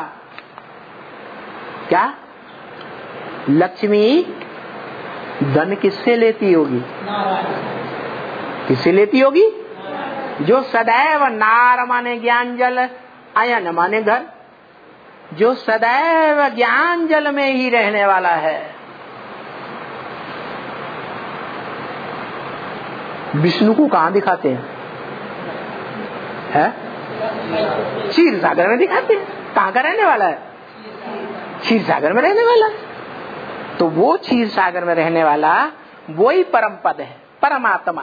क्या? लक्ष्मी धन किससे लेती होगी? किससे लेती होगी? जो सदैव नार माने ज्ञान जल, अयन माने घर, जो सदैव ज्ञान जल में ही रहने वाला है। विष्णु को कहाँ दिखाते हैं? क्षीर सागर में दिखाते हैं। कहाँ का रहने वाला है? क्षीर सागर में रहने वाला। तो वो क्षीर सागर में रहने वाला वही परम पद है, परमात्मा।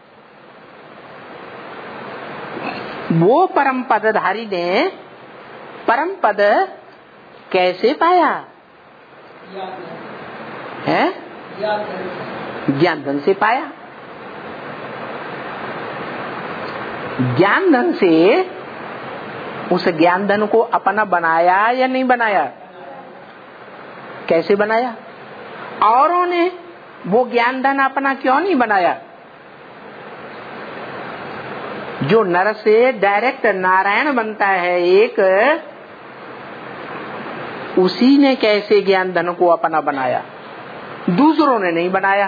वो परम पदधारी ने परम पद कैसे पाया है? ज्ञान धन से पाया। ज्ञान धन से उस ज्ञान धन को अपना बनाया या नहीं बनाया? कैसे बनाया? औरों ने वो ज्ञान धन अपना क्यों नहीं बनाया? जो नर से डायरेक्ट नारायण बनता है एक, उसी ने कैसे ज्ञान धन को अपना बनाया? दूसरों ने नहीं बनाया।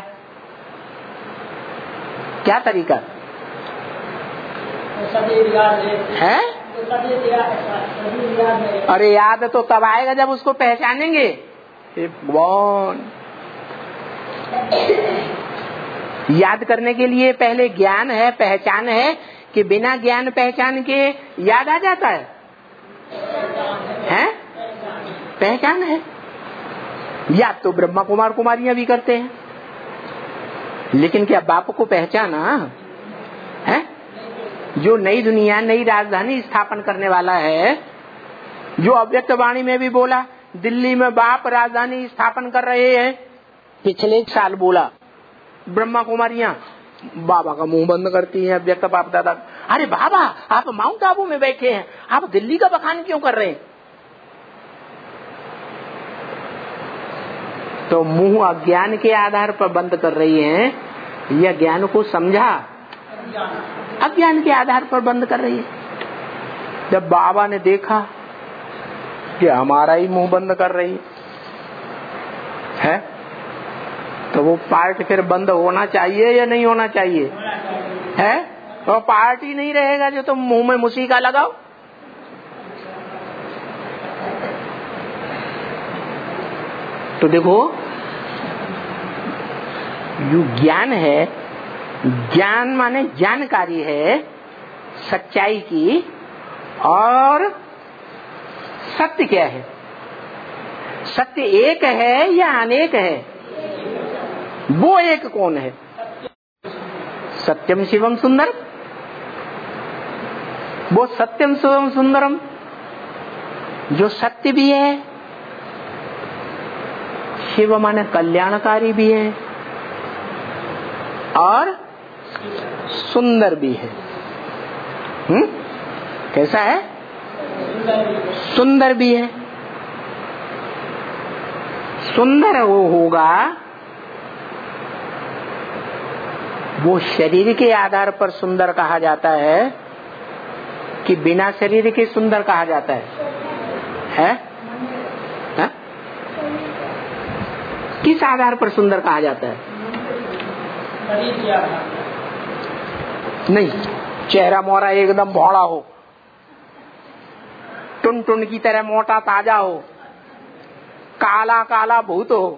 क्या तरीका है? अरे याद तो तब आएगा जब उसको पहचानेंगे। भगवान, याद करने के लिए पहले ज्ञान है, पहचान है, कि बिना ज्ञान पहचान के याद आ जाता है? हैं? पहचान है। याद तो ब्रह्मा कुमार कुमारियां भी करते हैं, लेकिन क्या बाप को पहचाना है? जो नई दुनिया, नई राजधानी स्थापन करने वाला है, जो अव्यक्त वाणी में भी बोला दिल्ली में बाप राजधानी स्थापन कर रहे हैं, पिछले साल बोला, ब्रह्मा कुमारियां बाबा का मुंह बंद करती हैं। अव्यक्त बाप दादा, अरे बाबा आप माउंट आबू में बैठे हैं, आप दिल्ली का बखान क्यों कर रहे हैं? तो मुंह अज्ञान के आधार पर बंद कर रही है या ज्ञान को समझा? अज्ञान के आधार पर बंद कर रही है। जब बाबा ने देखा कि हमारा ही मुंह बंद कर रही है, तो वो पार्ट फिर बंद होना चाहिए या नहीं होना चाहिए? है तो पार्ट ही नहीं रहेगा जो तुम मुंह में मुसीका लगाओ। तो देखो, जो ज्ञान है, ज्ञान माने जानकारी है सच्चाई की, और सत्य क्या है? सत्य एक है या अनेक है? वो एक कौन है? सत्यम शिवम सुंदर। वो सत्यम शिवम सुंदरम जो सत्य भी है, शिव माने कल्याणकारी भी है, और सुंदर भी है। कैसा है? सुंदर भी है। सुंदर वो होगा, वो शरीर के आधार पर सुंदर कहा जाता है कि बिना शरीर के सुंदर कहा जाता है? किस आधार पर सुंदर कहा जाता है? नहीं, चेहरा मोरा एकदम भौड़ा हो, टुन टुन की तरह मोटा ताजा हो, काला काला भूत हो,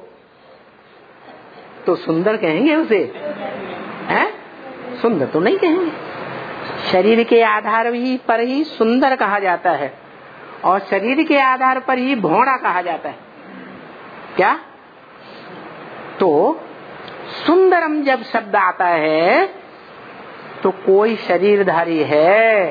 तो सुंदर कहेंगे उसे? हैं? सुंदर तो नहीं कहेंगे। शरीर के आधार पर ही सुंदर कहा जाता है, और शरीर के आधार पर ही भौड़ा कहा जाता है। क्या? तो सुंदरम जब शब्द आता है तो कोई शरीरधारी है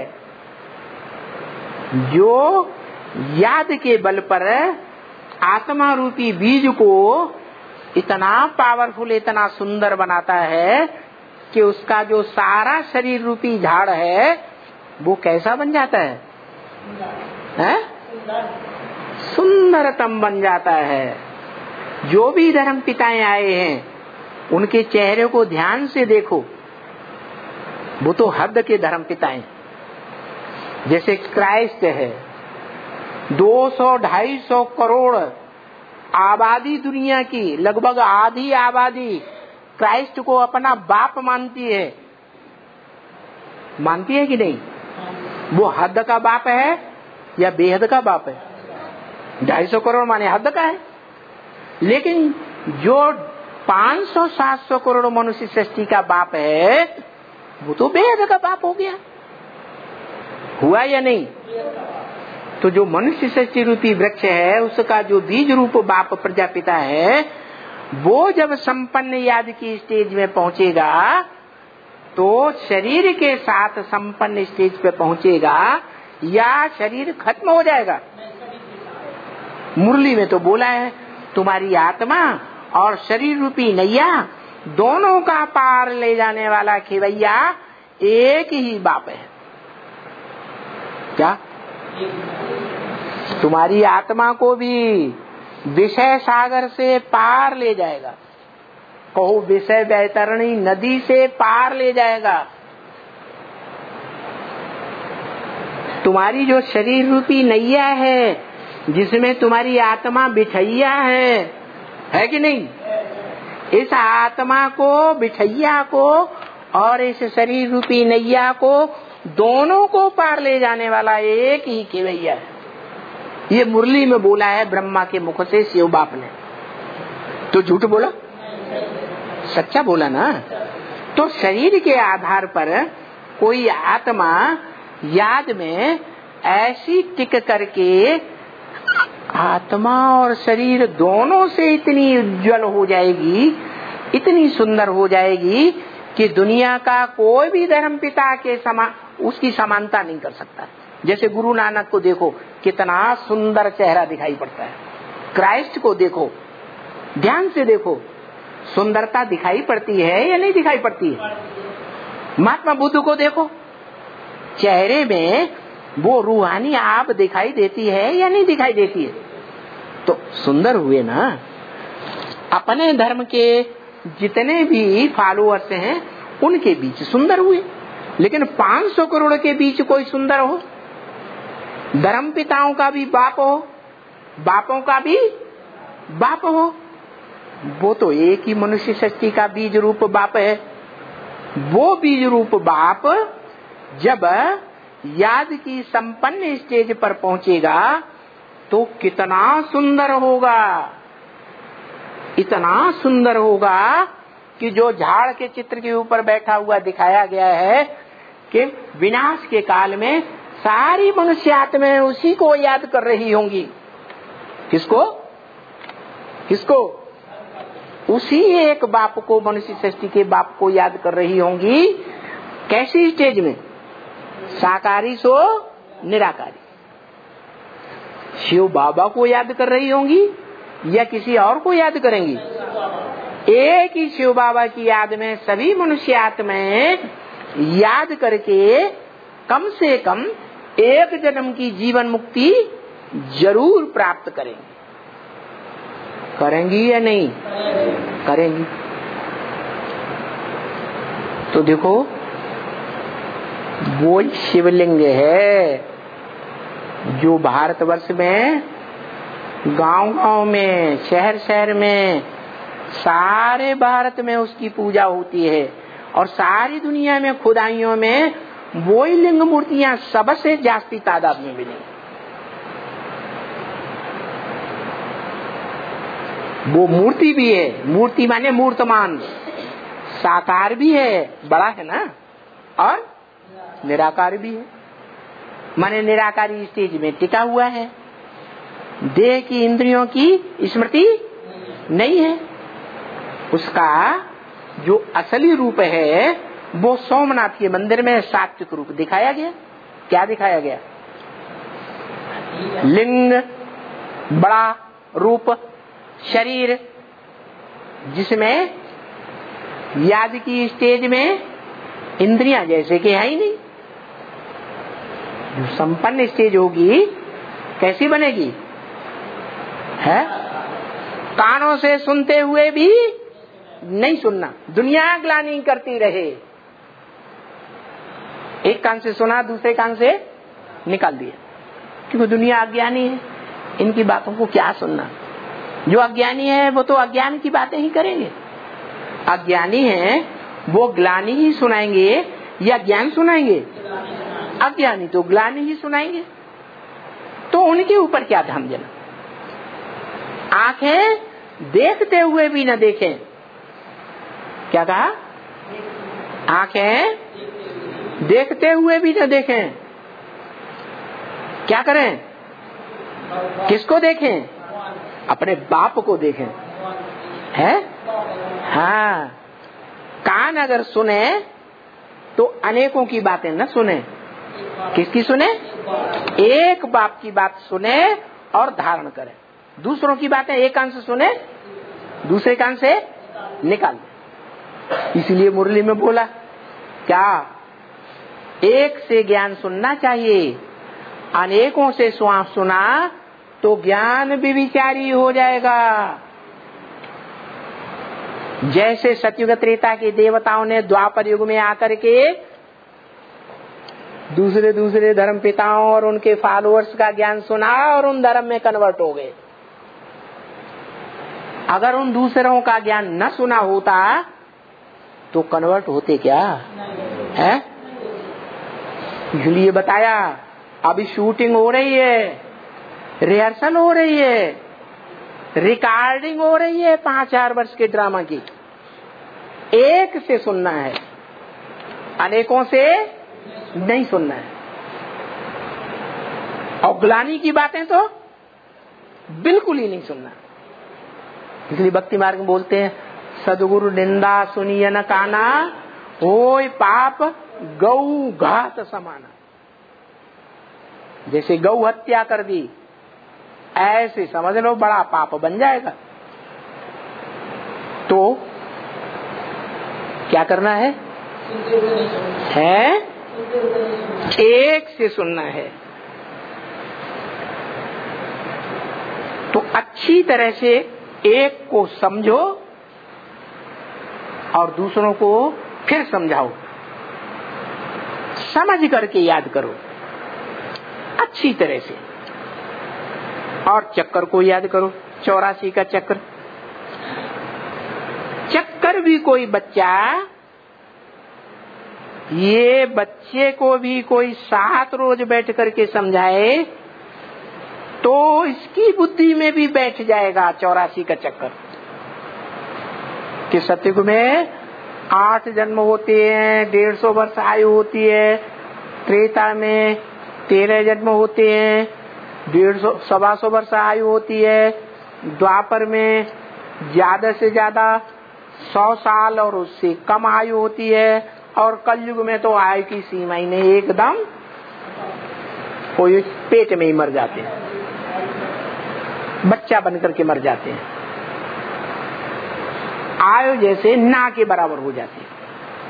जो याद के बल पर आत्मा रूपी बीज को इतना पावरफुल, इतना सुंदर बनाता है कि उसका जो सारा शरीर रूपी झाड़ है वो कैसा बन जाता है? सुंदरतम बन जाता है। जो भी धर्म पिताएं आए हैं उनके चेहरे को ध्यान से देखो, वो तो हद के धर्म पिताएं। जैसे क्राइस्ट है, 200-250 करोड़ आबादी दुनिया की, लगभग आधी आबादी क्राइस्ट को अपना बाप मानती है। मानती है कि नहीं? वो हद का बाप है या बेहद का बाप है? 250 करोड़ माने हद का है। लेकिन जो 500-700 करोड़ मनुष्य सृष्टि का बाप है, वो तो बेहद का बाप हो गया। हुआ या नहीं? तो जो मनुष्य सृष्टि रूपी वृक्ष है, उसका जो बीज रूप बाप प्रजापिता है, वो जब संपन्न याद की स्टेज में पहुंचेगा तो शरीर के साथ संपन्न स्टेज पे पहुंचेगा या शरीर खत्म हो जाएगा? मुरली में तो बोला है, तुम्हारी आत्मा और शरीर रूपी नैया दोनों का पार ले जाने वाला खेवैया एक ही बाप है। क्या? तुम्हारी आत्मा को भी विषय सागर से पार ले जाएगा। कहो विषय वैतरणी नदी से पार ले जाएगा। तुम्हारी जो शरीर रूपी नैया है, जिसमें तुम्हारी आत्मा बिठैया है कि नहीं? इस आत्मा को, बिठैया को और इस शरीर रूपी नैया को, दोनों को पार ले जाने वाला एक ही खेवैया है। ये मुरली में बोला है ब्रह्मा के मुख से शिव बाप ने। तो झूठ बोला? सच्चा बोला ना। तो शरीर के आधार पर कोई आत्मा याद में ऐसी टिक करके आत्मा और शरीर दोनों से इतनी उज्जवल हो जाएगी, इतनी सुंदर हो जाएगी कि दुनिया का कोई भी धर्म पिता के समान उसकी समानता नहीं कर सकता। जैसे गुरु नानक को देखो, कितना सुंदर चेहरा दिखाई पड़ता है। क्राइस्ट को देखो, ध्यान से देखो, सुंदरता दिखाई पड़ती है या नहीं दिखाई पड़ती है? महात्मा बुद्ध को देखो, चेहरे में वो रूहानी आप दिखाई देती है या नहीं दिखाई देती है? तो सुंदर हुए ना। अपने धर्म के जितने भी फॉलोअर्स हैं उनके बीच सुंदर हुए, लेकिन 500 करोड़ के बीच कोई सुंदर हो, धर्म पिताओं का भी बाप हो, बापों का भी बाप हो, वो तो एक ही मनुष्य सृष्टि का बीज रूप बाप है। वो बीज रूप बाप जब याद की संपन्न स्टेज पर पहुंचेगा तो कितना सुंदर होगा, इतना सुंदर होगा कि जो झाड़ के चित्र के ऊपर बैठा हुआ दिखाया गया है कि विनाश के काल में सारी मनुष्य आत्माएं उसी को याद कर रही होंगी। किसको? किसको? उसी एक बाप को, मनुष्य सृष्टि के बाप को याद कर रही होंगी। कैसी स्टेज में? साकारी सो निराकारी। शिव बाबा को याद कर रही होंगी या किसी और को याद करेंगी? एक ही शिव बाबा की याद में सभी मनुष्य आत्माएं याद करके कम से कम एक जन्म की जीवन मुक्ति जरूर प्राप्त करेंगी। करेंगी या नहीं? करेंगी। तो देखो, वो शिवलिंग है जो भारतवर्ष में गांव-गांव में, शहर-शहर में, सारे भारत में उसकी पूजा होती है और सारी दुनिया में खुदाइयों में वो ही लिंग मूर्तियां सबसे जास्ती तादाद में मिलेंगी। वो मूर्ति भी है, मूर्ति माने मूर्तमान, साकार भी है, बड़ा है ना, और निराकार भी है, माने निराकारी स्टेज में टिका हुआ है। देह की इंद्रियों की स्मृति नहीं है। उसका जो असली रूप है वो सोमनाथ के मंदिर में सात्विक रूप दिखाया गया। क्या दिखाया गया? लिंग, बड़ा रूप, शरीर, जिसमें याद की स्टेज में इंद्रियां जैसे कि है ही नहीं। जो संपन्न स्टेज होगी कैसी बनेगी? है कानों से सुनते हुए भी नहीं सुनना, दुनिया ग्लानि करती रहे। एक कान से सुना, दूसरे कान से निकाल दिया, क्योंकि दुनिया अज्ञानी है, इनकी बातों को क्या सुनना। जो अज्ञानी है वो तो अज्ञान की बातें ही करेंगे। अज्ञानी है वो ग्लानि ही सुनाएंगे या ज्ञान सुनाएंगे? अज्ञानी तो ग्लानि ही सुनाएंगे। तो उनके ऊपर क्या ध्यान देना? आंखें देखते हुए भी न देखें। क्या कहा? आंखें देखते हुए भी न देखें। क्या करें? किसको देखें? अपने बाप को देखें। है? हाँ। कान अगर सुने तो अनेकों की बातें न सुने। किसकी सुने? एक बाप की बात सुने और धारण करें। दूसरों की बातें एक कान से सुने, दूसरे कान से निकाल दे। इसलिए मुरली में बोला क्या? एक से ज्ञान सुनना चाहिए, अनेकों से सुना तो ज्ञान विचारी हो जाएगा। जैसे सतयुग त्रेता के देवताओं ने द्वापर युग में आकर के दूसरे दूसरे धर्म पिताओं और उनके फॉलोअर्स का ज्ञान सुना और उन धर्म में कन्वर्ट हो गए। अगर उन दूसरों का ज्ञान न सुना होता तो कन्वर्ट होते क्या? है? इसलिए बताया अभी शूटिंग हो रही है, रिहर्सल हो रही है, रिकॉर्डिंग हो रही है 5,000 वर्ष के ड्रामा की। एक से सुनना है, अनेकों से नहीं सुनना है। और ग्लानि की बातें तो बिल्कुल ही नहीं सुनना। इसलिए भक्ति मार्ग में बोलते हैं सदगुरु निंदा सुनिए न काना, होय पाप गौ घात समाना। जैसे गौ हत्या कर दी ऐसे समझ लो बड़ा पाप बन जाएगा। तो क्या करना है? एक से सुनना है। तो अच्छी तरह से एक को समझो और दूसरों को फिर समझाओ, समझ करके याद करो अच्छी तरह से। और चक्कर को याद करो, 84 का चक्कर। चक्कर भी कोई बच्चा, ये बच्चे को भी कोई 7 रोज बैठ करके समझाए तो इसकी बुद्धि में भी बैठ जाएगा 84 का चक्कर कि सतयुग में 8 जन्म होते हैं, 150 वर्ष आयु होती है, त्रेता में 13 जन्म होते हैं, 150 वर्ष आयु होती है, द्वापर में ज्यादा से ज्यादा 100 साल और उससे कम आयु होती है, और कलयुग में तो आयु की सीमा ही नहीं, एकदम कोई पेट में ही मर जाते हैं, बच्चा बनकर के मर जाते हैं, आयु जैसे ना के बराबर हो जाती है।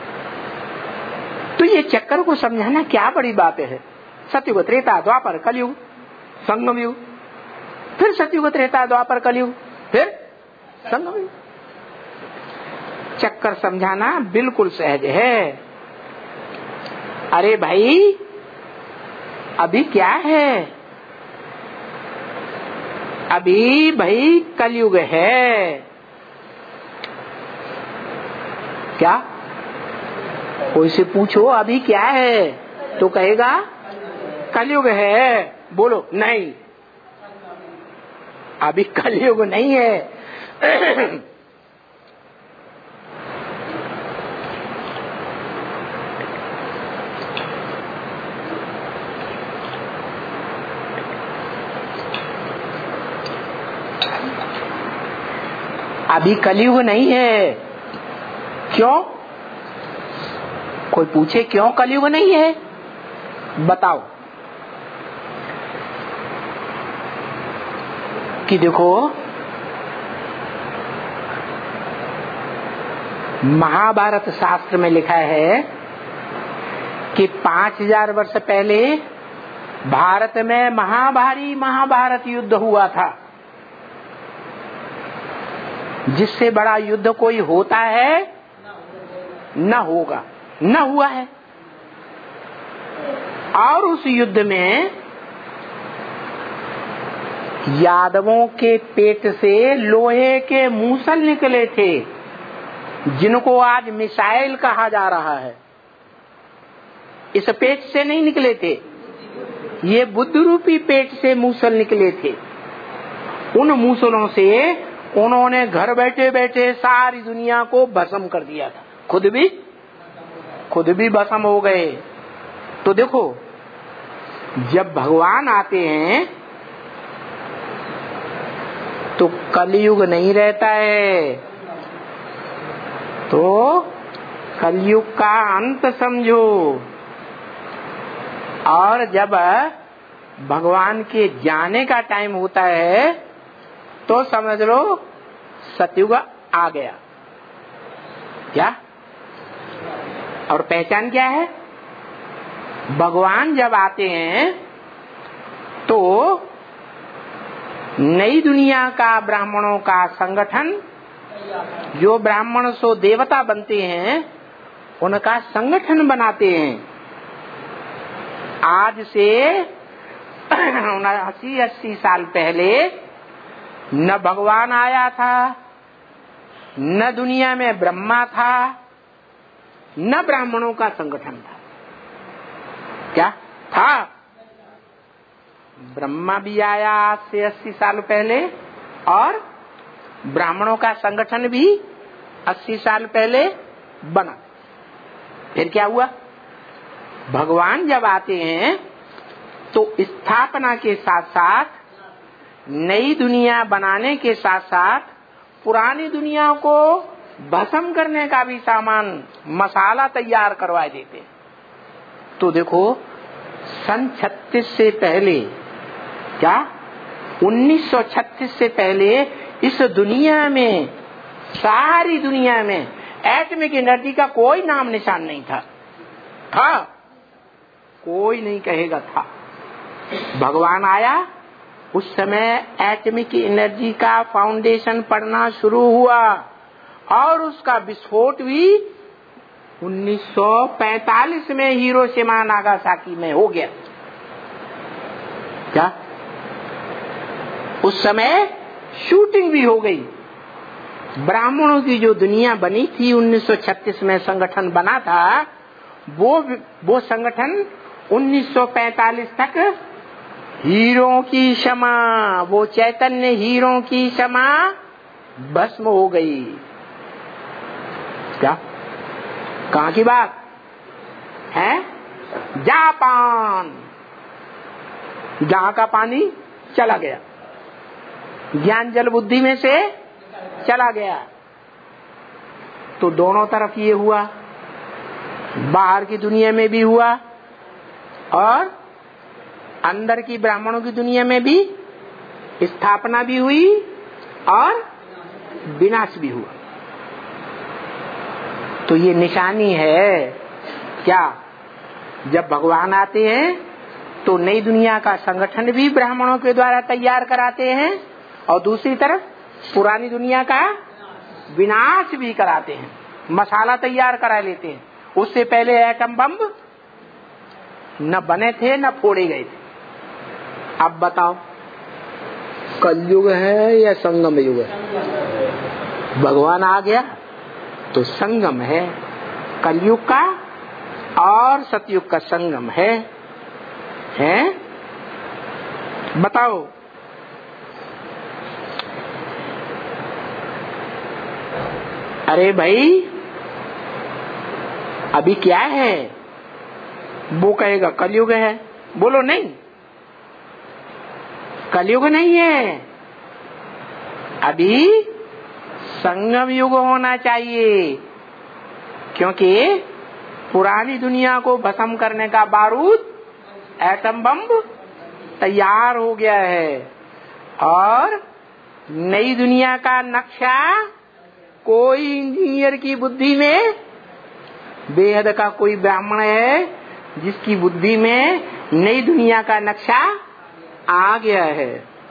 तो ये चक्कर को समझाना क्या बड़ी बात है। सतयुग, त्रेता, द्वापर, कलयुग, संगम युग, फिर सतयुग, त्रेता, द्वापर, कलयुग, फिर संगम युग। चक्कर समझाना बिल्कुल सहज है। अरे भाई अभी क्या है, अभी भाई कलयुग है, क्या कोई से पूछो अभी क्या है तो कहेगा कलयुग है, बोलो नहीं अभी कलयुग नहीं है। अभी कलयुग नहीं है। क्यों? कोई पूछे क्यों कलयुग नहीं है, बताओ। कि देखो महाभारत शास्त्र में लिखा है कि 5000 वर्ष पहले भारत में महाभारी महाभारत युद्ध हुआ था, जिससे बड़ा युद्ध कोई होता है न होगा, न हुआ है। और उस युद्ध में यादवों के पेट से लोहे के मूसल निकले थे, जिनको आज मिसाइल कहा जा रहा है। इस पेट से नहीं निकले थे, ये बुद्ध रूपी पेट से मूसल निकले थे। उन मूसलों से उन्होंने घर बैठे बैठे सारी दुनिया को भस्म कर दिया था, खुद भी भस्म हो गए। तो देखो जब भगवान आते हैं तो कलयुग नहीं रहता है, तो कलयुग का अंत समझो। और जब भगवान के जाने का टाइम होता है तो समझ लो सतयुग आ गया। क्या? और पहचान क्या है? भगवान जब आते हैं तो नई दुनिया का ब्राह्मणों का संगठन, जो ब्राह्मण सो देवता बनते हैं उनका संगठन बनाते हैं। आज से 80 साल पहले न भगवान आया था, न दुनिया में ब्रह्मा था, न ब्राह्मणों का संगठन था। क्या था? ब्रह्मा भी आया आज से 80 साल पहले, और ब्राह्मणों का संगठन भी 80 साल पहले बना। फिर क्या हुआ? भगवान जब आते हैं तो स्थापना के साथ साथ, नई दुनिया बनाने के साथ साथ, पुरानी दुनिया को भस्म करने का भी सामान, मसाला तैयार करवा देते। तो देखो सन 36 से पहले, क्या 1936 से पहले इस दुनिया में, सारी दुनिया में एटॉमिक एनर्जी का कोई नाम निशान नहीं था। था? कोई नहीं कहेगा था। भगवान आया उस समय एटमिक एनर्जी का फाउंडेशन पढ़ना शुरू हुआ और उसका विस्फोट भी 1945 में हिरोशिमा नागासाकी में हो गया। क्या उस समय शूटिंग भी हो गई। ब्राह्मणों की जो दुनिया बनी थी 1936 में संगठन बना था, वो संगठन 1945 तक हीरों की क्षमा, वो चैतन्य हीरों की क्षमा भस्म हो गई। क्या कहाँ की बात है? जापान, जहाँ का पानी चला गया, ज्ञान जल बुद्धि में से चला गया। तो दोनों तरफ ये हुआ, बाहर की दुनिया में भी हुआ और अंदर की ब्राह्मणों की दुनिया में भी स्थापना भी हुई और विनाश भी हुआ। तो ये निशानी है क्या? जब भगवान आते हैं तो नई दुनिया का संगठन भी ब्राह्मणों के द्वारा तैयार कराते हैं और दूसरी तरफ पुरानी दुनिया का विनाश भी कराते हैं, मसाला तैयार करा लेते हैं। उससे पहले एटम बम न बने थे न फोड़े गए थे। अब बताओ कलयुग है या संगम युग है? भगवान आ गया तो संगम है, कलयुग का और सतयुग का संगम है। बताओ अरे भाई अभी क्या है? वो कहेगा कलयुग है, बोलो नहीं कलयुग नहीं है, अभी संगम युग होना चाहिए। क्योंकि पुरानी दुनिया को भस्म करने का बारूद एटम बम तैयार हो गया है और नई दुनिया का नक्शा कोई इंजीनियर की बुद्धि में, बेहद का कोई ब्राह्मण है जिसकी बुद्धि में नई दुनिया का नक्शा आ गया है।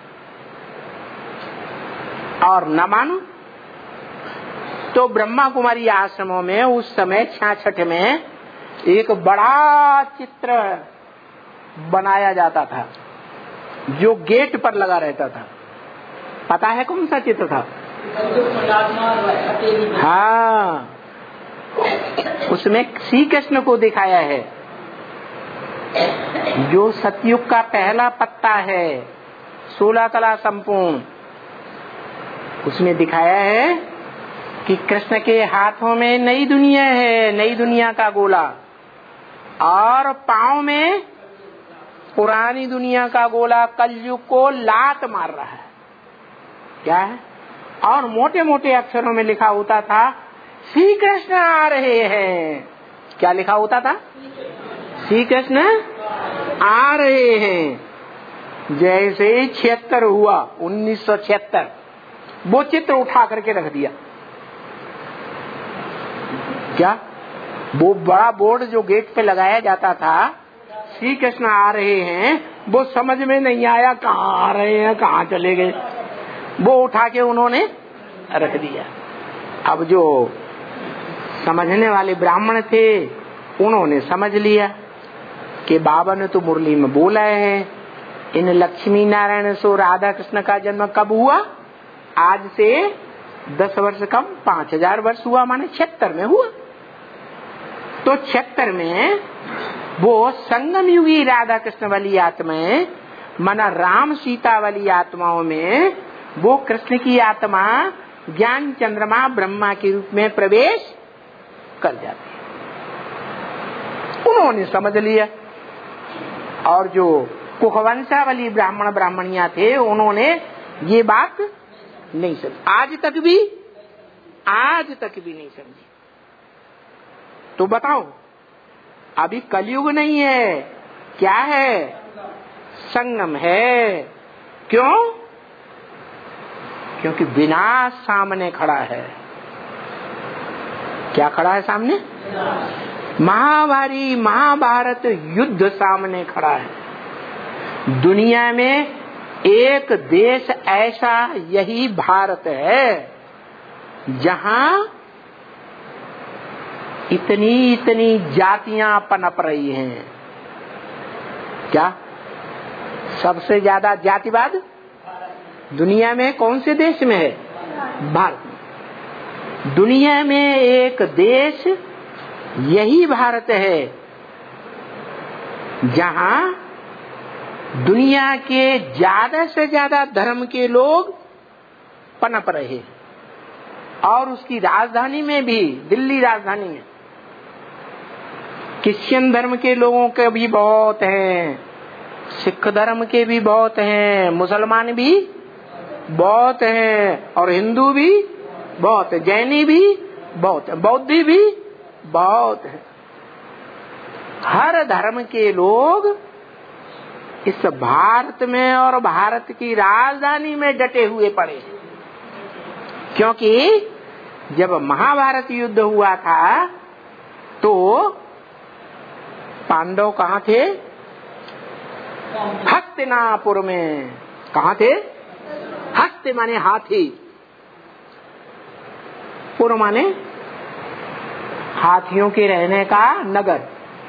और न मानो तो ब्रह्मा कुमारी आश्रमों में उस समय 66 में एक बड़ा चित्र बनाया जाता था जो गेट पर लगा रहता था। पता है कौन सा चित्र था? हाँ, उसमें श्री कृष्ण को दिखाया है जो सतयुग का पहला पत्ता है, 16 कला संपूर्ण। उसमें दिखाया है कि कृष्ण के हाथों में नई दुनिया है, नई दुनिया का गोला, और पांव में पुरानी दुनिया का गोला कलयुग को लात मार रहा है। क्या है? और मोटे मोटे अक्षरों में लिखा होता था श्री कृष्ण आ रहे हैं। क्या लिखा होता था? श्री कृष्ण आ रहे हैं। जैसे 76 हुआ 1976, वो चित्र उठा करके रख दिया। क्या वो बड़ा बोर्ड जो गेट पे लगाया जाता था श्री कृष्ण आ रहे हैं, वो समझ में नहीं आया कहाँ आ रहे हैं, कहाँ चले गए, वो उठा के उन्होंने रख दिया। अब जो समझने वाले ब्राह्मण थे उन्होंने समझ लिया कि बाबा ने तो मुरली में बोला है इन लक्ष्मी नारायण सो राधा कृष्ण का जन्म कब हुआ? आज से 10 वर्ष कम 5000 वर्ष हुआ, माने 76 में हुआ। तो 76 में वो संगम युगी राधा कृष्ण वाली आत्माएं, माना राम सीता वाली आत्माओं में वो कृष्ण की आत्मा ज्ञान चंद्रमा ब्रह्मा के रूप में प्रवेश कर जाती है। उन्होंने समझ लिया। और जो कुखवंशा वाली ब्राह्मण ब्राह्मणियां थे उन्होंने ये बात नहीं समझी, आज तक भी नहीं समझी। तो बताओ अभी कलयुग नहीं है, क्या है? संगम है। क्यों? क्योंकि विनाश सामने खड़ा है। क्या खड़ा है सामने? महाभारी महाभारत युद्ध सामने खड़ा है। दुनिया में एक देश ऐसा यही भारत है जहां इतनी जातियां पनप रही हैं। क्या सबसे ज्यादा जातिवाद दुनिया में कौन से देश में है? भारत में। दुनिया में एक देश यही भारत है जहां दुनिया के ज्यादा से ज्यादा धर्म के लोग पनप रहे, और उसकी राजधानी में भी, दिल्ली राजधानी में क्रिश्चियन धर्म के लोगों के भी बहुत हैं, सिख धर्म के भी बहुत हैं, मुसलमान भी बहुत हैं, और हिंदू भी बहुत है, जैनी भी बहुत है, बौद्धी भी बहुत है। हर धर्म के लोग इस भारत में और भारत की राजधानी में डटे हुए पड़े, क्योंकि जब महाभारत युद्ध हुआ था तो पांडव कहाँ थे? हस्तिनापुर में। कहाँ थे? हस्ति माने हाथी, पुर माने हाथियों के रहने का नगर।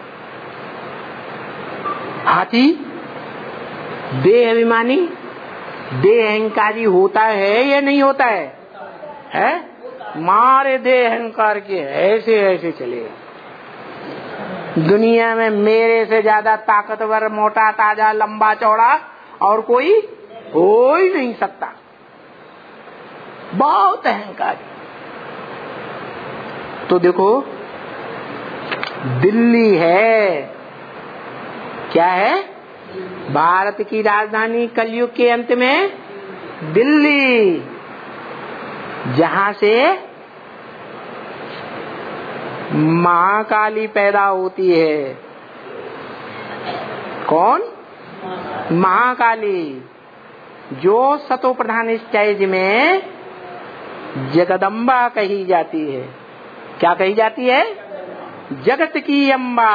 हाथी देह अभिमानी, देह अहंकारी होता है या नहीं होता है? है? मारे देह अहंकार के ऐसे ऐसे चलेगा। दुनिया में मेरे से ज्यादा ताकतवर, मोटा, ताजा, लंबा, चौड़ा और कोई हो ही नहीं सकता। बहुत अहंकारी। तो देखो दिल्ली है, क्या है? भारत की राजधानी कलयुग के अंत में दिल्ली, जहां से महाकाली पैदा होती है। कौन? महाकाली, जो सतो प्रधान स्टेज में जगदम्बा कही जाती है। क्या कही जाती है? जगत की अम्बा।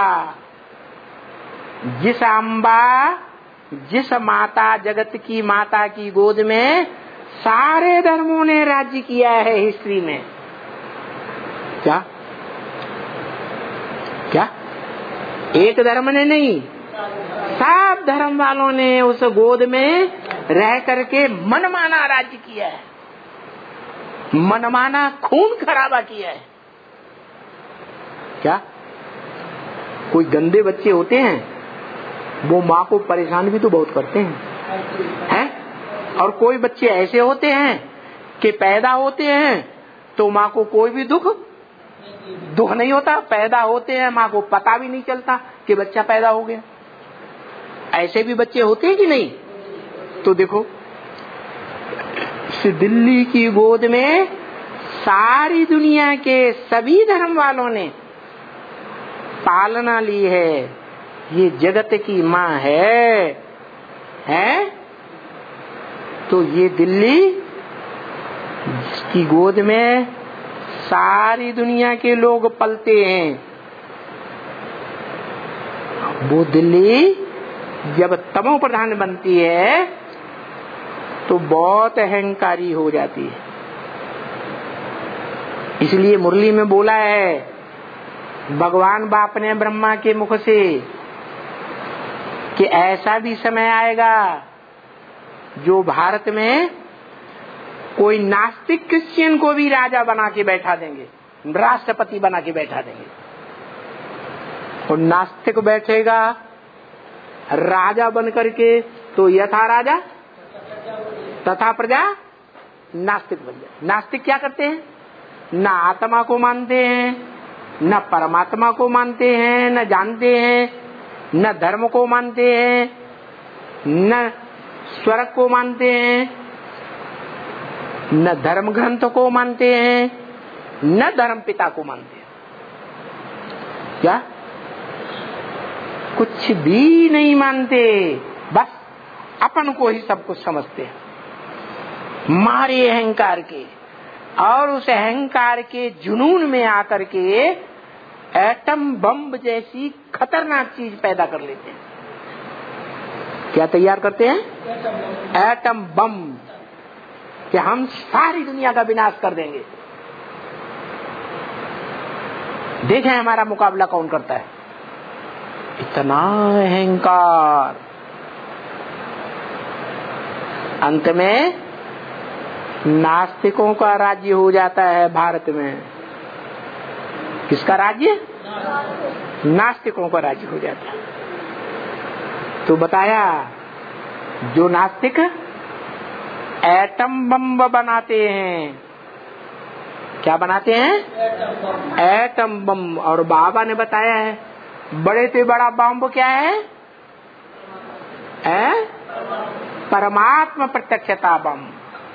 जिस माता, जगत की माता की गोद में सारे धर्मों ने राज्य किया है हिस्ट्री में। क्या क्या एक धर्म ने नहीं, सब धर्म वालों ने उस गोद में रह करके मनमाना राज्य किया है, मनमाना खून खराबा किया है। क्या कोई गंदे बच्चे होते हैं, वो माँ को परेशान भी तो बहुत करते हैं? और कोई बच्चे ऐसे होते हैं कि पैदा होते हैं तो माँ को कोई भी दुख नहीं होता, पैदा होते हैं माँ को पता भी नहीं चलता कि बच्चा पैदा हो गया। ऐसे भी बच्चे होते हैं कि नहीं? तो देखो दिल्ली की गोद में सारी दुनिया के सभी धर्म वालों ने पालना ली है। ये जगत की माँ है? तो ये दिल्ली जिसकी गोद में सारी दुनिया के लोग पलते हैं, वो दिल्ली जब तमो प्रधान बनती है तो बहुत अहंकारी हो जाती है। इसलिए मुरली में बोला है भगवान बाप ने ब्रह्मा के मुख से कि ऐसा भी समय आएगा जो भारत में कोई नास्तिक क्रिश्चियन को भी राजा बना के बैठा देंगे, राष्ट्रपति बना के बैठा देंगे। और नास्तिक बैठेगा राजा बन करके तो यथा राजा तथा प्रजा नास्तिक बन जाए। नास्तिक क्या करते हैं? न आत्मा को मानते हैं, न परमात्मा को मानते हैं, न जानते हैं, न धर्म को मानते हैं, न स्वर्ग को मानते हैं, न धर्म ग्रंथ को मानते हैं, न धर्म पिता को मानते हैं। क्या कुछ भी नहीं मानते, बस अपन को ही सब कुछ समझते हैं, मारे अहंकार के। और उस अहंकार के जुनून में आकर के एटम बम जैसी खतरनाक चीज पैदा कर लेते हैं। क्या तैयार करते हैं? एटम बम, कि हम सारी दुनिया का विनाश कर देंगे। देखें हमारा मुकाबला कौन करता है। इतना अहंकार, अंत में नास्तिकों का राज्य हो जाता है भारत में। किसका राज्य? नास्तिकों का राज्य हो जाता है। तो बताया, जो नास्तिक एटम बम बनाते हैं। क्या बनाते हैं? Atom bomb. और बाबा ने बताया है, बड़े से बड़ा बम क्या है? परमात्मा प्रत्यक्षता बम।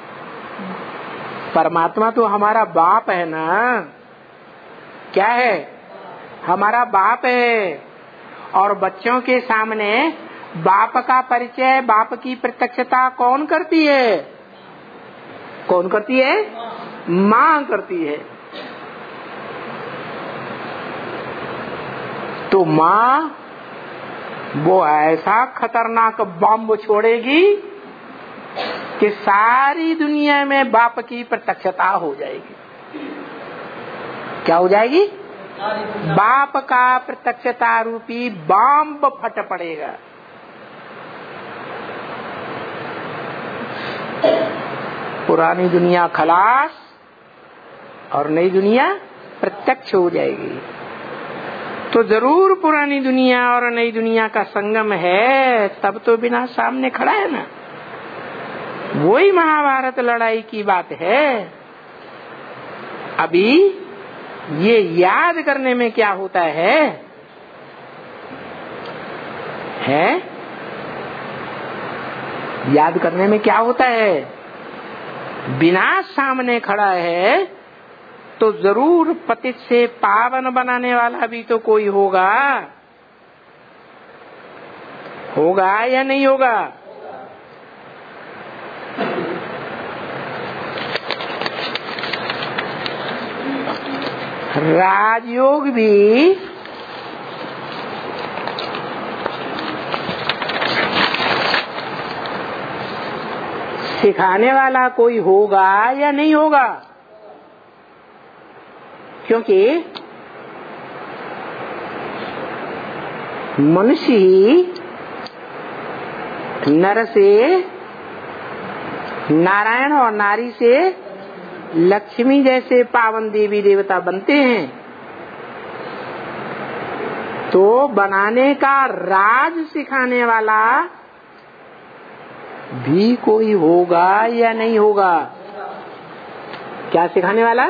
परमात्मा तो हमारा बाप है ना। क्या है? हमारा बाप है। और बच्चों के सामने बाप का परिचय, बाप की प्रत्यक्षता कौन करती है? कौन करती है? माँ करती है। तो माँ वो ऐसा खतरनाक बम छोड़ेगी कि सारी दुनिया में बाप की प्रत्यक्षता हो जाएगी। क्या हो जाएगी? बाप का प्रत्यक्षता रूपी बम फट पड़ेगा। पुरानी दुनिया खलास और नई दुनिया प्रत्यक्ष हो जाएगी। तो जरूर पुरानी दुनिया और नई दुनिया का संगम है, तब तो बिना सामने खड़ा है ना। वही महाभारत लड़ाई की बात है। अभी ये याद करने में क्या होता है? याद करने में क्या होता है? बिना सामने खड़ा है तो जरूर पतित से पावन बनाने वाला भी तो कोई होगा। होगा या नहीं होगा? राजयोग भी सिखाने वाला कोई होगा या नहीं होगा? क्योंकि मनुष्य ही नर से नारायण और नारी से लक्ष्मी जैसे पावन देवी देवता बनते हैं। तो बनाने का राज सिखाने वाला भी कोई होगा या नहीं होगा? क्या सिखाने वाला?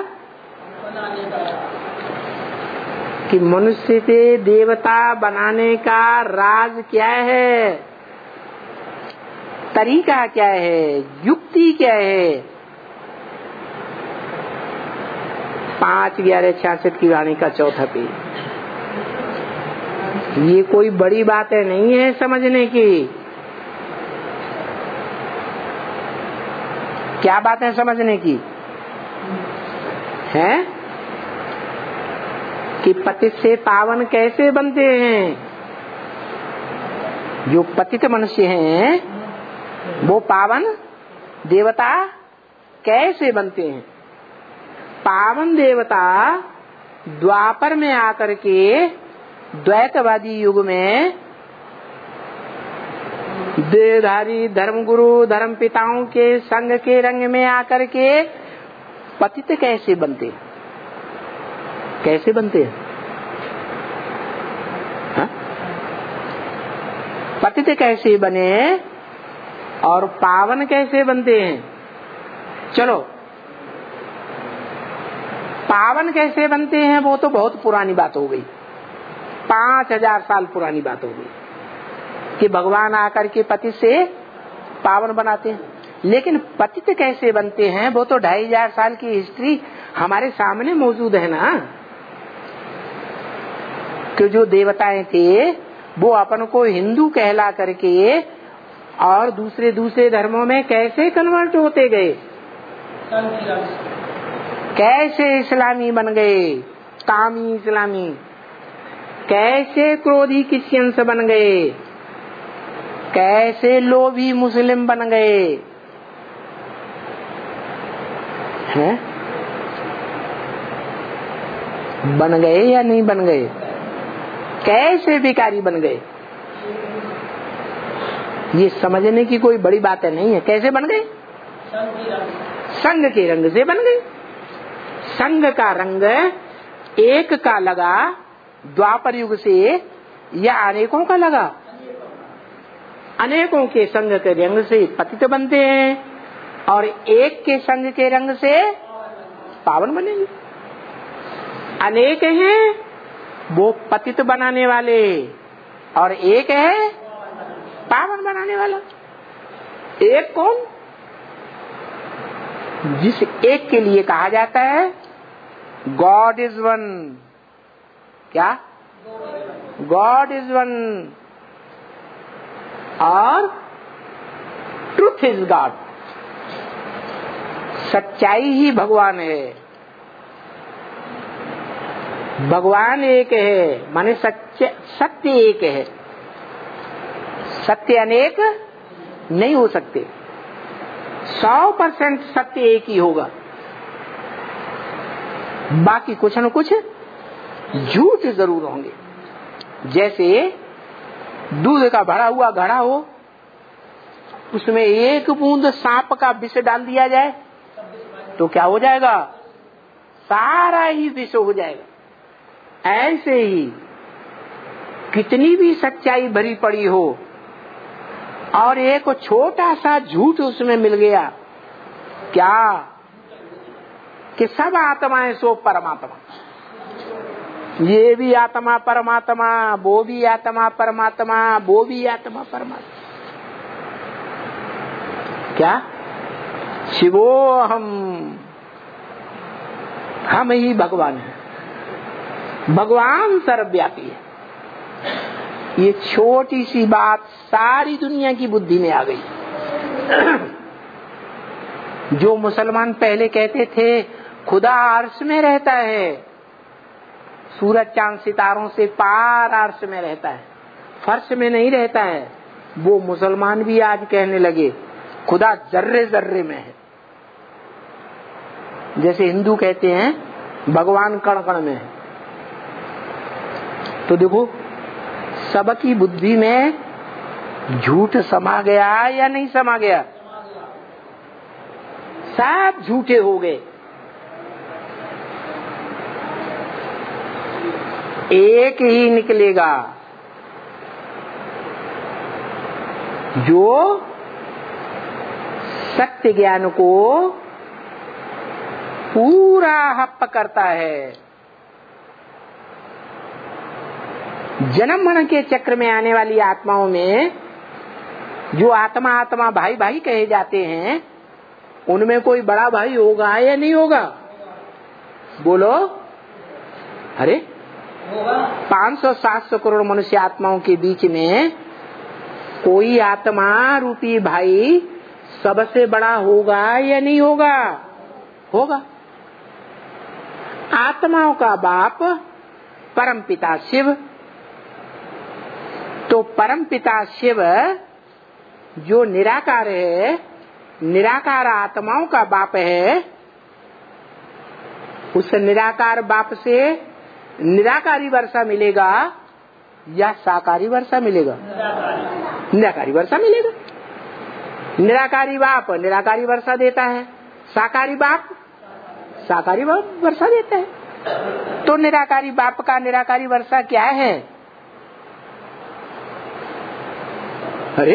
कि मनुष्य से देवता बनाने का राज क्या है, तरीका क्या है, युक्ति क्या है। 5/11/66 की वाणी का चौथा पेज। ये कोई बड़ी बातें नहीं है समझने की। क्या बात है समझने की? है कि पतित से पावन कैसे बनते हैं। जो पतित मनुष्य हैं वो पावन देवता कैसे बनते हैं। पावन देवता द्वापर में आकर के द्वैतवादी युग में देहधारी धर्मगुरु धर्म पिताओं के संग के रंग में आकर के पतित कैसे बनते? कैसे बनते हैं? पतित कैसे बने और पावन कैसे बनते हैं? चलो, पावन कैसे बनते हैं वो तो बहुत पुरानी बात हो गई। 5000 साल पुरानी बात हो गई कि भगवान आकर के पतित से पावन बनाते हैं। लेकिन पतित कैसे बनते हैं वो तो 2500 साल की हिस्ट्री हमारे सामने मौजूद है ना। कि जो देवताएं थे वो अपन को हिंदू कहला करके और दूसरे धर्मों में कैसे कन्वर्ट होते गए, कैसे इस्लामी बन गए, कामी इस्लामी, कैसे क्रोधी क्रिश्चियंस बन गए, कैसे लोभी मुस्लिम बन गए हैं? बन गए या नहीं बन गए? कैसे भिखारी बन गए? ये समझने की कोई बड़ी बात नहीं है। कैसे बन गए? संग के रंग से बन गए। संग का रंग एक का लगा द्वापर युग से या अनेकों का लगा? अनेकों के संग के रंग से पतित बनते हैं और एक के संग के रंग से पावन बनेंगे। अनेक हैं वो पतित बनाने वाले और एक है पावन बनाने वाला। एक कौन? जिस एक के लिए कहा जाता है गॉड इज वन। क्या? गॉड इज वन और ट्रूथ इज गॉड। सच्चाई ही भगवान है। भगवान एक है माने सत्य एक है। सत्य अनेक नहीं हो सकते। 100% सत्य एक ही होगा, बाकी कुछ न कुछ झूठ जरूर होंगे। जैसे दूध का भरा हुआ घड़ा हो, उसमें एक बूंद सांप का विष डाल दिया जाए तो क्या हो जाएगा? सारा ही विष हो जाएगा। ऐसे ही कितनी भी सच्चाई भरी पड़ी हो और एक छोटा सा झूठ उसमें मिल गया, क्या कि सब आत्माएं सो परमात्मा। ये भी आत्मा परमात्मा, वो भी आत्मा परमात्मा, वो भी आत्मा परमात्मा। क्या? शिवो हम ही भगवान है। भगवान सर्वव्यापी है। ये छोटी सी बात सारी दुनिया की बुद्धि में आ गई। जो मुसलमान पहले कहते थे खुदा अर्श में रहता है, सूरज चांद सितारों से पार अर्श में रहता है, फर्श में नहीं रहता है, वो मुसलमान भी आज कहने लगे खुदा जर्रे जर्रे में है। जैसे हिंदू कहते हैं भगवान कण कण में है। तो देखो सबकी बुद्धि में झूठ समा गया या नहीं समा गया? सब झूठे हो गए। एक ही निकलेगा जो सत्य ज्ञान को पूरा हप्प करता है। जन्म मरण के चक्र में आने वाली आत्माओं में जो आत्मा आत्मा भाई भाई कहे जाते हैं, उनमें कोई बड़ा भाई होगा या नहीं होगा? बोलो। अरे 500-700 करोड़ मनुष्य आत्माओं के बीच में कोई आत्मा रूपी भाई सबसे बड़ा होगा या नहीं होगा? होगा। आत्माओं का बाप परम पिता शिव। तो परम पिता शिव जो निराकार है, निराकार आत्माओं का बाप है, उस निराकार बाप से निराकारी वर्षा मिलेगा या साकारी वर्षा मिलेगा? निराकारी वर्षा मिलेगा। निराकारी बाप निराकारी वर्षा देता है, साकारी बाप साकारी वर्षा देता है। तो निराकारी बाप का निराकारी वर्षा क्या है? अरे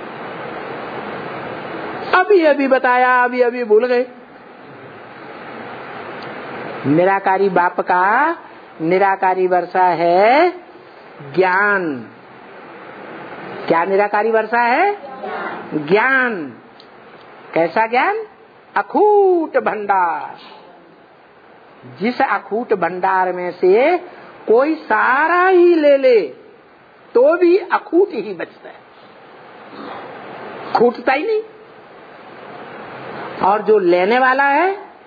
अभी बताया, अभी भूल गए। निराकारी बाप का निराकारी वर्षा है ज्ञान। क्या निराकारी वर्षा है? ज्ञान। कैसा ज्ञान? अखूट भंडार। जिस अखूट भंडार में से कोई सारा ही ले ले तो भी अखूट ही बचता है, खूटता ही नहीं। और जो लेने वाला है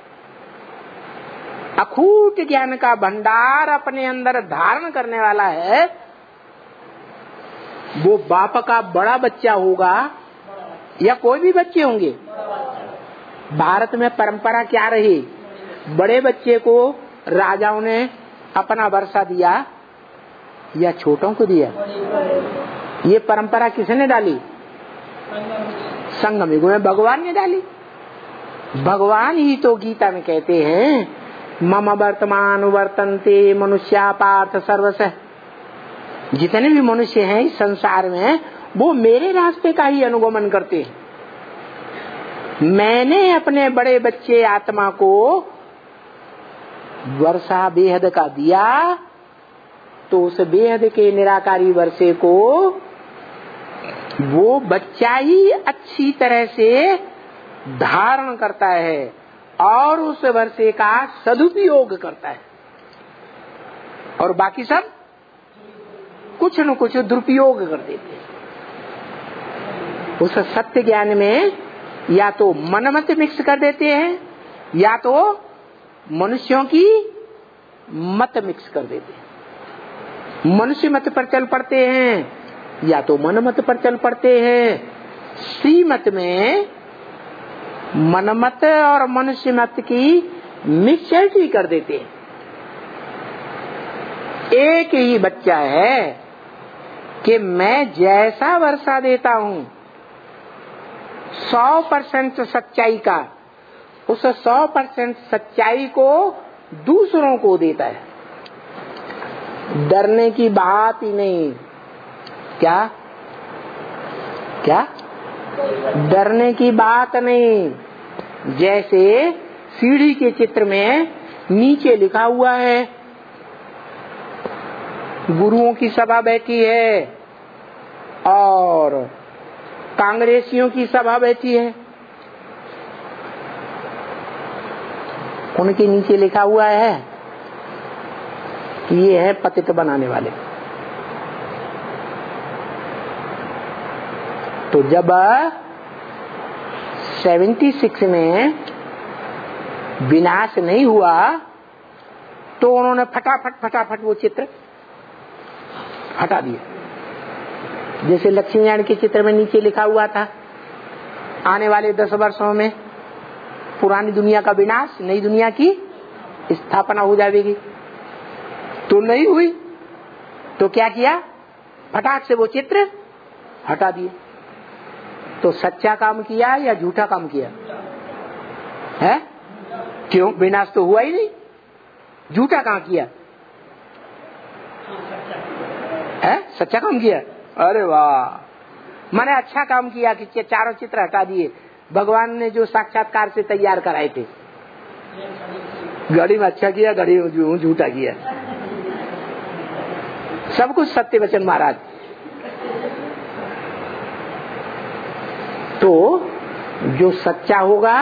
अखूट ज्ञान का भंडार अपने अंदर धारण करने वाला है, वो बाप का बड़ा बच्चा होगा या कोई भी बच्चे होंगे। भारत में परंपरा क्या रही, बड़े बच्चे को राजाओं ने अपना वर्षा दिया या छोटों को दिया। ये परंपरा किसने डाली, संगम युग में भगवान ने डाली। भगवान ही तो गीता में कहते हैं, मम वर्तमान वर्तन्ते मनुष्या पार्थ सर्वशः। जितने भी मनुष्य हैं इस संसार में वो मेरे रास्ते का ही अनुगमन करते हैं। मैंने अपने बड़े बच्चे आत्मा को वर्षा बेहद का दिया तो उस बेहद के निराकारी वर्षे को वो बच्चा ही अच्छी तरह से धारण करता है और उस वर्षे का सदुपयोग करता है, और बाकी सब कुछ न कुछ दुरुपयोग कर देते हैं। उस सत्य ज्ञान में या तो मनमत मिक्स कर देते हैं या तो मनुष्यों की मत मिक्स कर देते हैं। मनुष्य मत पर चल पड़ते हैं या तो मनमत पर चल पड़ते हैं। श्रीमत में मनमत और मनुष्य मत की मिक्सचर कर देते हैं। एक ही बच्चा है कि मैं जैसा वर्षा देता हूँ 100% सच्चाई का, उस 100% सच्चाई को दूसरों को देता है। डरने की बात ही नहीं। क्या क्या डरने की बात नहीं। जैसे सीढ़ी के चित्र में नीचे लिखा हुआ है गुरुओं की सभा बैठी है और कांग्रेसियों की सभा बैठी है, उनके नीचे लिखा हुआ है कि ये है पतित बनाने वाले। तो जब 76 में विनाश नहीं हुआ तो उन्होंने फटाफट वो चित्र हटा दिया। जैसे लक्ष्मीनारायण के चित्र में नीचे लिखा हुआ था आने वाले 10 वर्षों में पुरानी दुनिया का विनाश, नई दुनिया की स्थापना हो जाएगी। तो नहीं हुई तो क्या किया, फटाक से वो चित्र हटा दिए। तो सच्चा काम किया या झूठा काम किया है? क्यों, विनाश तो हुआ ही नहीं। झूठा काम किया है, सच्चा काम किया। अरे वाह, मैंने अच्छा काम किया कि चारों चित्र हटा दिए। भगवान ने जो साक्षात्कार से तैयार कराए थे, घड़ी में अच्छा किया, घड़ी में झूठा किया। सब कुछ सत्य वचन महाराज। तो जो सच्चा होगा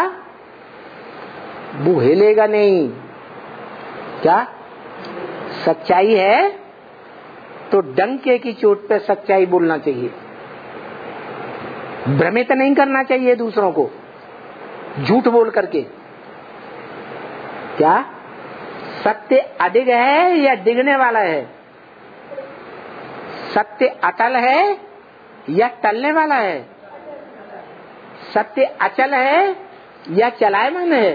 वो हिलेगा नहीं। क्या सच्चाई है तो डंके की चोट पे सच्चाई बोलना चाहिए, भ्रमित नहीं करना चाहिए दूसरों को झूठ बोल करके। क्या सत्य अडिग है या डिगने वाला है? सत्य अटल है या टलने वाला है? सत्य अचल है या चलायमान है?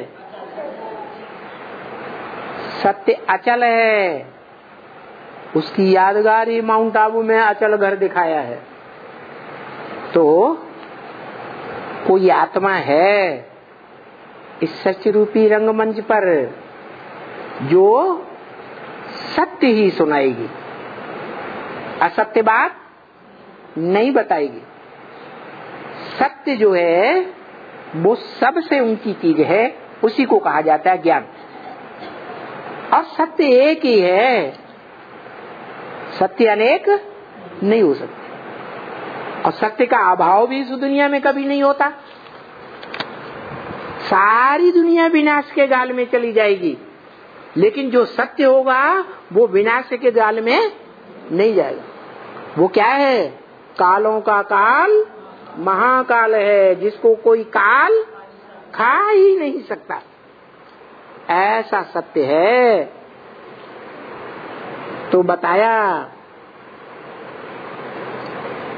सत्य अचल है, उसकी यादगारी माउंट आबू में अचल घर दिखाया है। तो कोई आत्मा है इस सच रूपी रंगमंच पर जो सत्य ही सुनाएगी, असत्य बात नहीं बताएगी। सत्य जो है वो सबसे ऊंची चीज है, उसी को कहा जाता है ज्ञान। और सत्य एक ही है, सत्य अनेक नहीं हो सकते। और सत्य का अभाव भी इस दुनिया में कभी नहीं होता। सारी दुनिया विनाश के गाल में चली जाएगी, लेकिन जो सत्य होगा वो विनाश के गाल में नहीं जाएगा। वो क्या है? कालों का काल महाकाल है, जिसको कोई काल खा ही नहीं सकता, ऐसा सत्य है। तो बताया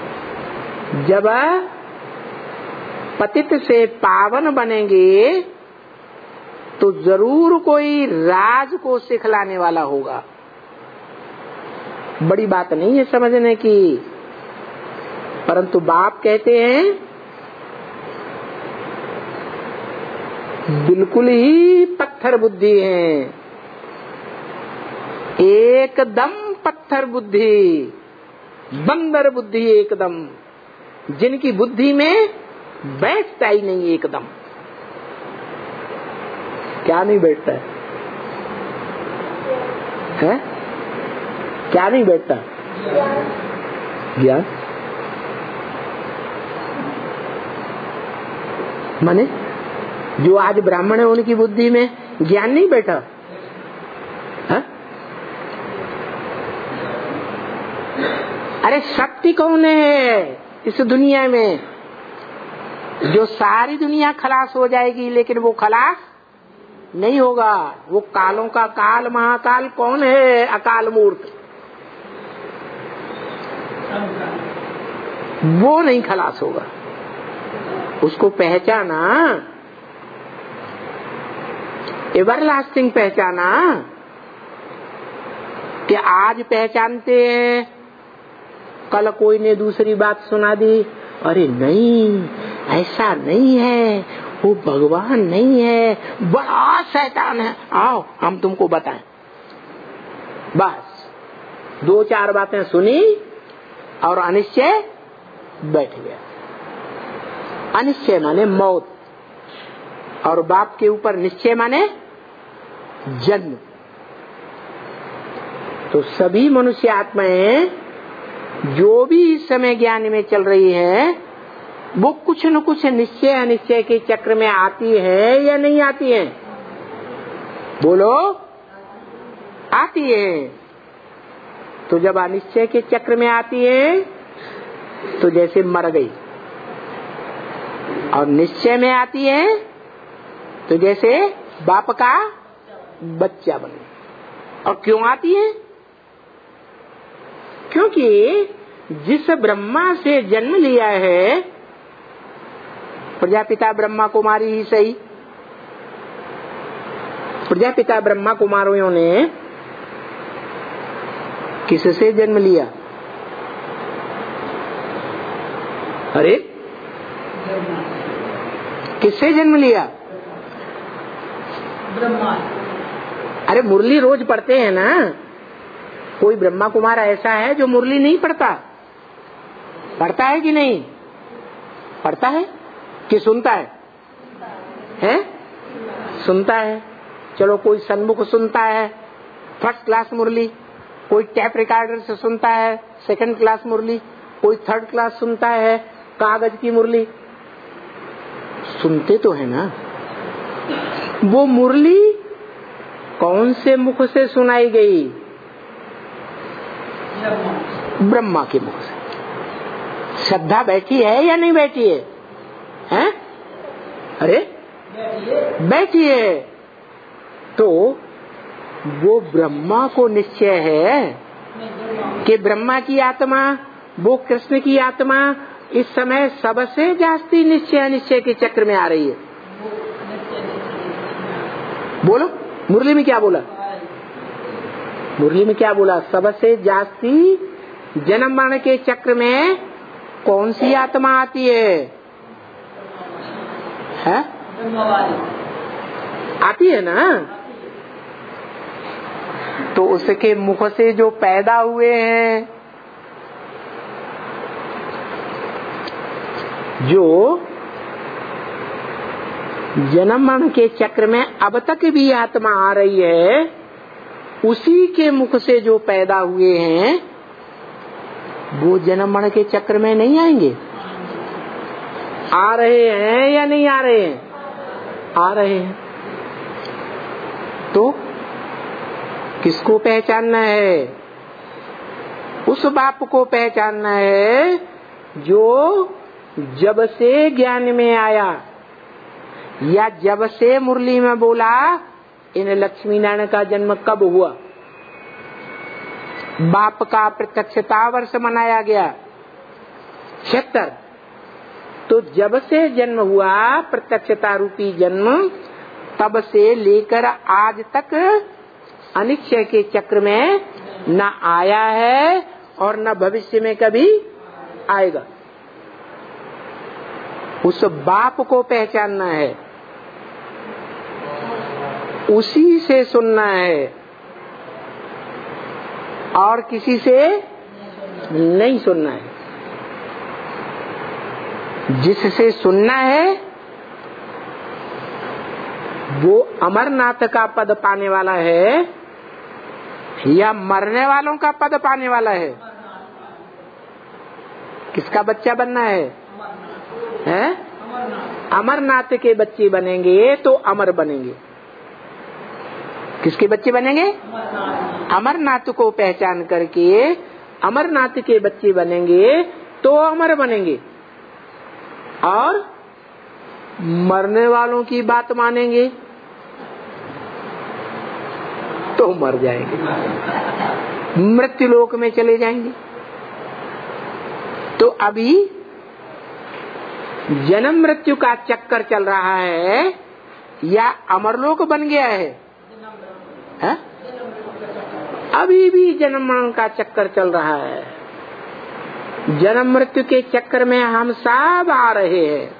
जब पतित से पावन बनेंगे तो जरूर कोई राज को सिखलाने वाला होगा। बड़ी बात नहीं है समझने की, परंतु बाप कहते हैं बिल्कुल ही पत्थर बुद्धि है, एकदम पत्थर बुद्धि, बंदर बुद्धि एकदम, जिनकी बुद्धि में बैठता ही नहीं एकदम। क्या नहीं बैठता है? क्या नहीं बैठता? ज्ञान। माने जो आज ब्राह्मण है उनकी बुद्धि में ज्ञान नहीं बैठा है? अरे शक्ति कौन है इस दुनिया में जो सारी दुनिया खलास हो जाएगी लेकिन वो खलास नहीं होगा? वो कालों का काल महाकाल कौन है? अकाल मूर्त। वो नहीं खलास होगा। उसको पहचाना, एवरलास्टिंग पहचाना कि आज पहचानते हैं, कल कोई ने दूसरी बात सुना दी, अरे नहीं ऐसा नहीं है, वो भगवान नहीं है, बड़ा शैतान है, आओ हम तुमको बताएं। बस 2-4 बातें सुनी और अनिश्चय बैठ गया। अनिश्चय माने मौत, और बाप के ऊपर निश्चय माने जन्म। तो सभी मनुष्य आत्माएं जो भी इस समय ज्ञान में चल रही है, वो कुछ न कुछ निश्चय अनिश्चय के चक्र में आती है या नहीं आती है? बोलो, आती है। तो जब अनिश्चय के चक्र में आती है तो जैसे मर गई, और निश्चय में आती है तो जैसे बाप का बच्चा बन गया। और क्यों आती है? क्योंकि जिस ब्रह्मा से जन्म लिया है, प्रजापिता ब्रह्मा कुमारी ही सही, प्रजापिता ब्रह्मा कुमारियों ने किससे जन्म लिया? अरे किससे जन्म लिया? ब्रह्मा। अरे मुरली रोज पढ़ते हैं ना, कोई ब्रह्मा कुमार ऐसा है जो मुरली नहीं पढ़ता? पढ़ता है कि नहीं? पढ़ता है कि सुनता है? हैं? सुनता है। चलो कोई सन्मुख सुनता है, फर्स्ट क्लास मुरली, कोई टैप रिकॉर्डर से सुनता है, सेकंड क्लास मुरली, कोई थर्ड क्लास सुनता है, कागज की मुरली। सुनते तो है ना। वो मुरली कौन से मुख से सुनाई गई? ब्रह्मा के मुख से। श्रद्धा बैठी है या नहीं बैठी है? हैं? अरे बैठी है। तो वो ब्रह्मा को निश्चय है कि ब्रह्मा की आत्मा, वो कृष्ण की आत्मा इस समय सबसे जास्ती निश्चय अनिश्चय के चक्र में आ रही है। बोलो, मुरली में क्या बोला? मुरली में क्या बोला? सबसे जास्ती जन्म मरण के चक्र में कौन सी आत्मा आती है? आती है ना। तो उसके मुख से जो पैदा हुए हैं, जो जन्म मरण के चक्र में अब तक भी आत्मा आ रही है, उसी के मुख से जो पैदा हुए हैं वो जन्म मरण के चक्र में नहीं आएंगे? आ रहे हैं या नहीं आ रहे हैं? आ रहे हैं। तो किसको पहचानना है? उस बाप को पहचानना है जो जब से ज्ञान में आया या जब से मुरली में बोला इन लक्ष्मी नारायण का जन्म कब हुआ। बाप का प्रत्यक्षता वर्ष मनाया गया 76, तो जब से जन्म हुआ प्रत्यक्षता रूपी जन्म, तब से लेकर आज तक अनिश्चय के चक्र में न आया है और न भविष्य में कभी आएगा। उस बाप को पहचानना है, उसी से सुनना है और किसी से नहीं सुनना है। जिससे सुनना है वो अमरनाथ का पद पाने वाला है या मरने वालों का पद पाने वाला है? किसका बच्चा बनना है? अमरनाथ के बच्चे बनेंगे तो अमर बनेंगे। किसके बच्चे बनेंगे? अमरनाथ को पहचान करके अमरनाथ के बच्चे बनेंगे तो अमर बनेंगे, और मरने वालों की बात मानेंगे तो मर जाएंगे, मृत्यु लोक में चले जाएंगे। तो अभी जन्म मृत्यु का चक्कर चल रहा है या अमरलोक बन गया है? अभी भी जन्म मरण का चक्कर चल रहा है। जन्म मृत्यु के चक्कर में हम सब आ रहे हैं।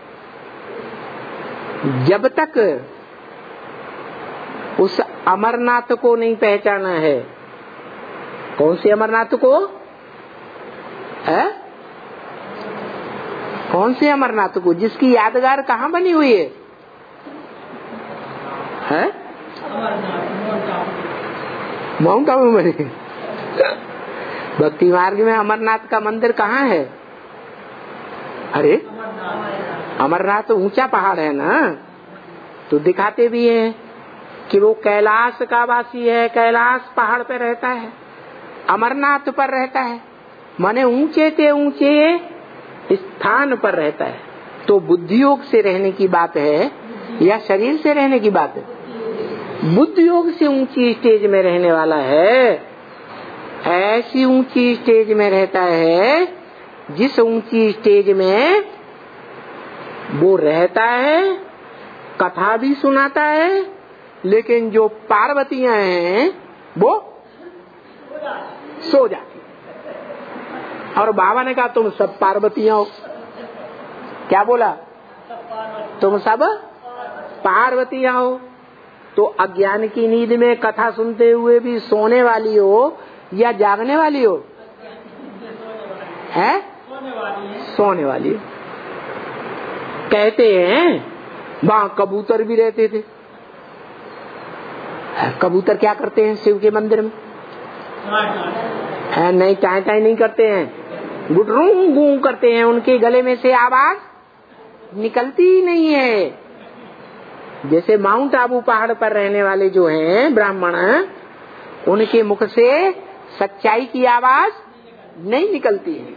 जब तक उस अमरनाथ को नहीं पहचाना है। कौन से अमरनाथ को? कौन से अमरनाथ को? जिसकी यादगार कहाँ बनी हुई है? माउंट आबू बनी। भक्ति मार्ग में अमरनाथ का मंदिर कहाँ है? अरे अमरनाथ ऊंचा पहाड़ है ना, तो दिखाते भी हैं कि वो कैलाश का वासी है, कैलाश पहाड़ पे रहता है, अमरनाथ पर रहता है, माने ऊंचे से ऊंचे स्थान पर रहता है। तो बुद्धि योग से रहने की बात है या शरीर से रहने की बात है? बुद्धि योग से ऊंची स्टेज में रहने वाला है। ऐसी ऊंची स्टेज में रहता है जिस ऊंची स्टेज में वो रहता है, कथा भी सुनाता है, लेकिन जो पार्वतियां हैं वो सो जाती। और बाबा ने कहा तुम सब पार्वतियां हो। क्या बोला? तुम सब पार्वतियां हो। तो अज्ञान की नींद में कथा सुनते हुए भी सोने वाली हो या जागने वाली हो? है सोने वाली हो। कहते हैं वहां कबूतर भी रहते थे। कबूतर क्या करते हैं शिव के मंदिर में? नहीं, टाई टाई नहीं करते हैं, गुटरू गू करते हैं। उनके गले में से आवाज निकलती ही नहीं है। जैसे माउंट आबू पहाड़ पर रहने वाले जो हैं ब्राह्मण, उनके मुख से सच्चाई की आवाज नहीं निकलती है।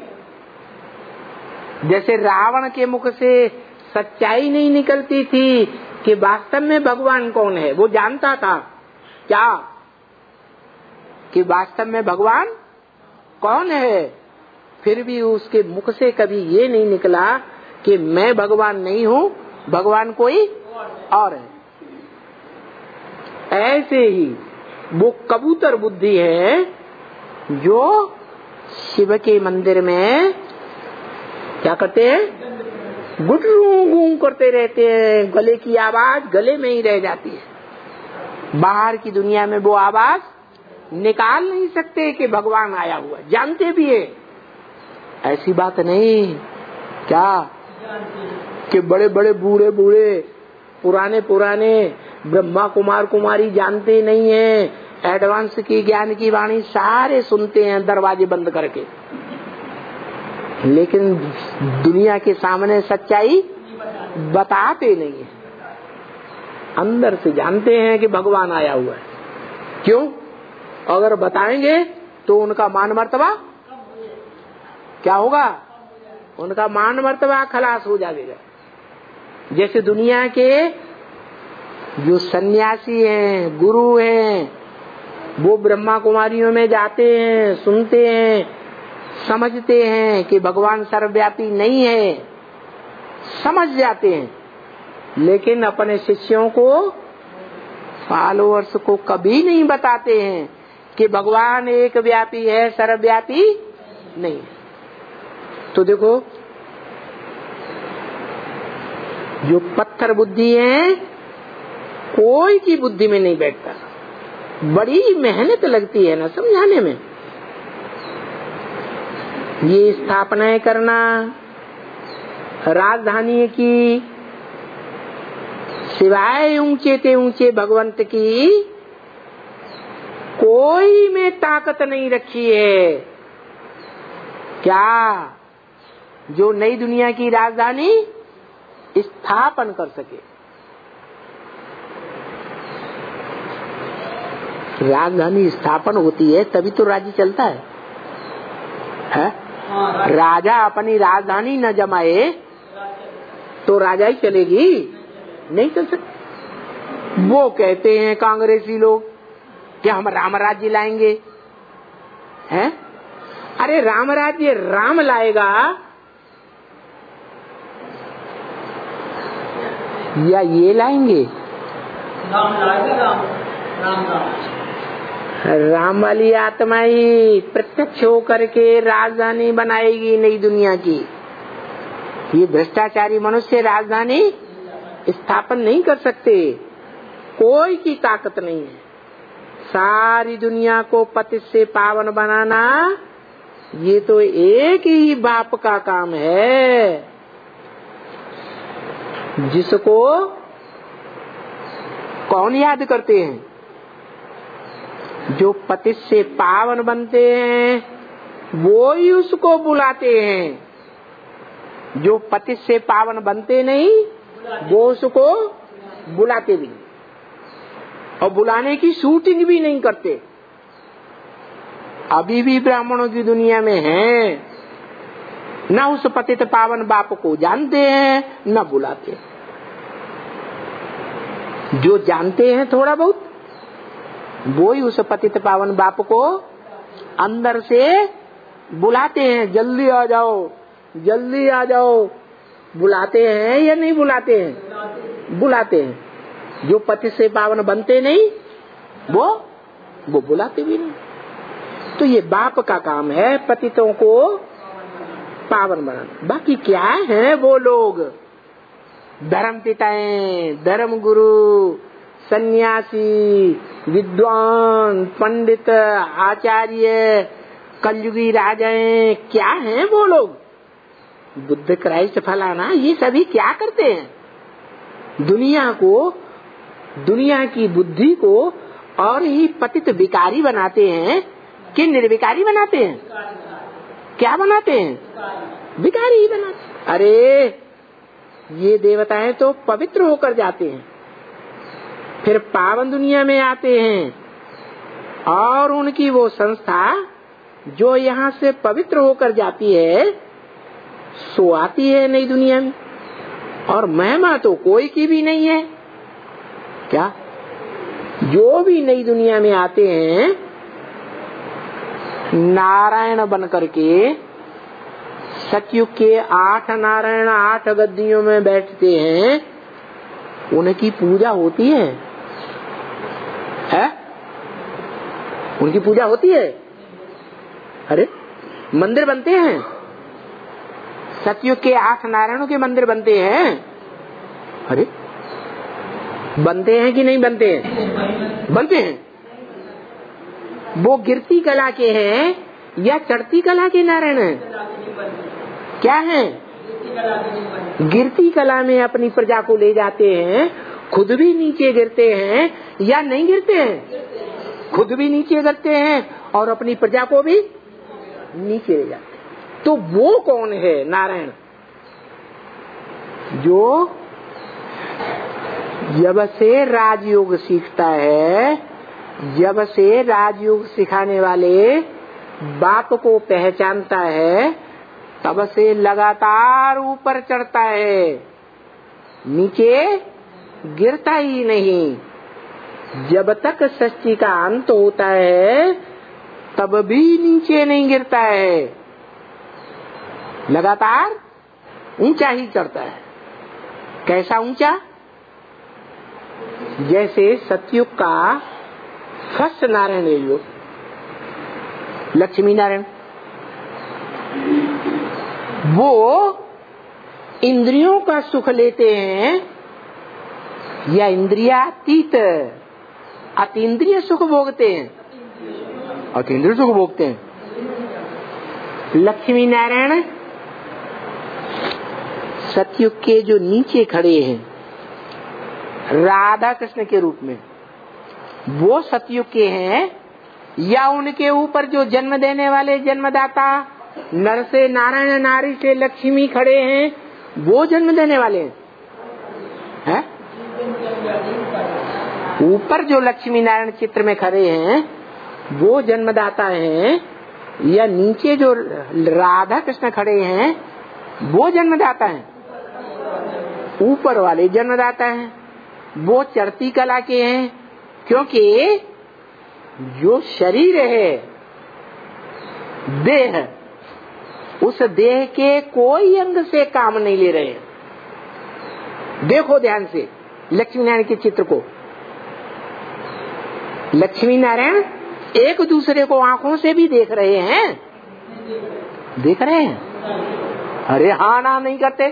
जैसे रावण के मुख से सच्चाई नहीं निकलती थी कि वास्तव में भगवान कौन है। वो जानता था क्या कि वास्तव में भगवान कौन है, फिर भी उसके मुख से कभी ये नहीं निकला कि मैं भगवान नहीं हूँ, भगवान कोई और है। ऐसे ही वो कबूतर बुद्धि है जो शिव के मंदिर में क्या करते हैं? गुटरू गूं करते रहते हैं। गले की आवाज गले में ही रह जाती है। बाहर की दुनिया में वो आवाज निकाल नहीं सकते कि भगवान आया हुआ। जानते भी है, ऐसी बात नहीं क्या कि बड़े बड़े बूढ़े बूढ़े पुराने पुराने ब्रह्मा कुमार कुमारी जानते नहीं है। एडवांस की ज्ञान की वाणी सारे सुनते हैं दरवाजे बंद करके, लेकिन दुनिया के सामने सच्चाई बताते नहीं है। अंदर से जानते हैं कि भगवान आया हुआ है। क्यों? अगर बताएंगे तो उनका मान मर्तबा क्या होगा? उनका मान मर्तबा खलास हो जाएगा। जैसे दुनिया के जो सन्यासी हैं, गुरु हैं, वो ब्रह्मा कुमारियों में जाते हैं, सुनते हैं, समझते हैं कि भगवान सर्वव्यापी नहीं है, समझ जाते हैं, लेकिन अपने शिष्यों को, फॉलोअर्स को कभी नहीं बताते हैं कि भगवान एक व्यापी है, सर्वव्यापी नहीं है। तो देखो, जो पत्थर बुद्धि है कोई की बुद्धि में नहीं बैठता, बड़ी मेहनत लगती है ना समझाने में। ये स्थापनाएं करना राजधानी की, सिवाय ऊंचे ते ऊंचे भगवंत की कोई में ताकत नहीं रखी है। क्या जो नई दुनिया की राजधानी स्थापन कर सके? राजधानी स्थापन होती है तभी तो राज्य चलता है? राजा अपनी राजधानी न जमाए तो राजा ही चलेगी? नहीं चल सकती। वो कहते हैं कांग्रेसी लोग कि हम राम राज्य लाएंगे, हैं? अरे राम राज्य राम लाएगा या ये लाएंगे? राम लाएगा, राम राम वाली आत्मा ही प्रत्यक्ष होकर के राजधानी बनाएगी नई दुनिया की। ये भ्रष्टाचारी मनुष्य राजधानी स्थापन नहीं कर सकते, कोई की ताकत नहीं है। सारी दुनिया को पतित से पावन बनाना ये तो एक ही बाप का काम है, जिसको कौन याद करते हैं? जो पतित से पावन बनते हैं वो ही उसको बुलाते हैं। जो पतित से पावन बनते नहीं वो उसको बुलाते भी नहीं, और बुलाने की शूटिंग भी नहीं करते। अभी भी ब्राह्मणों की दुनिया में है, न उस पतित पावन बाप को जानते हैं न बुलाते। जो जानते हैं थोड़ा बहुत वो ही उस पतित पावन बाप को अंदर से बुलाते हैं, जल्दी आ जाओ, जल्दी आ जाओ। बुलाते हैं या नहीं बुलाते हैं? बुलाते हैं। जो पतित से पावन बनते नहीं वो बुलाते भी नहीं। तो ये बाप का काम है पतितों को पावन बनाना। बाकी क्या है वो लोग? धर्म पिताएं, धर्म गुरु, सन्यासी, विद्वान, पंडित, आचार्य, कलयुगी राजाएं, क्या हैं वो लोग? बुद्ध, क्राइस्ट, फलाना, ये सभी क्या करते हैं? दुनिया को, दुनिया की बुद्धि को और ही पतित विकारी बनाते हैं कि निर्विकारी बनाते हैं? क्या बनाते हैं? विकारी ही बनाते हैं। अरे ये देवताएं तो पवित्र होकर जाते हैं, फिर पावन दुनिया में आते हैं, और उनकी वो संस्था जो यहाँ से पवित्र होकर जाती है सो आती है नई दुनिया में, और महिमा तो कोई की भी नहीं है। क्या जो भी नई दुनिया में आते हैं नारायण बन करके, सतयुग के 8 नारायण 8 गद्दियों में बैठते हैं, उनकी पूजा होती है? उनकी पूजा होती है? अरे मंदिर बनते हैं, सतयुग के 8 नारायणों के मंदिर बनते हैं। अरे बनते हैं कि नहीं बनते हैं? बनते हैं। वो गिरती कला के हैं या चढ़ती कला के नारायण हैं? क्या हैं? गिरती कला में अपनी प्रजा को ले जाते हैं, खुद भी नीचे गिरते हैं या नहीं गिरते हैं? खुद भी नीचे गिरते हैं और अपनी प्रजा को भी नीचे ले जाते हैं। तो वो कौन है नारायण? जो जब से राजयोग सीखता है, जब से राजयोग सिखाने वाले बाप को पहचानता है, तब से लगातार ऊपर चढ़ता है, नीचे गिरता ही नहीं। जब तक सृष्टि का अंत होता है तब भी नीचे नहीं गिरता है, लगातार ऊंचा ही चढ़ता है। कैसा ऊंचा? जैसे सतयुग का फर्स्ट नारायण ले लो, लक्ष्मी नारायण, वो इंद्रियों का सुख लेते हैं या इंद्रियातीत अतीन्द्रिय सुख भोगते हैं? अतीन्द्रिय सुख भोगते हैं। लक्ष्मी नारायण सतयुग के जो नीचे खड़े हैं राधा कृष्ण के रूप में, वो सतयुग के हैं या उनके ऊपर जो जन्म देने वाले जन्मदाता नर से नारायण नारी से लक्ष्मी खड़े हैं वो जन्म देने वाले हैं? ऊपर जो लक्ष्मी नारायण चित्र में खड़े हैं वो जन्मदाता हैं या नीचे जो राधा कृष्ण खड़े हैं वो जन्मदाता हैं? ऊपर वाले जन्मदाता हैं। वो चढ़ती कला के हैं, क्योंकि जो शरीर है देह, उस देह के कोई अंग से काम नहीं ले रहे हैं। देखो ध्यान से लक्ष्मी नारायण के चित्र को। लक्ष्मी नारायण एक दूसरे को आंखों से भी देख रहे हैं, देख रहे हैं? अरे हाँ ना नहीं करते,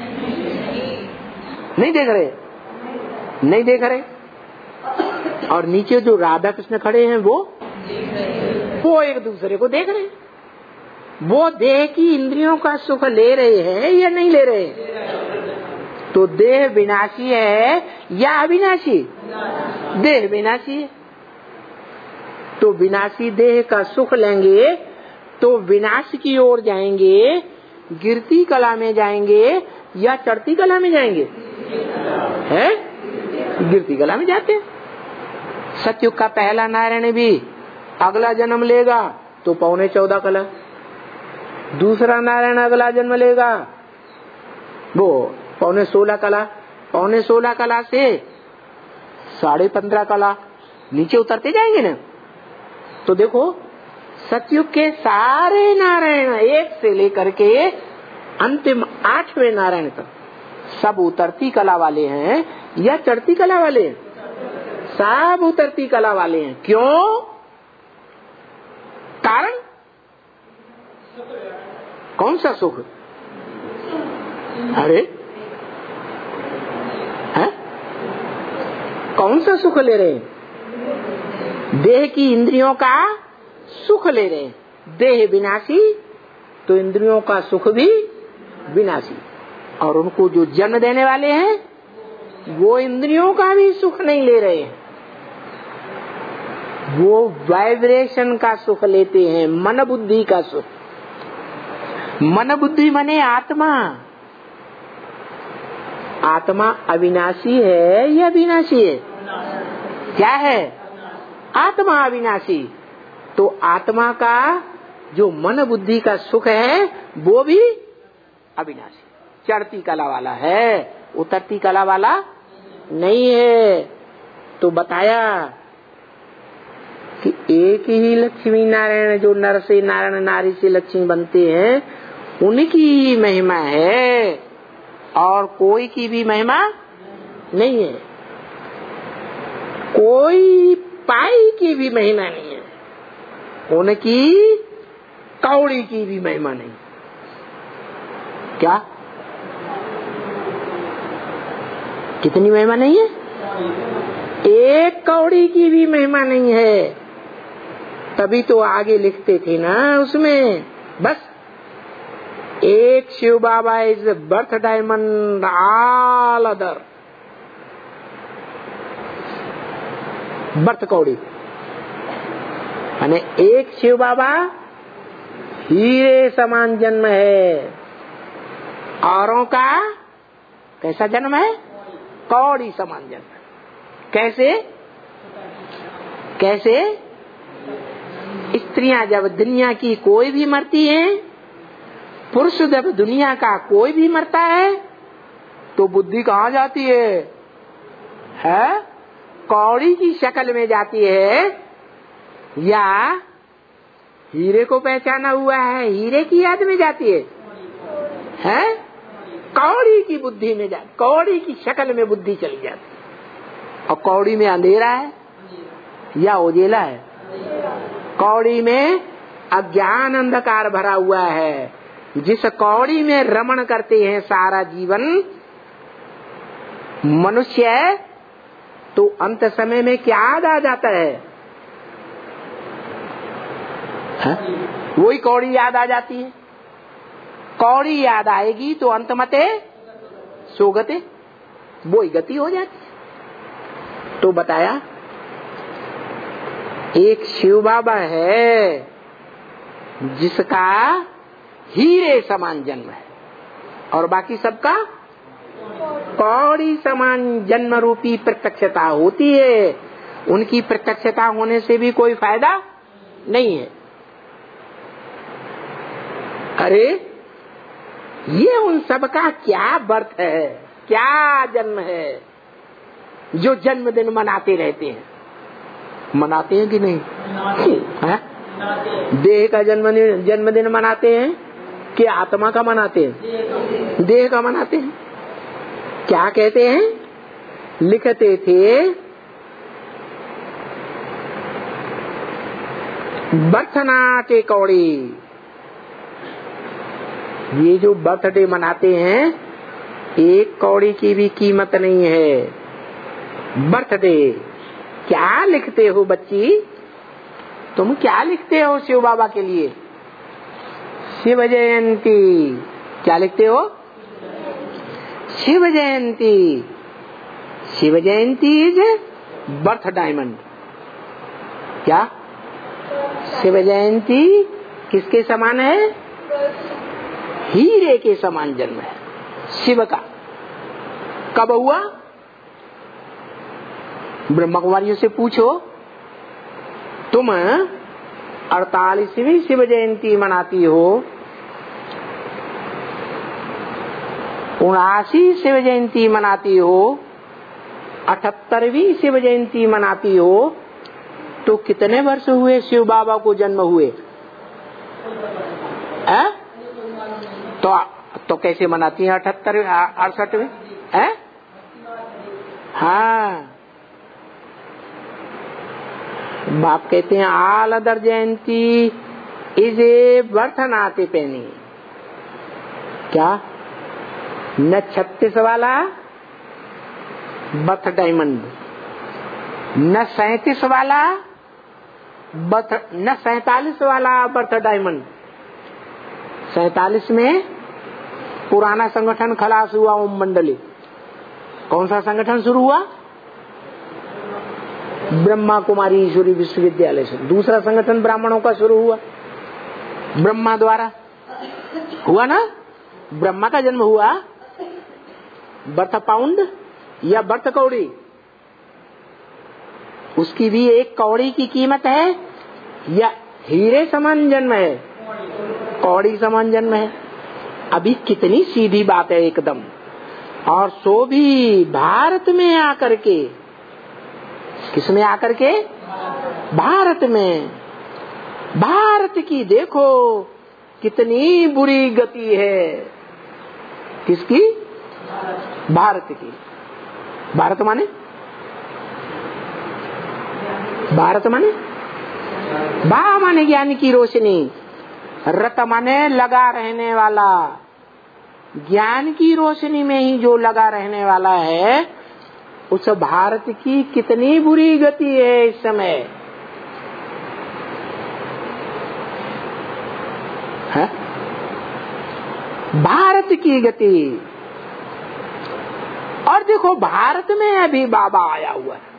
नहीं देख रहे, नहीं देख रहे। और नीचे जो राधा कृष्ण खड़े हैं वो एक दूसरे को देख रहे हैं। वो देह की इंद्रियों का सुख ले रहे हैं या नहीं ले रहे? तो देह विनाशी है या अविनाशी? देह विनाशी है। तो विनाशी देह का सुख लेंगे तो विनाश की ओर जाएंगे, गिरती कला में जाएंगे या चढ़ती कला में जाएंगे? है गिरती कला में जाते हैं। सतयुग का पहला नारायण भी अगला जन्म लेगा तो 14.25 कला, दूसरा नारायण अगला जन्म लेगा वो 15.25 कला, 15.25 कला से 15.5 कला नीचे उतरते जाएंगे ना। तो देखो सतयुग के सारे नारायण एक से लेकर के अंतिम 8वें नारायण तक सब उतरती कला वाले हैं या चढ़ती कला वाले हैं? सब उतरती कला वाले हैं। क्यों? कारण कौन सा सुख? अरे है? कौन सा सुख ले रहे हैं? देह की इंद्रियों का सुख ले रहे हैं। देह विनाशी तो इंद्रियों का सुख भी विनाशी। और उनको जो जन्म देने वाले हैं वो इंद्रियों का भी सुख नहीं ले रहे हैं, वो वाइब्रेशन का सुख लेते हैं, मन बुद्धि का सुख। मन बुद्धि माने आत्मा। आत्मा अविनाशी है या विनाशी है? क्या है? आत्मा अविनाशी। तो आत्मा का जो मन बुद्धि का सुख है वो भी अविनाशी, चढ़ती कला वाला है, उतरती कला वाला नहीं है। तो बताया कि एक ही लक्ष्मी नारायण जो नर से नारायण नारी से लक्ष्मी बनते हैं उनकी महिमा है और कोई की भी महिमा नहीं है, कोई पाई की भी महिमा नहीं है, उनकी कौड़ी की भी महिमा नहीं। क्या? कितनी महिमा नहीं है? एक कौड़ी की भी महिमा नहीं है। तभी तो आगे लिखते थे ना उसमें, बस एक Shiv Baba is birth diamond all other birth कौड़ी। माने एक शिव बाबा हीरे समान जन्म है, औरों का कैसा जन्म है? कौड़ी समान जन्म है। कैसे? कैसे? स्त्रियां जब दुनिया की कोई भी मरती है, पुरुष जब दुनिया का कोई भी मरता है, तो बुद्धि कहाँ जाती है? कौड़ी की शक्ल में जाती है या हीरे को पहचाना हुआ है हीरे की याद में जाती है? कौड़ी की बुद्धि में कौड़ी की शक्ल में बुद्धि चली जाती है। और कौड़ी में अंधेरा है या उजेला है? कौड़ी में अज्ञान अंधकार भरा हुआ है। जिस कौड़ी में रमण करते हैं सारा जीवन मनुष्य, तो अंत समय में क्या आ जाता है? वही कौड़ी याद आ जाती है। कौड़ी याद आएगी तो अंत मते सोगते, वही गति हो जाती है। तो बताया एक शिव बाबा है जिसका हीरे समान जन्म है और बाकी सबका कौड़ी समान जन्म रूपी प्रत्यक्षता होती है। उनकी प्रत्यक्षता होने से भी कोई फायदा नहीं है। अरे ये उन सबका क्या बर्थ है, क्या जन्म है जो जन्मदिन मनाते रहते हैं? मनाते हैं कि नहीं? है? देह का जन्मदिन मनाते हैं कि आत्मा का मनाते हैं? देह का मनाते हैं। क्या कहते हैं? लिखते थे बर्थना के कौड़ी। ये जो बर्थडे मनाते हैं एक कौड़ी की भी कीमत नहीं है। बर्थडे क्या लिखते हो बच्ची? तुम क्या लिखते हो शिव बाबा के लिए? शिव जयंती। क्या लिखते हो? Shiv Jayanti. Shiv Jayanti is birth diamond. क्या शिव जयंती किसके समान है? हीरे के समान जन्म है शिव का। कब हुआ? ब्रह्मा कुमारियों से पूछो, तुम 48वीं शिव जयंती मनाती हो, 79 शिव जयंती मनाती हो, 78वीं शिव जयंती मनाती हो, तो कितने वर्ष हुए शिव बाबा को जन्म हुए? तो कैसे मनाती है 78वीं 68वीं? हाँ, बाप कहते हैं all other Jayanti is a birth not a penny. क्या? न 36 वाला बर्थ डायमंड, न 37 वाला बर्थ, न 47 वाला बर्थ डायमंड। 47 में पुराना संगठन खलास हुआ, ओम मंडली। कौन सा संगठन शुरू हुआ? ब्रह्मा कुमारी ईश्वरी विश्वविद्यालय से। दूसरा संगठन ब्राह्मणों का शुरू हुआ ब्रह्मा द्वारा, हुआ ना? ब्रह्मा का जन्म हुआ। बर्थ पाउंड या बर्थ कौड़ी, उसकी भी एक कौड़ी की कीमत है या हीरे समान जन्म है? कौड़ी समान जन्म है। अभी कितनी सीधी बात है एकदम। और सो भी भारत में आकर के, किसमें आकर के? भारत में। भारत की देखो कितनी बुरी गति है। किसकी? भारत की। भारत माने? भारत माने बा माने ज्ञान की रोशनी, रत माने लगा रहने वाला। ज्ञान की रोशनी में ही जो लगा रहने वाला है, उस भारत की कितनी बुरी गति है इस समय। है? भारत की गति। और देखो भारत में अभी बाबा आया हुआ है।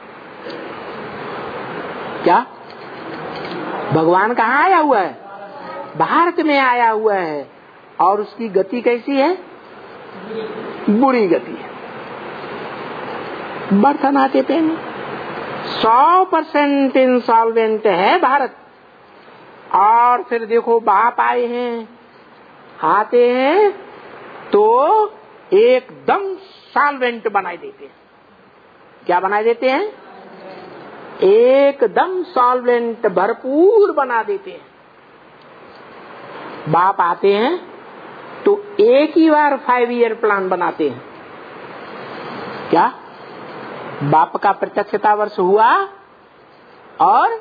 क्या? भगवान कहाँ आया हुआ है? भारत में आया हुआ है। और उसकी गति कैसी है? बुरी गति है। बर्तन आते पे 100% इंसॉल्वेंट है भारत। और फिर देखो बाप आए हैं, आते हैं तो एकदम सॉल्वेंट बनाई देते हैं। क्या बनाई देते हैं? एकदम सॉल्वेंट भरपूर बना देते हैं। बाप आते हैं तो एक ही बार 5 ईयर प्लान बनाते हैं। क्या बाप का प्रत्यक्षता वर्ष हुआ और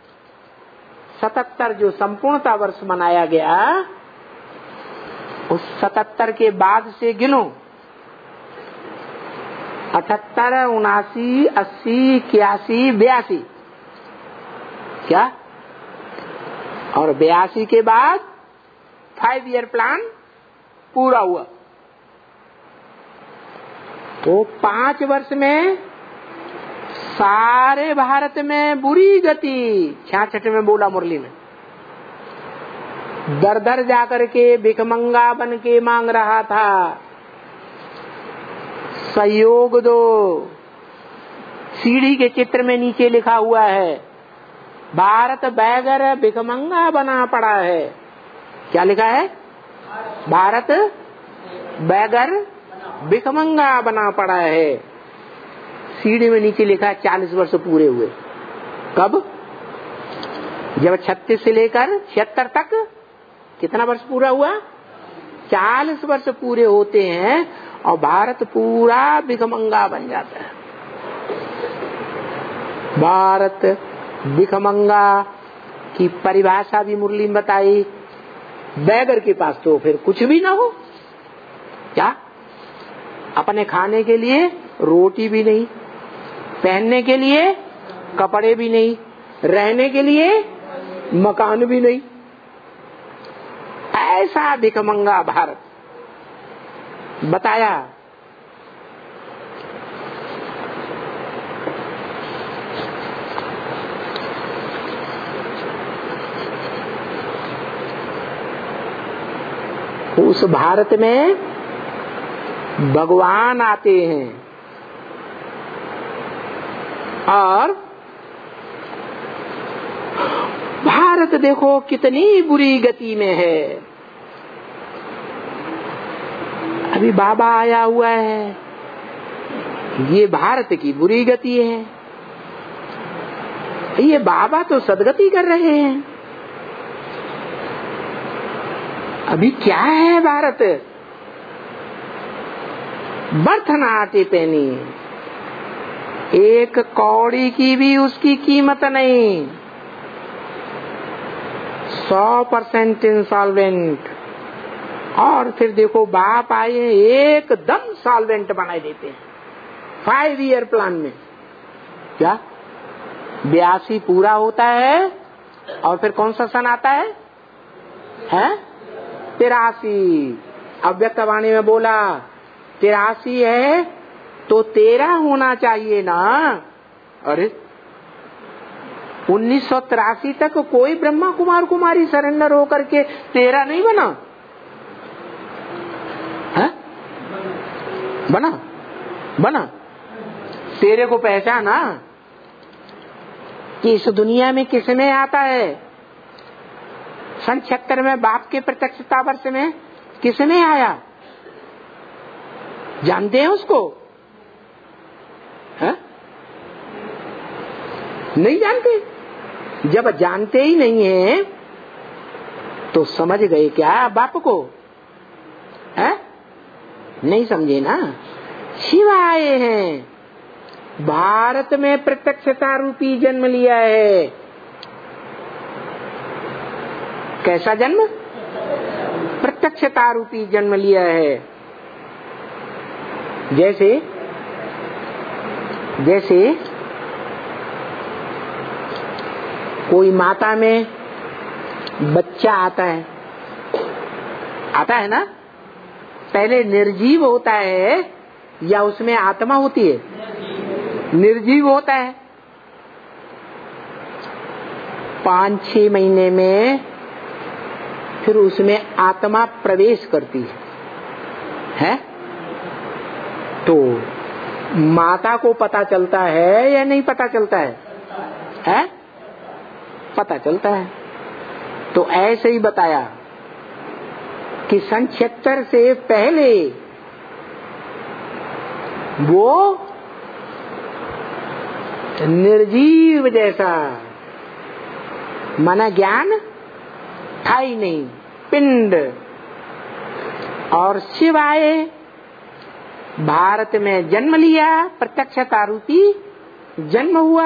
77 जो संपूर्णता वर्ष मनाया गया, उस 77 के बाद से गिनो 78, 79, 80, 81, 82। क्या? और 82 के बाद 5 ईयर प्लान पूरा हुआ। तो 5 वर्ष में सारे भारत में बुरी गति, 66 में बोला मुरली में, दर दर जाकर के भिखमंगा बन के मांग रहा था, सहयोग दो। सीढ़ी के चित्र में नीचे लिखा हुआ है, भारत बैगर भिखमंगा बना पड़ा है। क्या लिखा है? भारत बैगर भिखमंगा बना पड़ा है। सीढ़ी में नीचे लिखा है 40 वर्ष पूरे हुए। कब? जब 36 से लेकर 76 तक कितना वर्ष पूरा हुआ? 40 वर्ष पूरे होते हैं और भारत पूरा भिखमंगा बन जाता है। भारत भिखमंगा की परिभाषा भी मुरली में बताई। बैगर के पास तो फिर कुछ भी ना हो। क्या? अपने खाने के लिए रोटी भी नहीं, पहनने के लिए कपड़े भी नहीं, रहने के लिए मकान भी नहीं। ऐसा भिखमंगा भारत बताया। उस भारत में भगवान आते हैं और भारत देखो कितनी बुरी गति में है। अभी बाबा आया हुआ है, ये भारत की बुरी गति है। ये बाबा तो सदगति कर रहे हैं। अभी क्या है भारत? बर्थनाटी पहनी, एक कौड़ी की भी उसकी कीमत नहीं, 100% इंसॉल्वेंट। और फिर देखो बाप आए एकदम सॉल्वेंट बनाए देते हैं 5 ईयर प्लान में। क्या? 82 पूरा होता है और फिर कौन सा सन आता है? 83। अव्यक्त वाणी में बोला 83 है तो 13 होना चाहिए ना। अरे 1983 तक कोई ब्रह्मा कुमार कुमारी सरेंडर होकर के 13 नहीं बना है? बना तेरे को पहचाना कि इस दुनिया में किसमें आता है। सन 76 में बाप के प्रत्यक्षता वर्ष में किसमें आया? जानते हैं उसको? है? नहीं जानते। जब जानते ही नहीं है तो समझ गए क्या बाप को? है? नहीं समझे ना। शिव आए हैं, भारत में प्रत्यक्षता रूपी जन्म लिया है। कैसा जन्म? प्रत्यक्षता रूपी जन्म लिया है। जैसे कोई माता में बच्चा आता है ना, पहले निर्जीव होता है या उसमें आत्मा होती है? निर्जीव होता है। 5-6 महीने में फिर उसमें आत्मा प्रवेश करती है? तो माता को पता चलता है या नहीं पता चलता है? पता चलता है। तो ऐसे ही बताया कि सन 76 से पहले वो निर्जीव जैसा, माना ज्ञान था ही नहीं, पिंड। और शिव आए, भारत में जन्म लिया, प्रत्यक्षता रूपी जन्म हुआ,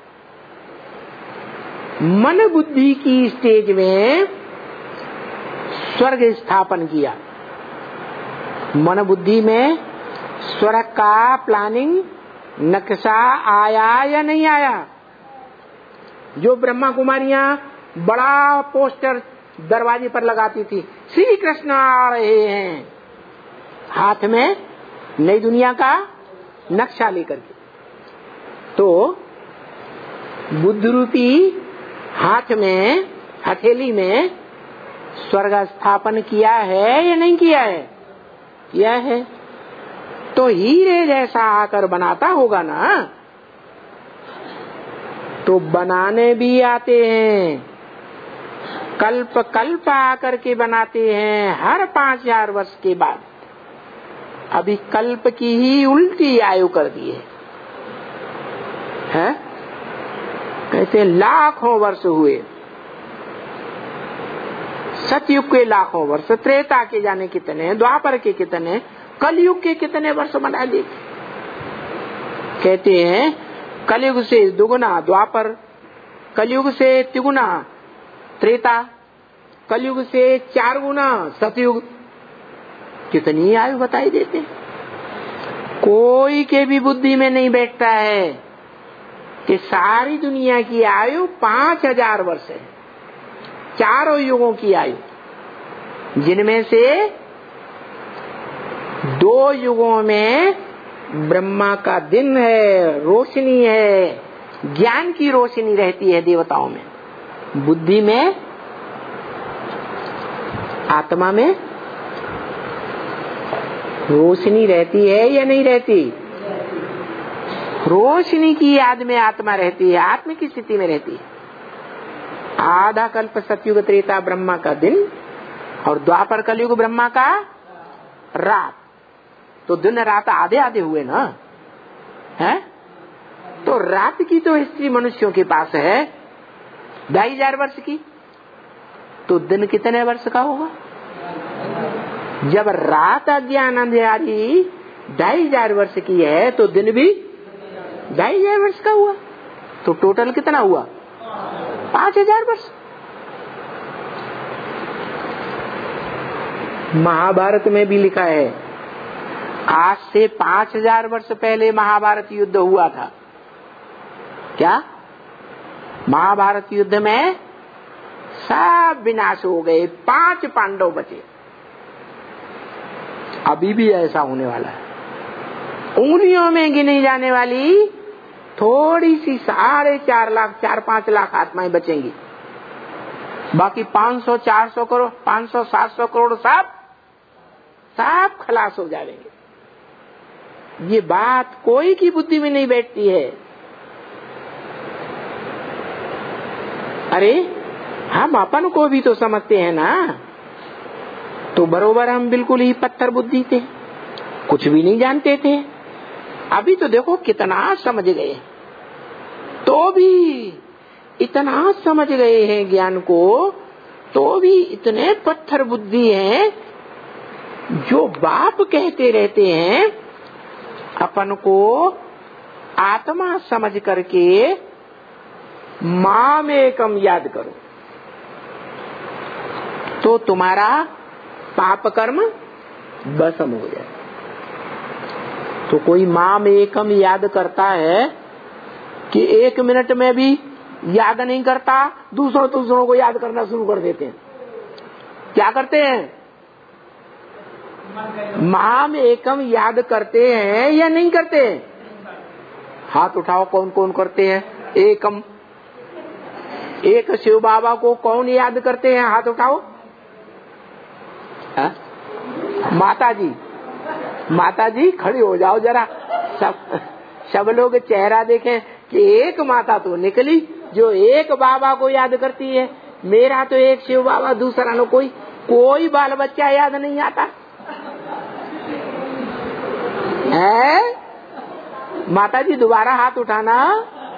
मन बुद्धि की स्टेज में स्वर्ग स्थापन किया। मन बुद्धि में स्वर्ग का प्लानिंग नक्शा आया या नहीं आया? जो ब्रह्मा कुमारियां बड़ा पोस्टर दरवाजे पर लगाती थी, श्री कृष्ण आ रहे हैं, हाथ में नई दुनिया का नक्शा लेकर के, तो बुद्ध रूपी हाथ में, हथेली में स्वर्ग स्थापन किया है या नहीं किया है? किया है। तो हीरे जैसा आकर बनाता होगा ना, तो बनाने भी आते हैं, कल्प कल्प आकर के बनाते हैं, हर 5000 वर्ष के बाद। अभी कल्प की ही उल्टी आयु कर दी है? कहते लाखों वर्ष हुए, सतयुग के लाखों वर्ष, त्रेता के जाने कितने, द्वापर के कितने, कलयुग के कितने वर्ष बना लिए। कहते हैं कलयुग से दुगुना द्वापर, कलयुग से तिगुना त्रेता, कलयुग से 4 गुना सतयुग। कितनी आयु बताई देते। कोई के भी बुद्धि में नहीं बैठता है कि सारी दुनिया की आयु 5000 वर्ष है, 4 युगों की आयु, जिनमें से 2 युगों में ब्रह्मा का दिन है, रोशनी है, ज्ञान की रोशनी रहती है देवताओं में, बुद्धि में, आत्मा में रोशनी रहती है या नहीं रहती? रोशनी की याद में आत्मा रहती है, आत्मा की स्थिति में रहती है। आधा कल्प सतयुग त्रेता ब्रह्मा का दिन और द्वापर कलयुग ब्रह्मा का रात, तो दिन रात आधे आधे हुए ना, है? तो रात की तो हिस्ट्री मनुष्यों के पास है 2500 वर्ष की, तो दिन कितने वर्ष का होगा? जब रात अज्ञान अंधेरी 2500 वर्ष की है, तो दिन भी 2500 वर्ष का हुआ, तो टोटल कितना हुआ? 5000 वर्ष। महाभारत में भी लिखा है, आज से 5000 वर्ष पहले महाभारत युद्ध हुआ था। क्या? महाभारत युद्ध में सब विनाश हो गए, 5 पांडव बचे। अभी भी ऐसा होने वाला है। उंगलियों में गिनी जाने वाली थोड़ी सी 4.5 लाख 4-5 लाख आत्माएं बचेंगी, बाकी 500-400 करोड़ 500-700 करोड़ सब खलास हो जाएंगे। ये बात कोई की बुद्धि में नहीं बैठती है। अरे हम अपन को भी तो समझते हैं ना, तो बरोबर हम बिल्कुल ही पत्थर बुद्धि थे, कुछ भी नहीं जानते थे। अभी तो देखो कितना समझ गए, तो भी इतना समझ गए हैं ज्ञान को, तो भी इतने पत्थर बुद्धि हैं, जो बाप कहते रहते हैं अपन को आत्मा समझ करके माम एकम याद करो, तो तुम्हारा पाप कर्म भस्म हो जाए। तो कोई माम एकम याद करता है कि 1 मिनट में भी याद नहीं करता, दूसरों को याद करना शुरू कर देते हैं। क्या करते हैं? माम एकम याद करते हैं या नहीं करते? हाथ उठाओ, कौन कौन करते हैं एकम? एक शिव बाबा को कौन याद करते हैं? हाथ उठाओ। माता जी खड़ी हो जाओ जरा, सब लोग चेहरा देखें कि एक माता तो निकली जो एक बाबा को याद करती है। मेरा तो एक शिव बाबा, दूसरा न कोई बाल बच्चा याद नहीं आता है। माता जी दोबारा हाथ उठाना।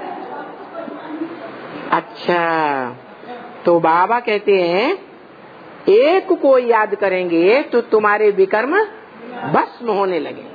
अच्छा, तो बाबा कहते हैं एक को याद करेंगे तो तुम्हारे विकर्म भस्म होने लगेंगे।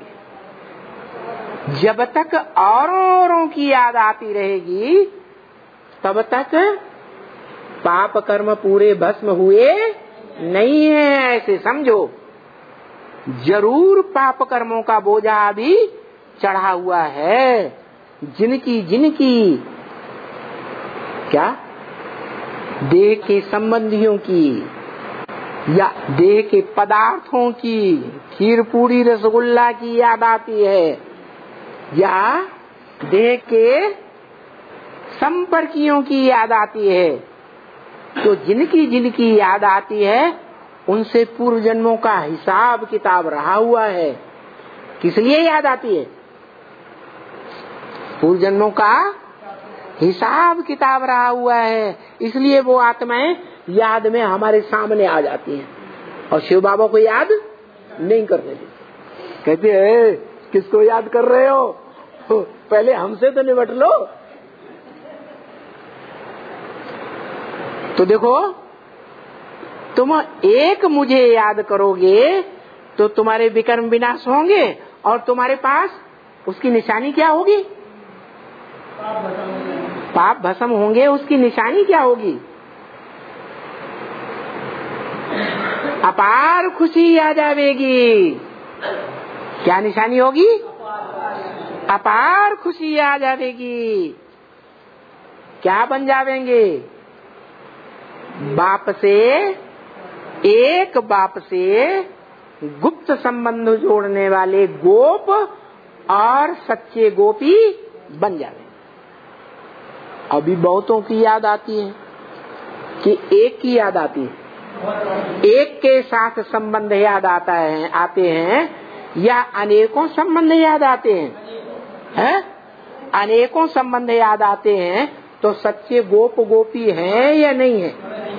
जब तक औरों की याद आती रहेगी तब तक पाप कर्म पूरे भस्म हुए नहीं है, ऐसे समझो। जरूर पाप कर्मों का बोझा अभी चढ़ा हुआ है। जिनकी क्या देह के संबंधियों की या देह के पदार्थों की, खीर पूरी रसगुल्ला की याद आती है, या देह के संपर्कियों की याद आती है, तो जिनकी याद आती है उनसे पूर्व जन्मों का हिसाब किताब रहा हुआ है। किस लिए याद आती है? पूर्व जन्मों का हिसाब किताब रहा हुआ है, इसलिए वो आत्माएं याद में हमारे सामने आ जाती हैं और शिव बाबा को याद नहीं करने देते। कहते हैं किसको याद कर रहे हो, पहले हमसे तो निपट लो। तो देखो, तुम एक मुझे याद करोगे तो तुम्हारे विकर्म विनाश होंगे और तुम्हारे पास उसकी निशानी क्या होगी? पाप भस्म होंगे। उसकी निशानी क्या होगी? अपार खुशी आ जाएगी। क्या निशानी होगी? अपार खुशी आ जाएगी। क्या बन जावेंगे? बाप से, एक बाप से गुप्त संबंध जोड़ने वाले गोप और सच्चे गोपी बन जावे। अभी बहुतों की याद आती है कि एक की याद आती है, एक के साथ संबंध याद आते हैं या अनेकों संबंध याद आते हैं? अनेकों संबंध याद आते हैं तो सच्चे गोप गोपी हैं या नहीं है?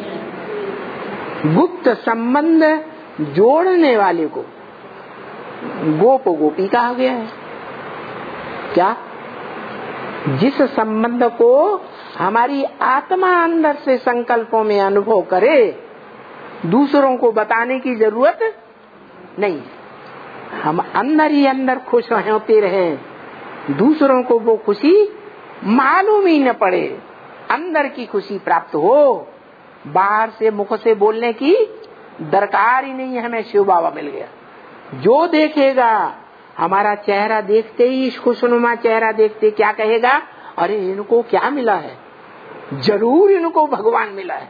गुप्त संबंध जोड़ने वाले को गोप गोपी कहा गया है। क्या? जिस संबंध को हमारी आत्मा अंदर से संकल्पों में अनुभव करे, दूसरों को बताने की जरूरत नहीं। हम अंदर ही अंदर खुश होते रहें, दूसरों को वो खुशी मालूम ही न पड़े, अंदर की खुशी प्राप्त हो। बाहर से मुख से बोलने की दरकार ही नहीं है। हमें शिव बाबा मिल गया। जो देखेगा हमारा चेहरा देखते ही, इस खुशनुमा चेहरा देखते क्या कहेगा? अरे इनको क्या मिला है? जरूर इनको भगवान मिला है।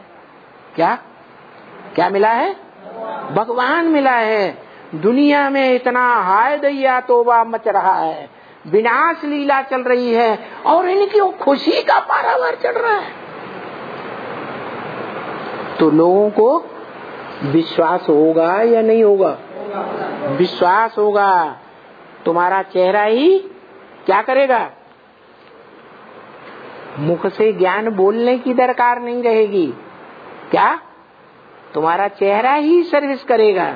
क्या मिला है? भगवान मिला है। दुनिया में इतना हाय दैया तोबा मच रहा है, विनाश लीला चल रही है और इनकी खुशी का पारावार चढ़ रहा है। तो लोगों को विश्वास होगा या नहीं होगा? विश्वास होगा। तुम्हारा चेहरा ही क्या करेगा? मुख से ज्ञान बोलने की दरकार नहीं रहेगी। क्या? तुम्हारा चेहरा ही सर्विस करेगा।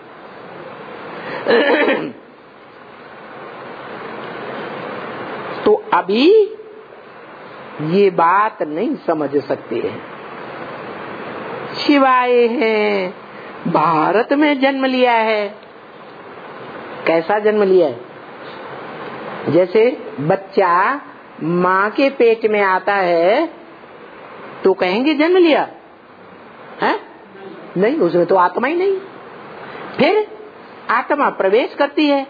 तो अभी ये बात नहीं समझ सकते हैं। शिवाय हैं, भारत में जन्म लिया है। कैसा जन्म लिया है? जैसे बच्चा माँ के पेट में आता है तो कहेंगे जन्म लिया है? नहीं, उसमें तो आत्मा ही नहीं। फिर आत्मा प्रवेश करती है,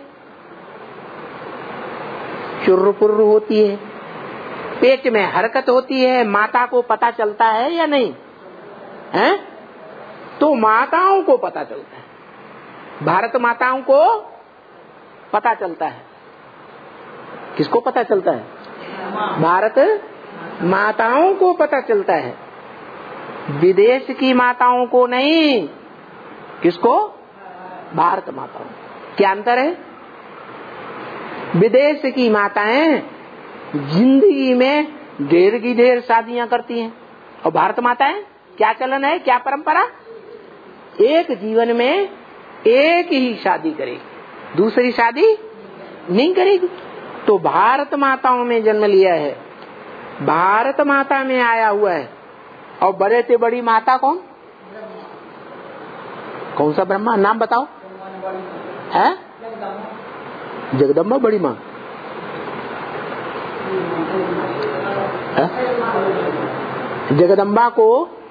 चुर्र पुर्र होती है, पेट में हरकत होती है, माता को पता चलता है या नहीं है? तो माताओं को पता चलता है, भारत माताओं को पता चलता है। किसको पता चलता है? भारत माताओं को पता चलता है, विदेश की माताओं को नहीं। किसको? भारत माताओं। क्या अंतर है? विदेश की माताएं जिंदगी में ढेर की ढेर शादियां करती हैं और भारत माताएं क्या चलन है, क्या परंपरा? एक जीवन में एक ही शादी करेगी, दूसरी शादी नहीं करेगी। तो भारत माताओं में जन्म लिया है, भारत माता में आया हुआ है। और बड़े से बड़ी माता कौन? कौन सा ब्रह्मा, नाम बताओ। है जगदम्बा बड़ी माँ। जगदम्बा को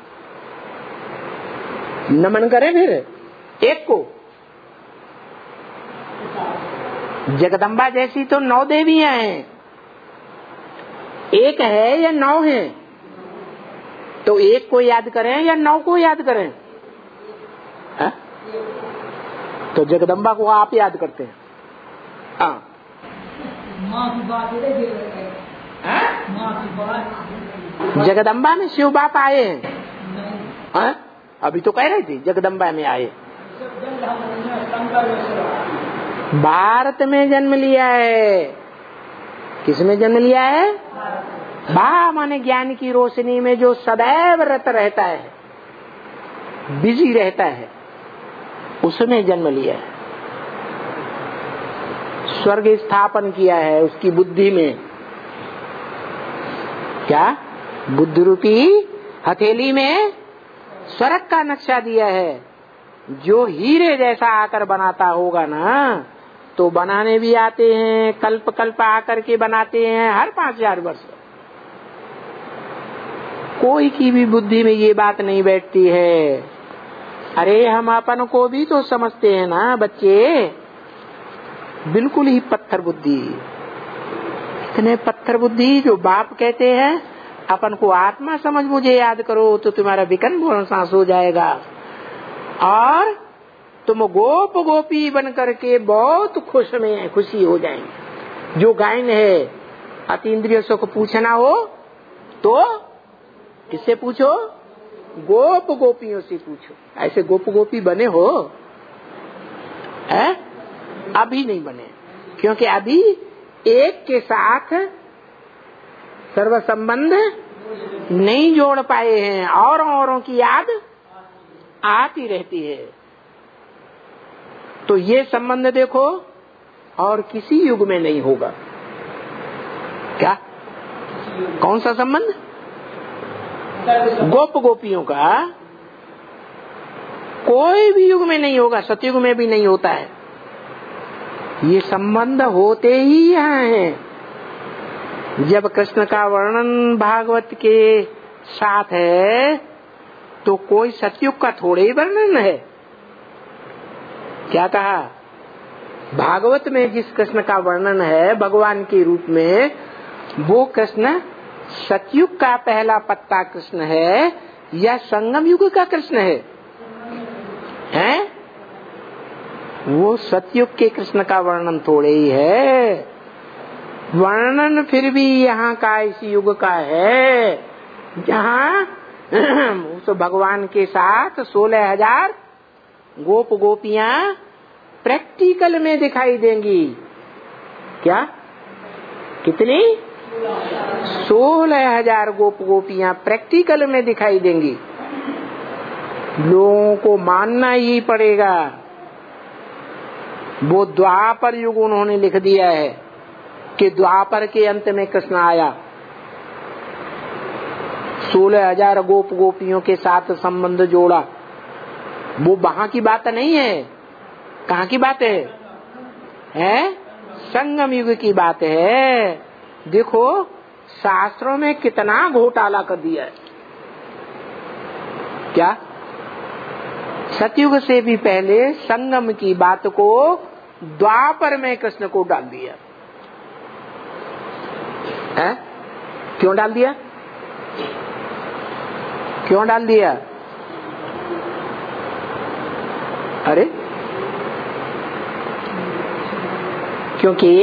नमन करें फिर एक को। जगदम्बा जैसी तो 9 देवियां हैं, एक है या 9 है? तो एक को याद करें या 9 को याद करें? है? तो जगदम्बा को आप याद करते हैं। हाँ, माँ की बात जगदम्बा में शिव बाप आए हैं। हाँ? अभी तो कह रही थी जगदम्बा में आए। भारत में जन्म लिया है। किसमें जन्म लिया है? भा माने ज्ञान की रोशनी में जो सदैव रत रहता है, बिजी रहता है, उसमें जन्म लिया है। स्वर्ग स्थापन किया है उसकी बुद्धि में। क्या? बुद्धि रूपी हथेली में स्वर्ग का नक्शा दिया है। जो हीरे जैसा आकर बनाता होगा ना, तो बनाने भी आते हैं, कल्प कल्प आकर के बनाते हैं हर 5000 वर्ष। कोई की भी बुद्धि में ये बात नहीं बैठती है। अरे हम अपन को भी तो समझते हैं ना बच्चे, बिल्कुल ही पत्थर बुद्धि। इतने पत्थर बुद्धि जो बाप कहते हैं अपन को आत्मा समझ मुझे याद करो तो तुम्हारा विकन भोर सांस हो जाएगा और तुम गोप गोपी बन करके बहुत खुशी हो जाएंगे। जो गायन है अतीन्द्रिय सुख पूछना हो तो किससे पूछो? गोप गोपियों से पूछो। ऐसे गोप गोपी बने हो? है? अभी नहीं बने, क्योंकि अभी एक के साथ सर्व संबंध नहीं जोड़ पाए हैं और औरों की याद आती रहती है। तो ये संबंध देखो और किसी युग में नहीं होगा। क्या? कौन सा संबंध? गोप गोपियों का कोई भी युग में नहीं होगा, सतयुग में भी नहीं होता है। ये संबंध होते ही यहाँ है। जब कृष्ण का वर्णन भागवत के साथ है तो कोई सतयुग का थोड़े ही वर्णन है। क्या कहा? भागवत में जिस कृष्ण का वर्णन है भगवान के रूप में, वो कृष्ण सतयुग का पहला पत्ता कृष्ण है या संगम युग का कृष्ण है? हैं? वो सतयुग के कृष्ण का वर्णन थोड़े ही है। वर्णन फिर भी यहाँ का इसी युग का है जहाँ उस भगवान के साथ 16,000 गोप गोपियां प्रैक्टिकल में दिखाई देंगी। क्या? कितनी? 16,000 गोप गोपियां प्रैक्टिकल में दिखाई देंगी। लोगों को मानना ही पड़ेगा। वो द्वापर युग उन्होंने लिख दिया है कि द्वापर के अंत में कृष्ण आया। 16,000 गोप गोपियों के साथ संबंध जोड़ा। वो वहां की बात नहीं है। कहाँ की बात है? हैं? संगम युग की बात है। देखो शास्त्रों में कितना घोटाला कर दिया है। क्या? सतयुग से भी पहले संगम की बात को द्वापर में कृष्ण को डाल दिया है? क्यों डाल दिया? क्यों डाल दिया? अरे क्योंकि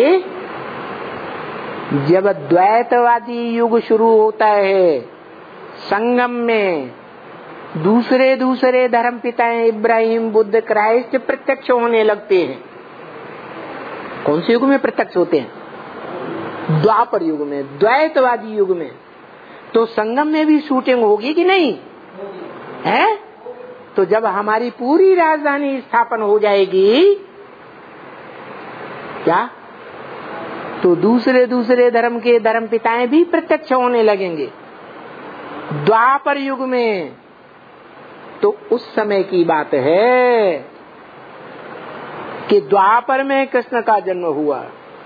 जब द्वैतवादी युग शुरू होता है, संगम में दूसरे धर्म पिताएं इब्राहिम बुद्ध क्राइस्ट प्रत्यक्ष होने लगते हैं। कौन से युग में प्रत्यक्ष होते हैं? द्वापर युग में, द्वैतवादी युग में। तो संगम में भी शूटिंग होगी कि नहीं है? तो जब हमारी पूरी राजधानी स्थापन हो जाएगी, क्या तो दूसरे धर्म के धर्म पिताएं भी प्रत्यक्ष होने लगेंगे। द्वापर युग में तो उस समय की बात है कि द्वापर में कृष्ण का जन्म हुआ।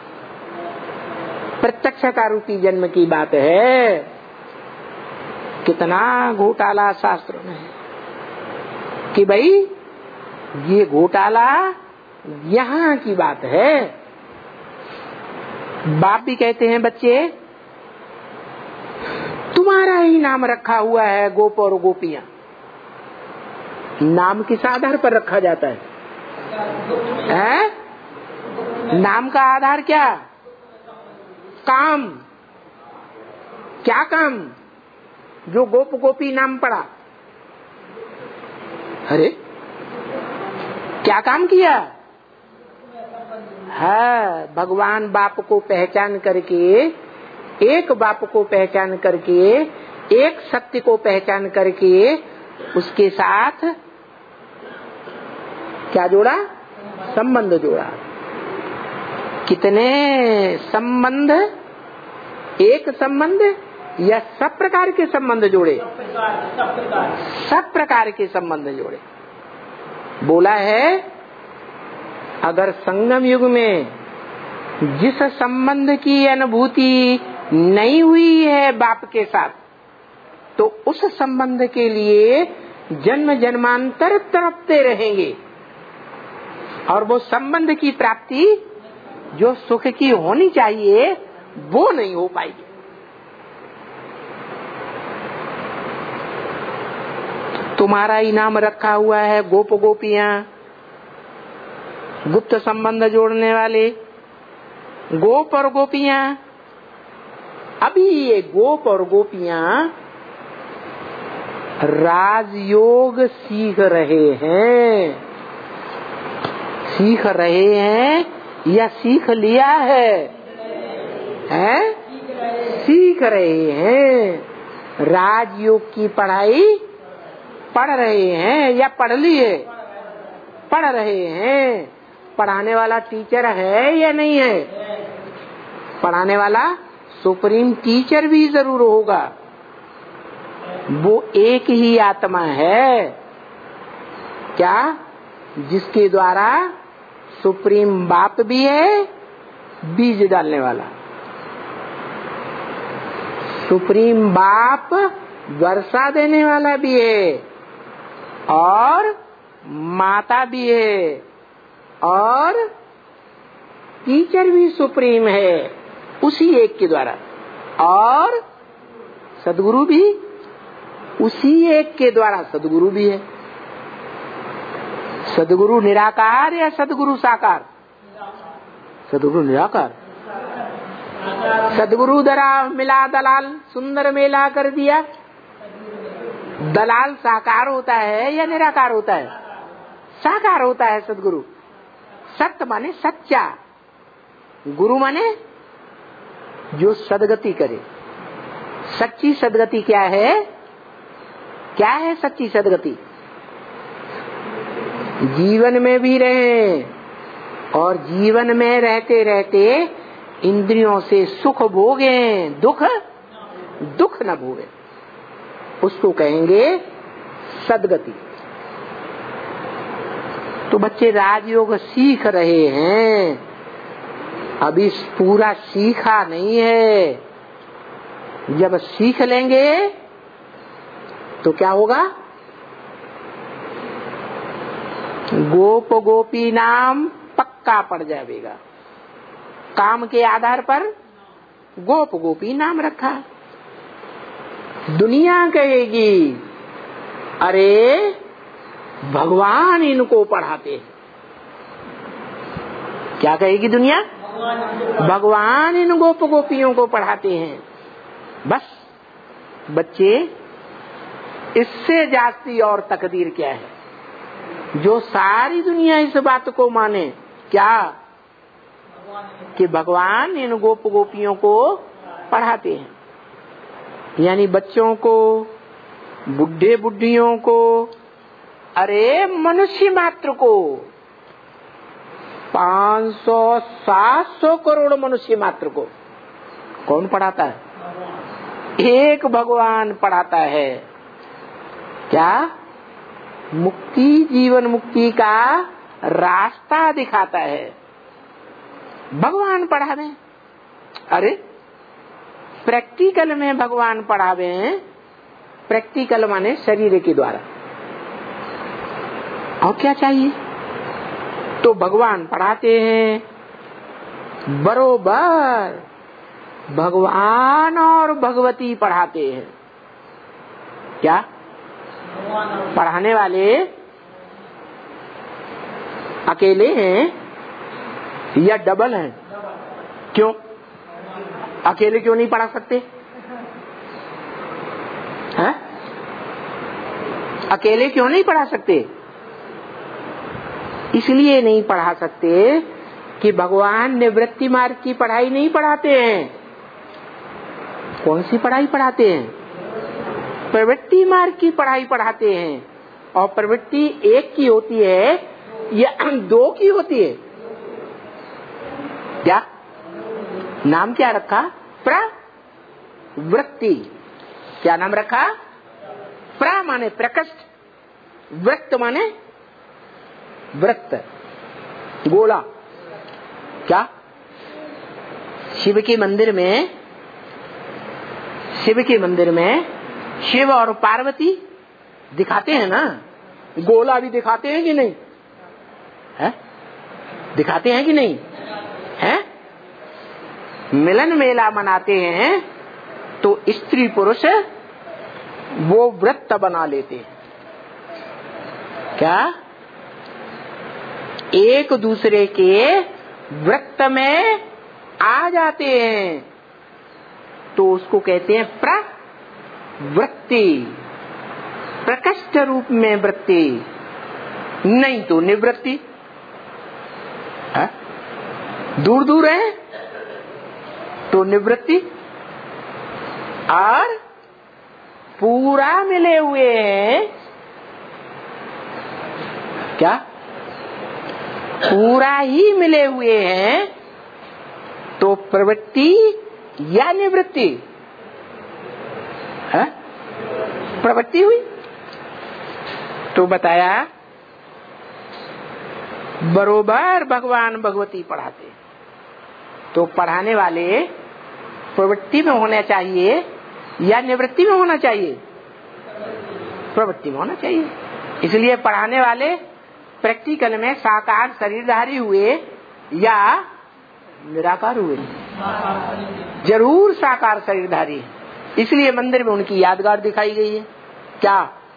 प्रत्यक्षता रूपी जन्म की बात है। कितना घोटाला शास्त्र में है कि भाई ये घोटाला यहाँ की बात है। बाप भी कहते हैं बच्चे तुम्हारा ही नाम रखा हुआ है गोप और गोपियां। नाम किस आधार पर रखा जाता है? नाम का आधार क्या? काम। क्या काम? जो गोप गोपी नाम पड़ा। अरे क्या काम किया है? भगवान बाप को पहचान करके, एक बाप को पहचान करके, एक सत्य को पहचान करके उसके साथ क्या जोड़ा? संबंध जोड़ा। कितने संबंध? एक संबंध या सब प्रकार के संबंध जोड़े? सब प्रकार के संबंध जोड़े। बोला है अगर संगम युग में जिस संबंध की अनुभूति नहीं हुई है बाप के साथ, तो उस संबंध के लिए जन्म जन्मांतर तड़पते रहेंगे और वो संबंध की प्राप्ति जो सुख की होनी चाहिए वो नहीं हो पाएगी। तुम्हारा ही नाम रखा हुआ है गोप गोपियां, गुप्त संबंध जोड़ने वाले गोप और गोपियां। अभी ये गोप और गोपियां राजयोग सीख रहे हैं। सीख रहे हैं या सीख लिया है? हैं? सीख रहे हैं। राजयोग की पढ़ाई पढ़ रहे हैं या पढ़ लिए? पढ़ रहे हैं। पढ़ाने वाला टीचर है या नहीं है? पढ़ाने वाला सुप्रीम टीचर भी जरूर होगा। वो एक ही आत्मा है क्या? जिसके द्वारा सुप्रीम बाप भी है, बीज डालने वाला। सुप्रीम बाप वर्षा देने वाला भी है और माता भी है और टीचर भी सुप्रीम है उसी एक के द्वारा, और सदगुरु भी उसी एक के द्वारा। सदगुरु भी है। सदगुरु निराकार या सदगुरु साकार? सदगुरु निराकार। सदगुरु दरा मिला दलाल, सुंदर मेला कर दिया। दलाल साकार होता है या निराकार होता है? साकार होता है सदगुरु। सत्य माने सच्चा, गुरु माने जो सदगति करे। सच्ची सदगति क्या है? क्या है सच्ची सदगति? जीवन में भी रहे और जीवन में रहते रहते इंद्रियों से सुख भोगे, दुख न भोगे, उसको कहेंगे सदगति। तो बच्चे राजयोग सीख रहे हैं, अभी पूरा सीखा नहीं है। जब सीख लेंगे तो क्या होगा? गोप गोपी नाम पक्का पड़ जाएगा। काम के आधार पर गोप गोपी नाम रखा। दुनिया कहेगी अरे भगवान इनको पढ़ाते हैं। क्या कहेगी दुनिया? भगवान इन गोप गोपियों को पढ़ाते हैं। बस बच्चे, इससे जास्ती और तकदीर क्या है? जो सारी दुनिया इस बात को माने क्या कि भगवान इन गोप गोपियों को पढ़ाते हैं। यानी बच्चों को, बुढ़े बुढ़ियों को, अरे मनुष्य मात्र को, 500-700 करोड़ मनुष्य मात्र को कौन पढ़ाता है? एक भगवान पढ़ाता है। क्या? मुक्ति, जीवन मुक्ति का रास्ता दिखाता है। भगवान पढ़ावे, अरे प्रैक्टिकल में भगवान पढ़ावे, प्रैक्टिकल माने शरीर के द्वारा। और क्या चाहिए? तो भगवान पढ़ाते हैं बरोबर, भगवान और भगवती पढ़ाते हैं। क्या पढ़ाने वाले अकेले हैं या डबल हैं? क्यों अकेले क्यों नहीं पढ़ा सकते? हैं? अकेले क्यों नहीं पढ़ा सकते? इसलिए नहीं पढ़ा सकते कि भगवान निवृत्ति मार्ग की पढ़ाई नहीं पढ़ाते हैं। कौन सी पढ़ाई पढ़ाते हैं? प्रवृत्ति मार्ग की पढ़ाई पढ़ाते हैं। और प्रवृत्ति एक की होती है या दो की होती है? क्या नाम क्या रखा? प्रवृत्ति। क्या नाम रखा? प्र माने प्रकृष्ट, वृत्त माने वृत्त, गोला। क्या शिव के मंदिर में, शिव के मंदिर में शिव और पार्वती दिखाते हैं ना, गोला भी दिखाते हैं कि नहीं है? दिखाते हैं कि नहीं है? मिलन मेला मनाते हैं तो स्त्री पुरुष वो व्रत बना लेते हैं। क्या एक दूसरे के व्रत में आ जाते हैं तो उसको कहते हैं प्रवृत्ति, प्रकृष्ट रूप में वृत्ति, नहीं तो निवृत्ति। दूर दूर है तो निवृत्ति, और पूरा मिले हुए हैं, क्या पूरा ही मिले हुए हैं तो प्रवृत्ति या निवृत्ति? है प्रवृत्ति हुई। तो बताया बरोबर भगवान भगवती पढ़ाते। तो पढ़ाने वाले प्रवृत्ति में होना चाहिए या निवृत्ति में होना चाहिए? प्रवृत्ति में होना चाहिए। इसलिए पढ़ाने वाले प्रैक्टिकल में साकार शरीरधारी हुए या निराकार हुए? जरूर साकार शरीरधारी। इसलिए मंदिर में उनकी यादगार दिखाई गई है। क्या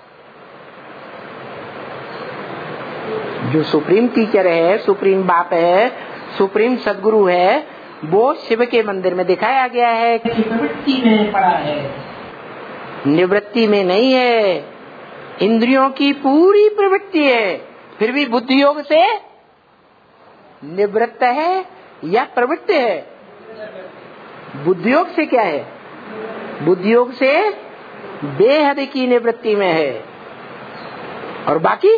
जो सुप्रीम टीचर है, सुप्रीम बाप है, सुप्रीम सदगुरु है, वो शिव के मंदिर में दिखाया गया है कि प्रवृत्ति में पड़ा है, निवृत्ति में नहीं है। इंद्रियों की पूरी प्रवृत्ति है, फिर भी बुद्धि योग से निवृत्त है या प्रवृत्त है? बुद्धि योग से क्या है? बुद्धि योग से बेहद की निवृत्ति में है। और बाकी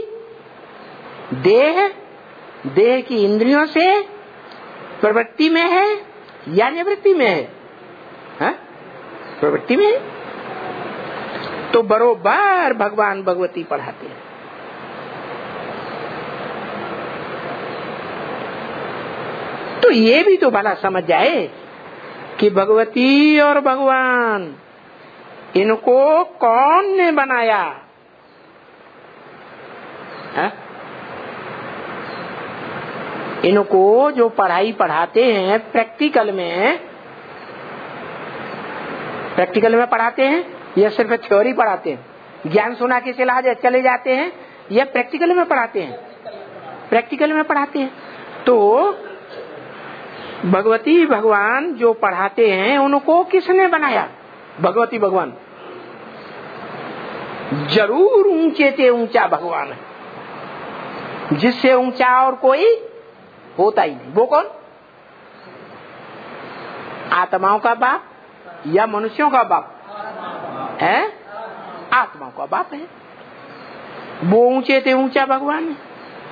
देह की इंद्रियों से प्रवृत्ति में है या निवृत्ति में है? हा? प्रवृत्ति में है। तो बरोबर भगवान भगवती पढ़ाते हैं। तो ये भी तो भला समझ जाए कि भगवती और भगवान इनको कौन ने बनाया? है? इनको जो पढ़ाई पढ़ाते हैं प्रैक्टिकल में पढ़ाते हैं या सिर्फ थ्योरी पढ़ाते हैं? ज्ञान सुना के चले जाते हैं या प्रैक्टिकल में पढ़ाते हैं? प्रैक्टिकल में पढ़ाते हैं। तो भगवती भगवान जो पढ़ाते हैं उनको किसने बनाया? भगवती भगवान जरूर ऊंचे से ऊंचा भगवान है, जिससे ऊंचा और कोई होता ही नहीं। वो कौन? आत्माओं का बाप या मनुष्यों का बाप है? आत्माओं का बाप है। वो ऊंचे से ऊंचा भगवान है।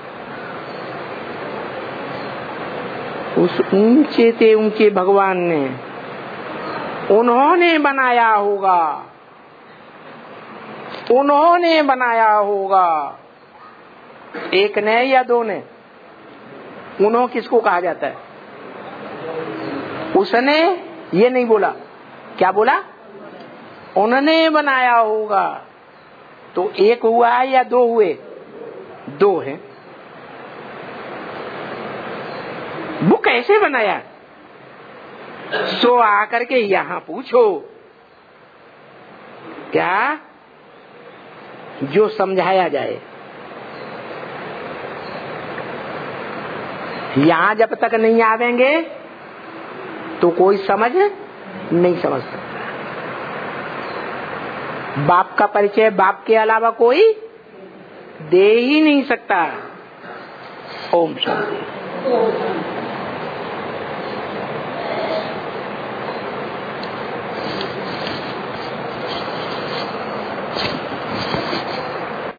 उस ऊंचे से ऊंचे भगवान ने उन्होंने बनाया होगा एक ने या दो ने? उन्हों किसको कहा जाता है? उसने ये नहीं बोला, क्या बोला? उन्होंने बनाया होगा। तो एक हुआ है या दो हुए? दो है। वो कैसे बनाया? सो आकर के यहां पूछो, क्या जो समझाया जाए। यहां जब तक नहीं आवेंगे तो कोई समझ नहीं समझ सकता। बाप का परिचय बाप के अलावा कोई दे ही नहीं सकता। ओम शांति।